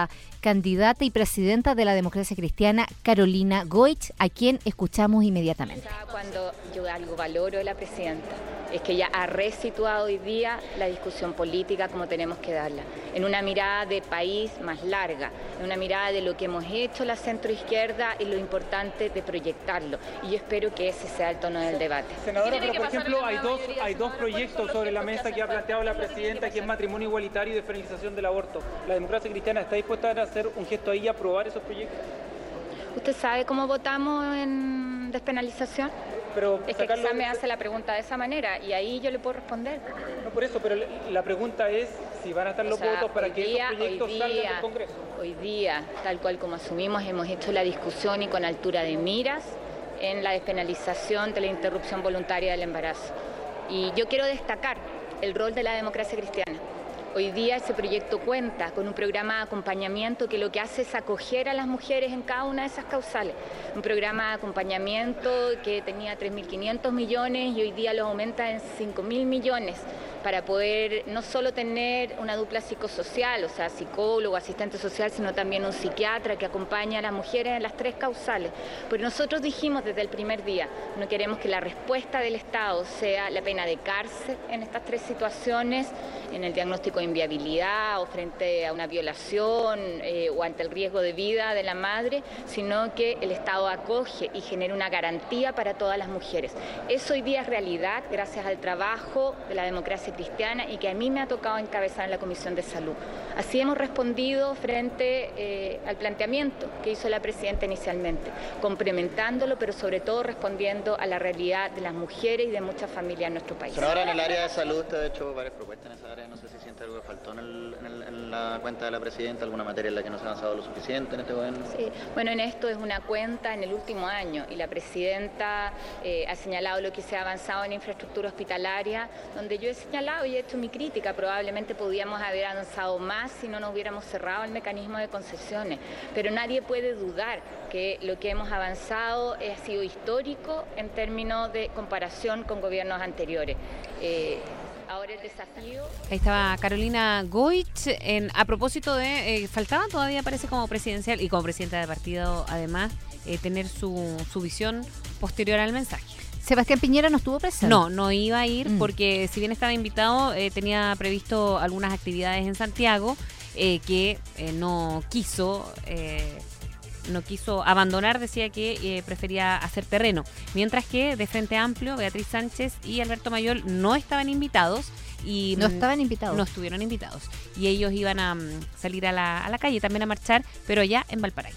candidata y presidenta de la Democracia Cristiana, Carolina Goich, a quien escuchamos inmediatamente. Cuando yo algo valoro de la presidenta es que ella ha resituado hoy día la discusión política como tenemos que darla, en una mirada de país más larga, en una mirada de lo que hemos hecho la centroizquierda y lo importante de proyectarlo. Y yo espero que ese sea el tono del debate. Senadora, pero por ejemplo hay dos, hay dos proyectos sobre la mesa que ha planteado la presidenta, que es matrimonio igualitario y despenalización del aborto. ¿La Democracia Cristiana está dispuesta a hacer un gesto ahí y aprobar esos proyectos? ¿Usted sabe cómo votamos en despenalización? Pero es que quizás me hace la pregunta de esa manera y ahí yo le puedo responder. No por eso, pero la pregunta es si van a estar los o sea, votos para que día, esos proyectos día, salgan del Congreso. Hoy día, tal cual como asumimos, hemos hecho la discusión y con altura de miras en la despenalización de la interrupción voluntaria del embarazo. Y yo quiero destacar el rol de la Democracia Cristiana. Hoy día ese proyecto cuenta con un programa de acompañamiento que lo que hace es acoger a las mujeres en cada una de esas causales. Un programa de acompañamiento que tenía tres mil quinientos millones y hoy día lo aumenta en cinco mil millones para poder no solo tener una dupla psicosocial, o sea, psicólogo, asistente social, sino también un psiquiatra que acompaña a las mujeres en las tres causales. Porque nosotros dijimos desde el primer día, no queremos que la respuesta del Estado sea la pena de cárcel en estas tres situaciones, en el diagnóstico de inviabilidad o frente a una violación eh, o ante el riesgo de vida de la madre, sino que el Estado acoge y genera una garantía para todas las mujeres. Eso hoy día es realidad gracias al trabajo de la Democracia Cristiana y que a mí me ha tocado encabezar en la Comisión de Salud. Así hemos respondido frente eh, al planteamiento que hizo la presidenta inicialmente, complementándolo, pero sobre todo respondiendo a la realidad de las mujeres y de muchas familias en nuestro país. Pero ahora en el área de salud usted ha hecho varias propuestas en esa área, no sé si siente algo que faltó en, el, en, el, en la cuenta de la presidenta, alguna materia en la que no se ha avanzado lo suficiente en este gobierno. Sí, bueno, en esto es una cuenta en el último año y la presidenta eh, ha señalado lo que se ha avanzado en infraestructura hospitalaria, donde yo he señalado y he hecho mi crítica, probablemente podíamos haber avanzado más si no nos hubiéramos cerrado el mecanismo de concesiones, pero nadie puede dudar que lo que hemos avanzado ha sido histórico en términos de comparación con gobiernos anteriores. Eh, Ahora el desafío... Ahí estaba Carolina Goich. En, a propósito de... Eh, faltaba todavía, parece, como presidencial y como presidenta de partido, además, eh, tener su, su visión posterior al mensaje. Sebastián Piñera no estuvo presente. No, no iba a ir mm. porque si bien estaba invitado, eh, tenía previsto algunas actividades en Santiago eh, que eh, no quiso... Eh, no quiso abandonar, decía que eh, prefería hacer terreno. Mientras que de Frente Amplio, Beatriz Sánchez y Alberto Mayol no estaban invitados. Y no estaban invitados. No estuvieron invitados. Y ellos iban a um, salir a la, a la calle, también a marchar, pero allá en Valparaíso.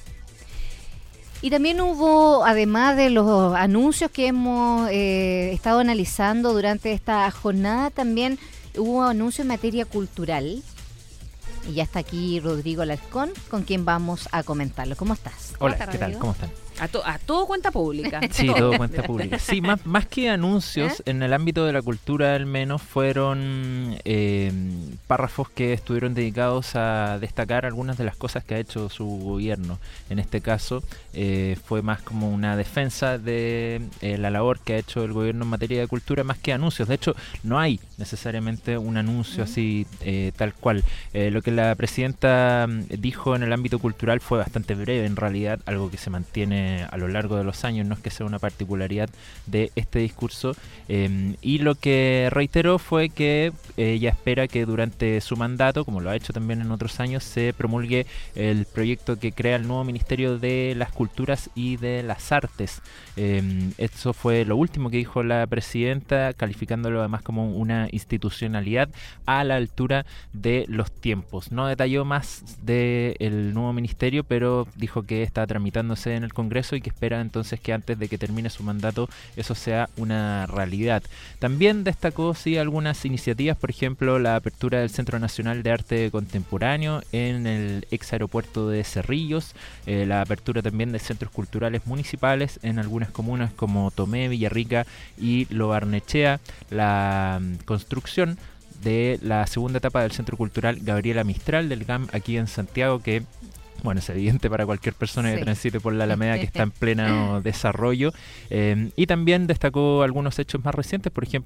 Y también hubo, además de los anuncios que hemos eh, estado analizando durante esta jornada, también hubo anuncios en materia cultural. Y ya está aquí Rodrigo Alarcón, con quien vamos a comentarlo. ¿Cómo estás? Hola, ¿qué tal? ¿Cómo están? A, to, a todo cuenta pública. Sí, todo cuenta pública. Sí, más, más que anuncios, ¿Eh? en el ámbito de la cultura al menos, fueron eh, párrafos que estuvieron dedicados a destacar algunas de las cosas que ha hecho su gobierno. En este caso, eh, fue más como una defensa de eh, la labor que ha hecho el gobierno en materia de cultura, más que anuncios. De hecho, no hay necesariamente un anuncio uh-huh. así eh, tal cual. Eh, lo que la presidenta dijo en el ámbito cultural fue bastante breve, en realidad, algo que se mantiene a lo largo de los años, no es que sea una particularidad de este discurso, eh, y lo que reiteró fue que ella espera que durante su mandato, como lo ha hecho también en otros años, se promulgue el proyecto que crea el nuevo Ministerio de las Culturas y de las Artes. Eh, eso fue lo último que dijo la presidenta, calificándolo además como una institucionalidad a la altura de los tiempos. No detalló más del nuevo ministerio, pero dijo que está tramitándose en el Congreso y que espera entonces que antes de que termine su mandato eso sea una realidad. También destacó sí algunas iniciativas, por ejemplo la apertura del Centro Nacional de Arte Contemporáneo en el ex aeropuerto de Cerrillos, eh, la apertura también de centros culturales municipales en algunas comunas como Tomé, Villarrica y Lo Barnechea, la um, construcción de la segunda etapa del Centro Cultural Gabriela Mistral del G A M aquí en Santiago, que bueno, es evidente para cualquier persona sí. que transite por la Alameda que está en pleno desarrollo. Eh, y también destacó algunos hechos más recientes, por ejemplo,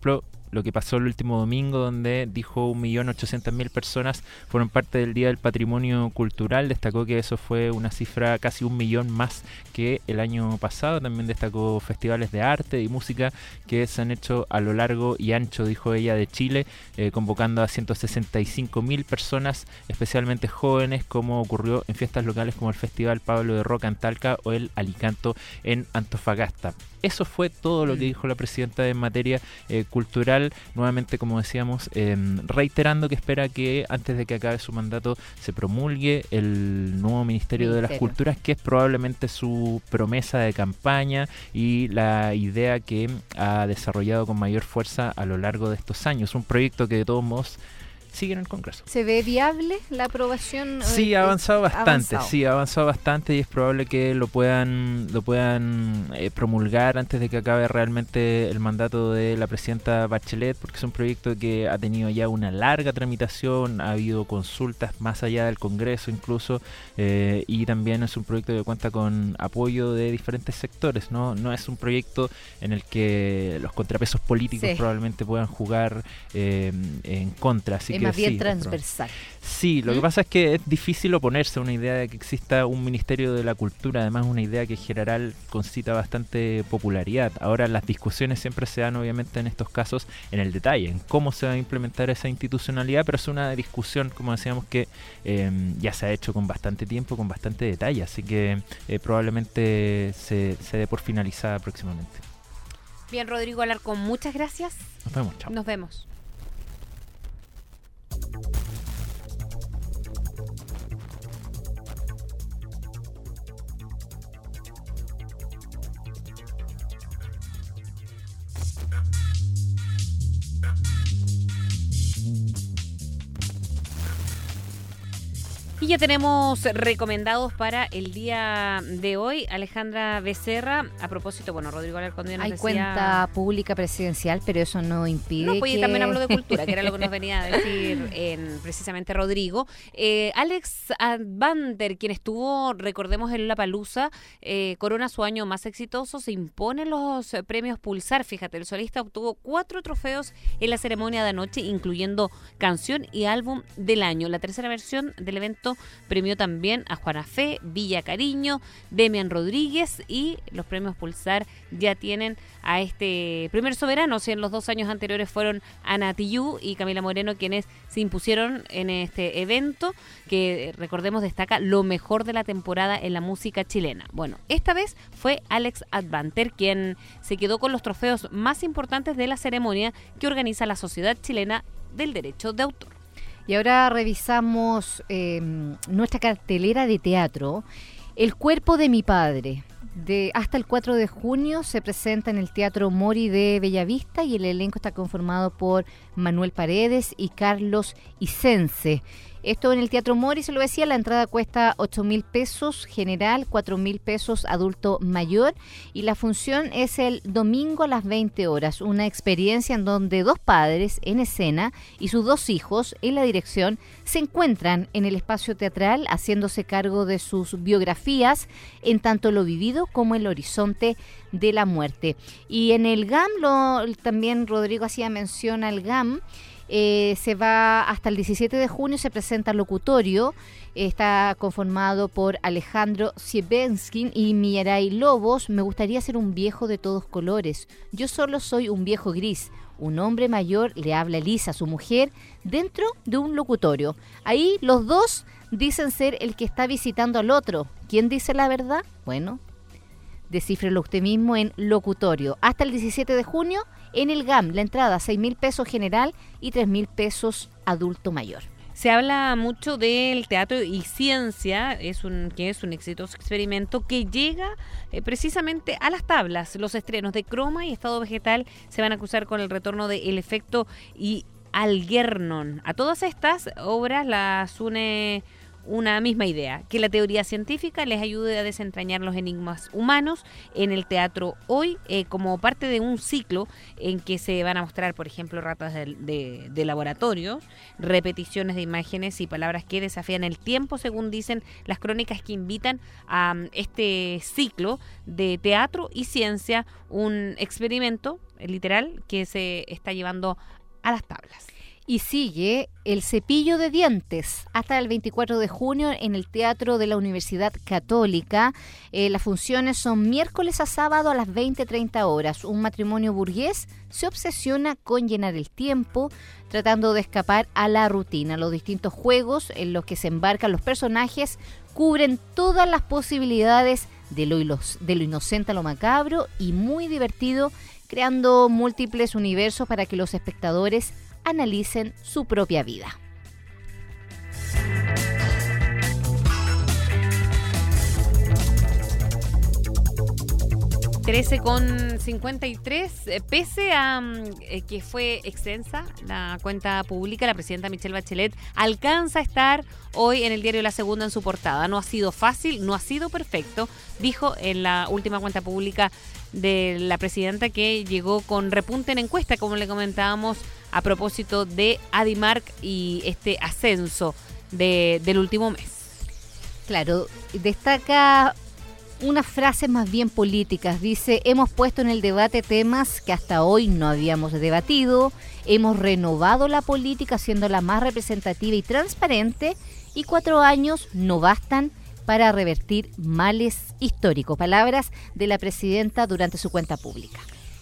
lo que pasó el último domingo, donde dijo un millón ochocientas mil personas fueron parte del Día del Patrimonio Cultural. Destacó que eso fue una cifra casi un millón más que el año pasado. También destacó festivales de arte y música que se han hecho a lo largo y ancho, dijo ella, de Chile, eh, convocando a ciento sesenta y cinco mil personas, especialmente jóvenes, como ocurrió en fiestas locales como el Festival Pablo de Roca en Talca o el Alicanto en Antofagasta. Eso fue todo lo que dijo la presidenta en materia eh, cultural, nuevamente, como decíamos, eh, reiterando que espera que antes de que acabe su mandato se promulgue el nuevo Ministerio, Ministerio de las Culturas, que es probablemente su promesa de campaña y la idea que ha desarrollado con mayor fuerza a lo largo de estos años. Un proyecto que de todos modos sigue en el Congreso. ¿Se ve viable la aprobación? Sí, ha avanzado bastante, avanzado. sí, ha avanzado bastante y es probable que lo puedan lo puedan eh, promulgar antes de que acabe realmente el mandato de la presidenta Bachelet, porque es un proyecto que ha tenido ya una larga tramitación, ha habido consultas más allá del Congreso incluso, eh, y también es un proyecto que cuenta con apoyo de diferentes sectores, ¿no? No es un proyecto en el que los contrapesos políticos sí. probablemente puedan jugar eh, en contra, así es que más bien sí, transversal. Sí, lo ¿Mm? que pasa es que es difícil oponerse a una idea de que exista un Ministerio de la Cultura, además una idea que en general concita bastante popularidad. Ahora las discusiones siempre se dan obviamente en estos casos en el detalle, en cómo se va a implementar esa institucionalidad, pero es una discusión, como decíamos, que eh, ya se ha hecho con bastante tiempo, con bastante detalle, así que eh, probablemente se, se dé por finalizada próximamente. Bien, Rodrigo Alarcón, muchas gracias. Nos vemos, chao. Nos vemos. Y ya tenemos recomendados para el día de hoy. Alejandra Becerra, a propósito, bueno, Rodrigo Alarcón nos Hay decía... cuenta pública presidencial, pero eso no impide no, pues, que... también habló de cultura, que era lo que nos venía a decir en, precisamente Rodrigo. Eh, Alex Advanter, quien estuvo, recordemos, en Lollapalooza, eh, corona su año más exitoso, se imponen los premios Pulsar. Fíjate, el solista obtuvo cuatro trofeos en la ceremonia de anoche, incluyendo canción y álbum del año. La tercera versión del evento premió también a Juana Fe, Villa Cariño, Demian Rodríguez, y los premios Pulsar ya tienen a este primer soberano. Si en los dos años anteriores fueron Ana Tijoux y Camila Moreno quienes se impusieron en este evento, que recordemos destaca lo mejor de la temporada en la música chilena. Bueno, esta vez fue Alex Advanter quien se quedó con los trofeos más importantes de la ceremonia que organiza la Sociedad Chilena del Derecho de Autor. Y ahora revisamos eh, nuestra cartelera de teatro. El cuerpo de mi padre. De hasta el cuatro de junio se presenta en el Teatro Mori de Bellavista y el elenco está conformado por Manuel Paredes y Carlos Isense. Esto en el Teatro Mori, se lo decía, la entrada cuesta ocho mil pesos general, cuatro mil pesos adulto mayor, y la función es el domingo a las veinte horas, una experiencia en donde dos padres en escena y sus dos hijos en la dirección se encuentran en el espacio teatral haciéndose cargo de sus biografías en tanto lo vivido como el horizonte de la muerte. Y en el G A M, lo, también Rodrigo hacía mención al G A M, Eh, se va hasta el diecisiete de junio, se presenta locutorio, está conformado por Alejandro Siebenskin y Millaray Lobos. Me gustaría ser un viejo de todos colores, yo solo soy un viejo gris. Un hombre mayor le habla a Elisa, su mujer, dentro de un locutorio. Ahí los dos dicen ser el que está visitando al otro. ¿Quién dice la verdad? Bueno, descífrelo usted mismo en locutorio. Hasta el diecisiete de junio en el G A M, la entrada seis mil pesos general y tres mil pesos adulto mayor. Se habla mucho del teatro y ciencia, es un que es un exitoso experimento que llega eh, precisamente a las tablas. Los estrenos de Croma y Estado Vegetal se van a cruzar con el retorno de El Efecto y Algernon. A todas estas obras las une una misma idea, que la teoría científica les ayude a desentrañar los enigmas humanos en el teatro hoy, eh, como parte de un ciclo en que se van a mostrar, por ejemplo, ratas de, de, de laboratorio, repeticiones de imágenes y palabras que desafían el tiempo, según dicen las crónicas que invitan a um, este ciclo de teatro y ciencia, un experimento eh, literal que se está llevando a las tablas. Y sigue el cepillo de dientes hasta el veinticuatro de junio en el Teatro de la Universidad Católica. Eh, las funciones son miércoles a sábado a las veinte treinta horas. Un matrimonio burgués se obsesiona con llenar el tiempo, tratando de escapar a la rutina. Los distintos juegos en los que se embarcan los personajes cubren todas las posibilidades de lo, de lo inocente a lo macabro y muy divertido, creando múltiples universos para que los espectadores analicen su propia vida. trece con cincuenta y tres, pese a eh, que fue extensa la cuenta pública, la presidenta Michelle Bachelet alcanza a estar hoy en el diario La Segunda en su portada. No ha sido fácil, no ha sido perfecto, dijo en la última cuenta pública de la presidenta, que llegó con repunte en encuesta, como le comentábamos, a propósito de Adimark y este ascenso de, del último mes. Claro, destaca unas frases más bien políticas. Dice: hemos puesto en el debate temas que hasta hoy no habíamos debatido, hemos renovado la política haciéndola más representativa y transparente, y cuatro años no bastan para revertir males históricos. Palabras de la presidenta durante su cuenta pública.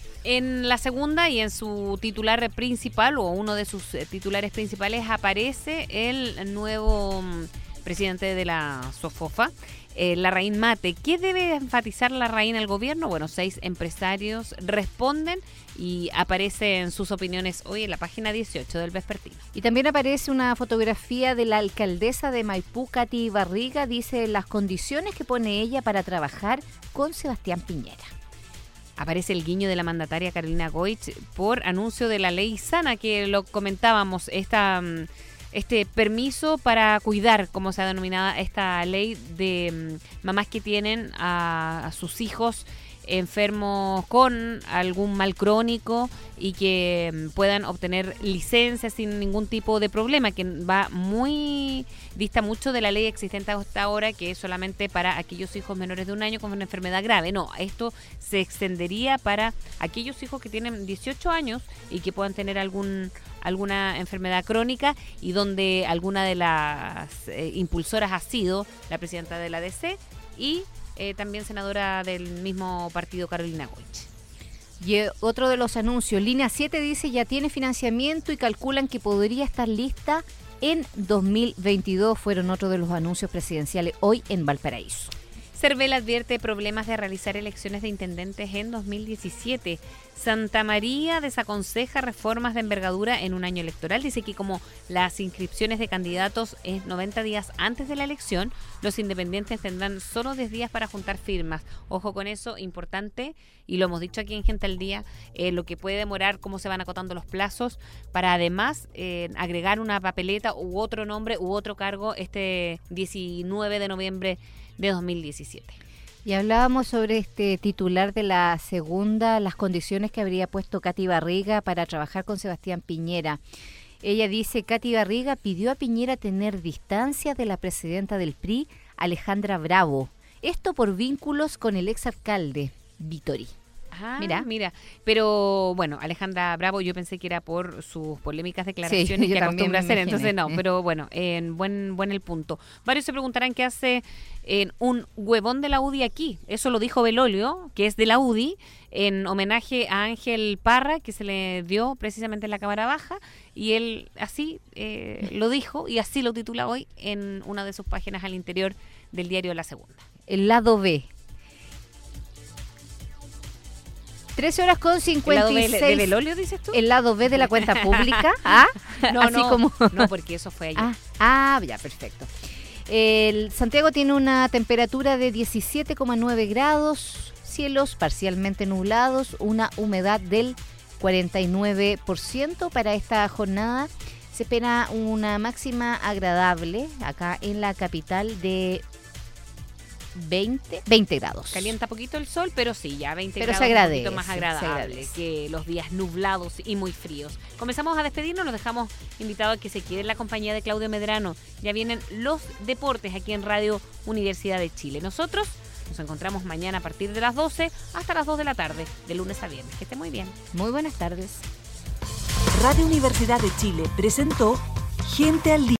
En La Segunda y en su titular principal, o uno de sus titulares principales, aparece el nuevo presidente de la SOFOFA, eh, Larraín Mate. ¿Qué debe enfatizar Larraín al gobierno? Bueno, seis empresarios responden y aparecen sus opiniones hoy en la página dieciocho del Vespertino. Y también aparece una fotografía de la alcaldesa de Maipú, Katy Barriga. Dice las condiciones que pone ella para trabajar con Sebastián Piñera. Aparece el guiño de la mandataria Carolina Goich por anuncio de la ley sana, que lo comentábamos, esta, este permiso para cuidar, como se ha denominado esta ley de mamás que tienen a, a sus hijos enfermos con algún mal crónico y que puedan obtener licencia sin ningún tipo de problema, que va muy dista mucho de la ley existente hasta ahora, que es solamente para aquellos hijos menores de un año con una enfermedad grave. No, esto se extendería para aquellos hijos que tienen dieciocho años y que puedan tener algún alguna enfermedad crónica, y donde alguna de las eh, impulsoras ha sido la presidenta de la D C y Eh, también senadora del mismo partido, Carolina Goich. Y eh, otro de los anuncios, Línea siete dice ya tiene financiamiento y calculan que podría estar lista en dos mil veintidós. Fueron otro de los anuncios presidenciales hoy en Valparaíso. Cervel advierte problemas de realizar elecciones de intendentes en dos mil diecisiete. Santa María desaconseja reformas de envergadura en un año electoral. Dice que como las inscripciones de candidatos es noventa días antes de la elección, los independientes tendrán solo diez días para juntar firmas. Ojo con eso, importante, y lo hemos dicho aquí en Gente al Día, eh, lo que puede demorar, cómo se van acotando los plazos, para además eh, agregar una papeleta u otro nombre u otro cargo este diecinueve de noviembre de dos mil diecisiete. Y hablábamos sobre este titular de La Segunda, las condiciones que habría puesto Katy Barriga para trabajar con Sebastián Piñera. Ella dice: Katy Barriga pidió a Piñera tener distancia de la presidenta del P R I, Alejandra Bravo. Esto por vínculos con el exalcalde Vittori. Ah, mira, mira. Pero bueno, Alejandra Bravo, yo pensé que era por sus polémicas declaraciones sí, que acostumbra hacer, imaginé. entonces no, pero bueno, en buen buen el punto. Varios se preguntarán qué hace en un huevón de la U D I aquí. Eso lo dijo Belolio, que es de la U D I, en homenaje a Ángel Parra, que se le dio precisamente en la Cámara Baja, y él así eh, lo dijo y así lo titula hoy en una de sus páginas al interior del diario La Segunda. El lado B. trece horas con cincuenta y seis. ¿El lado B de Belolio, dices tú? El lado B de la cuenta pública. ¿Ah? No, Así no, como... no, porque eso fue ayer. Ah, ah, ya, perfecto. El Santiago tiene una temperatura de diecisiete coma nueve grados, cielos parcialmente nublados, una humedad del cuarenta y nueve por ciento para esta jornada. Se espera una máxima agradable acá en la capital de veinte, veinte grados. Calienta poquito el sol, pero sí, ya veinte pero grados, se agradece, un poquito más agradable que los días nublados y muy fríos. Comenzamos a despedirnos, los dejamos invitados a que se quede en la compañía de Claudio Medrano. Ya vienen los deportes aquí en Radio Universidad de Chile. Nosotros nos encontramos mañana a partir de las doce hasta las dos de la tarde, de lunes a viernes. Que esté muy bien. Muy buenas tardes. Radio Universidad de Chile presentó Gente al Día.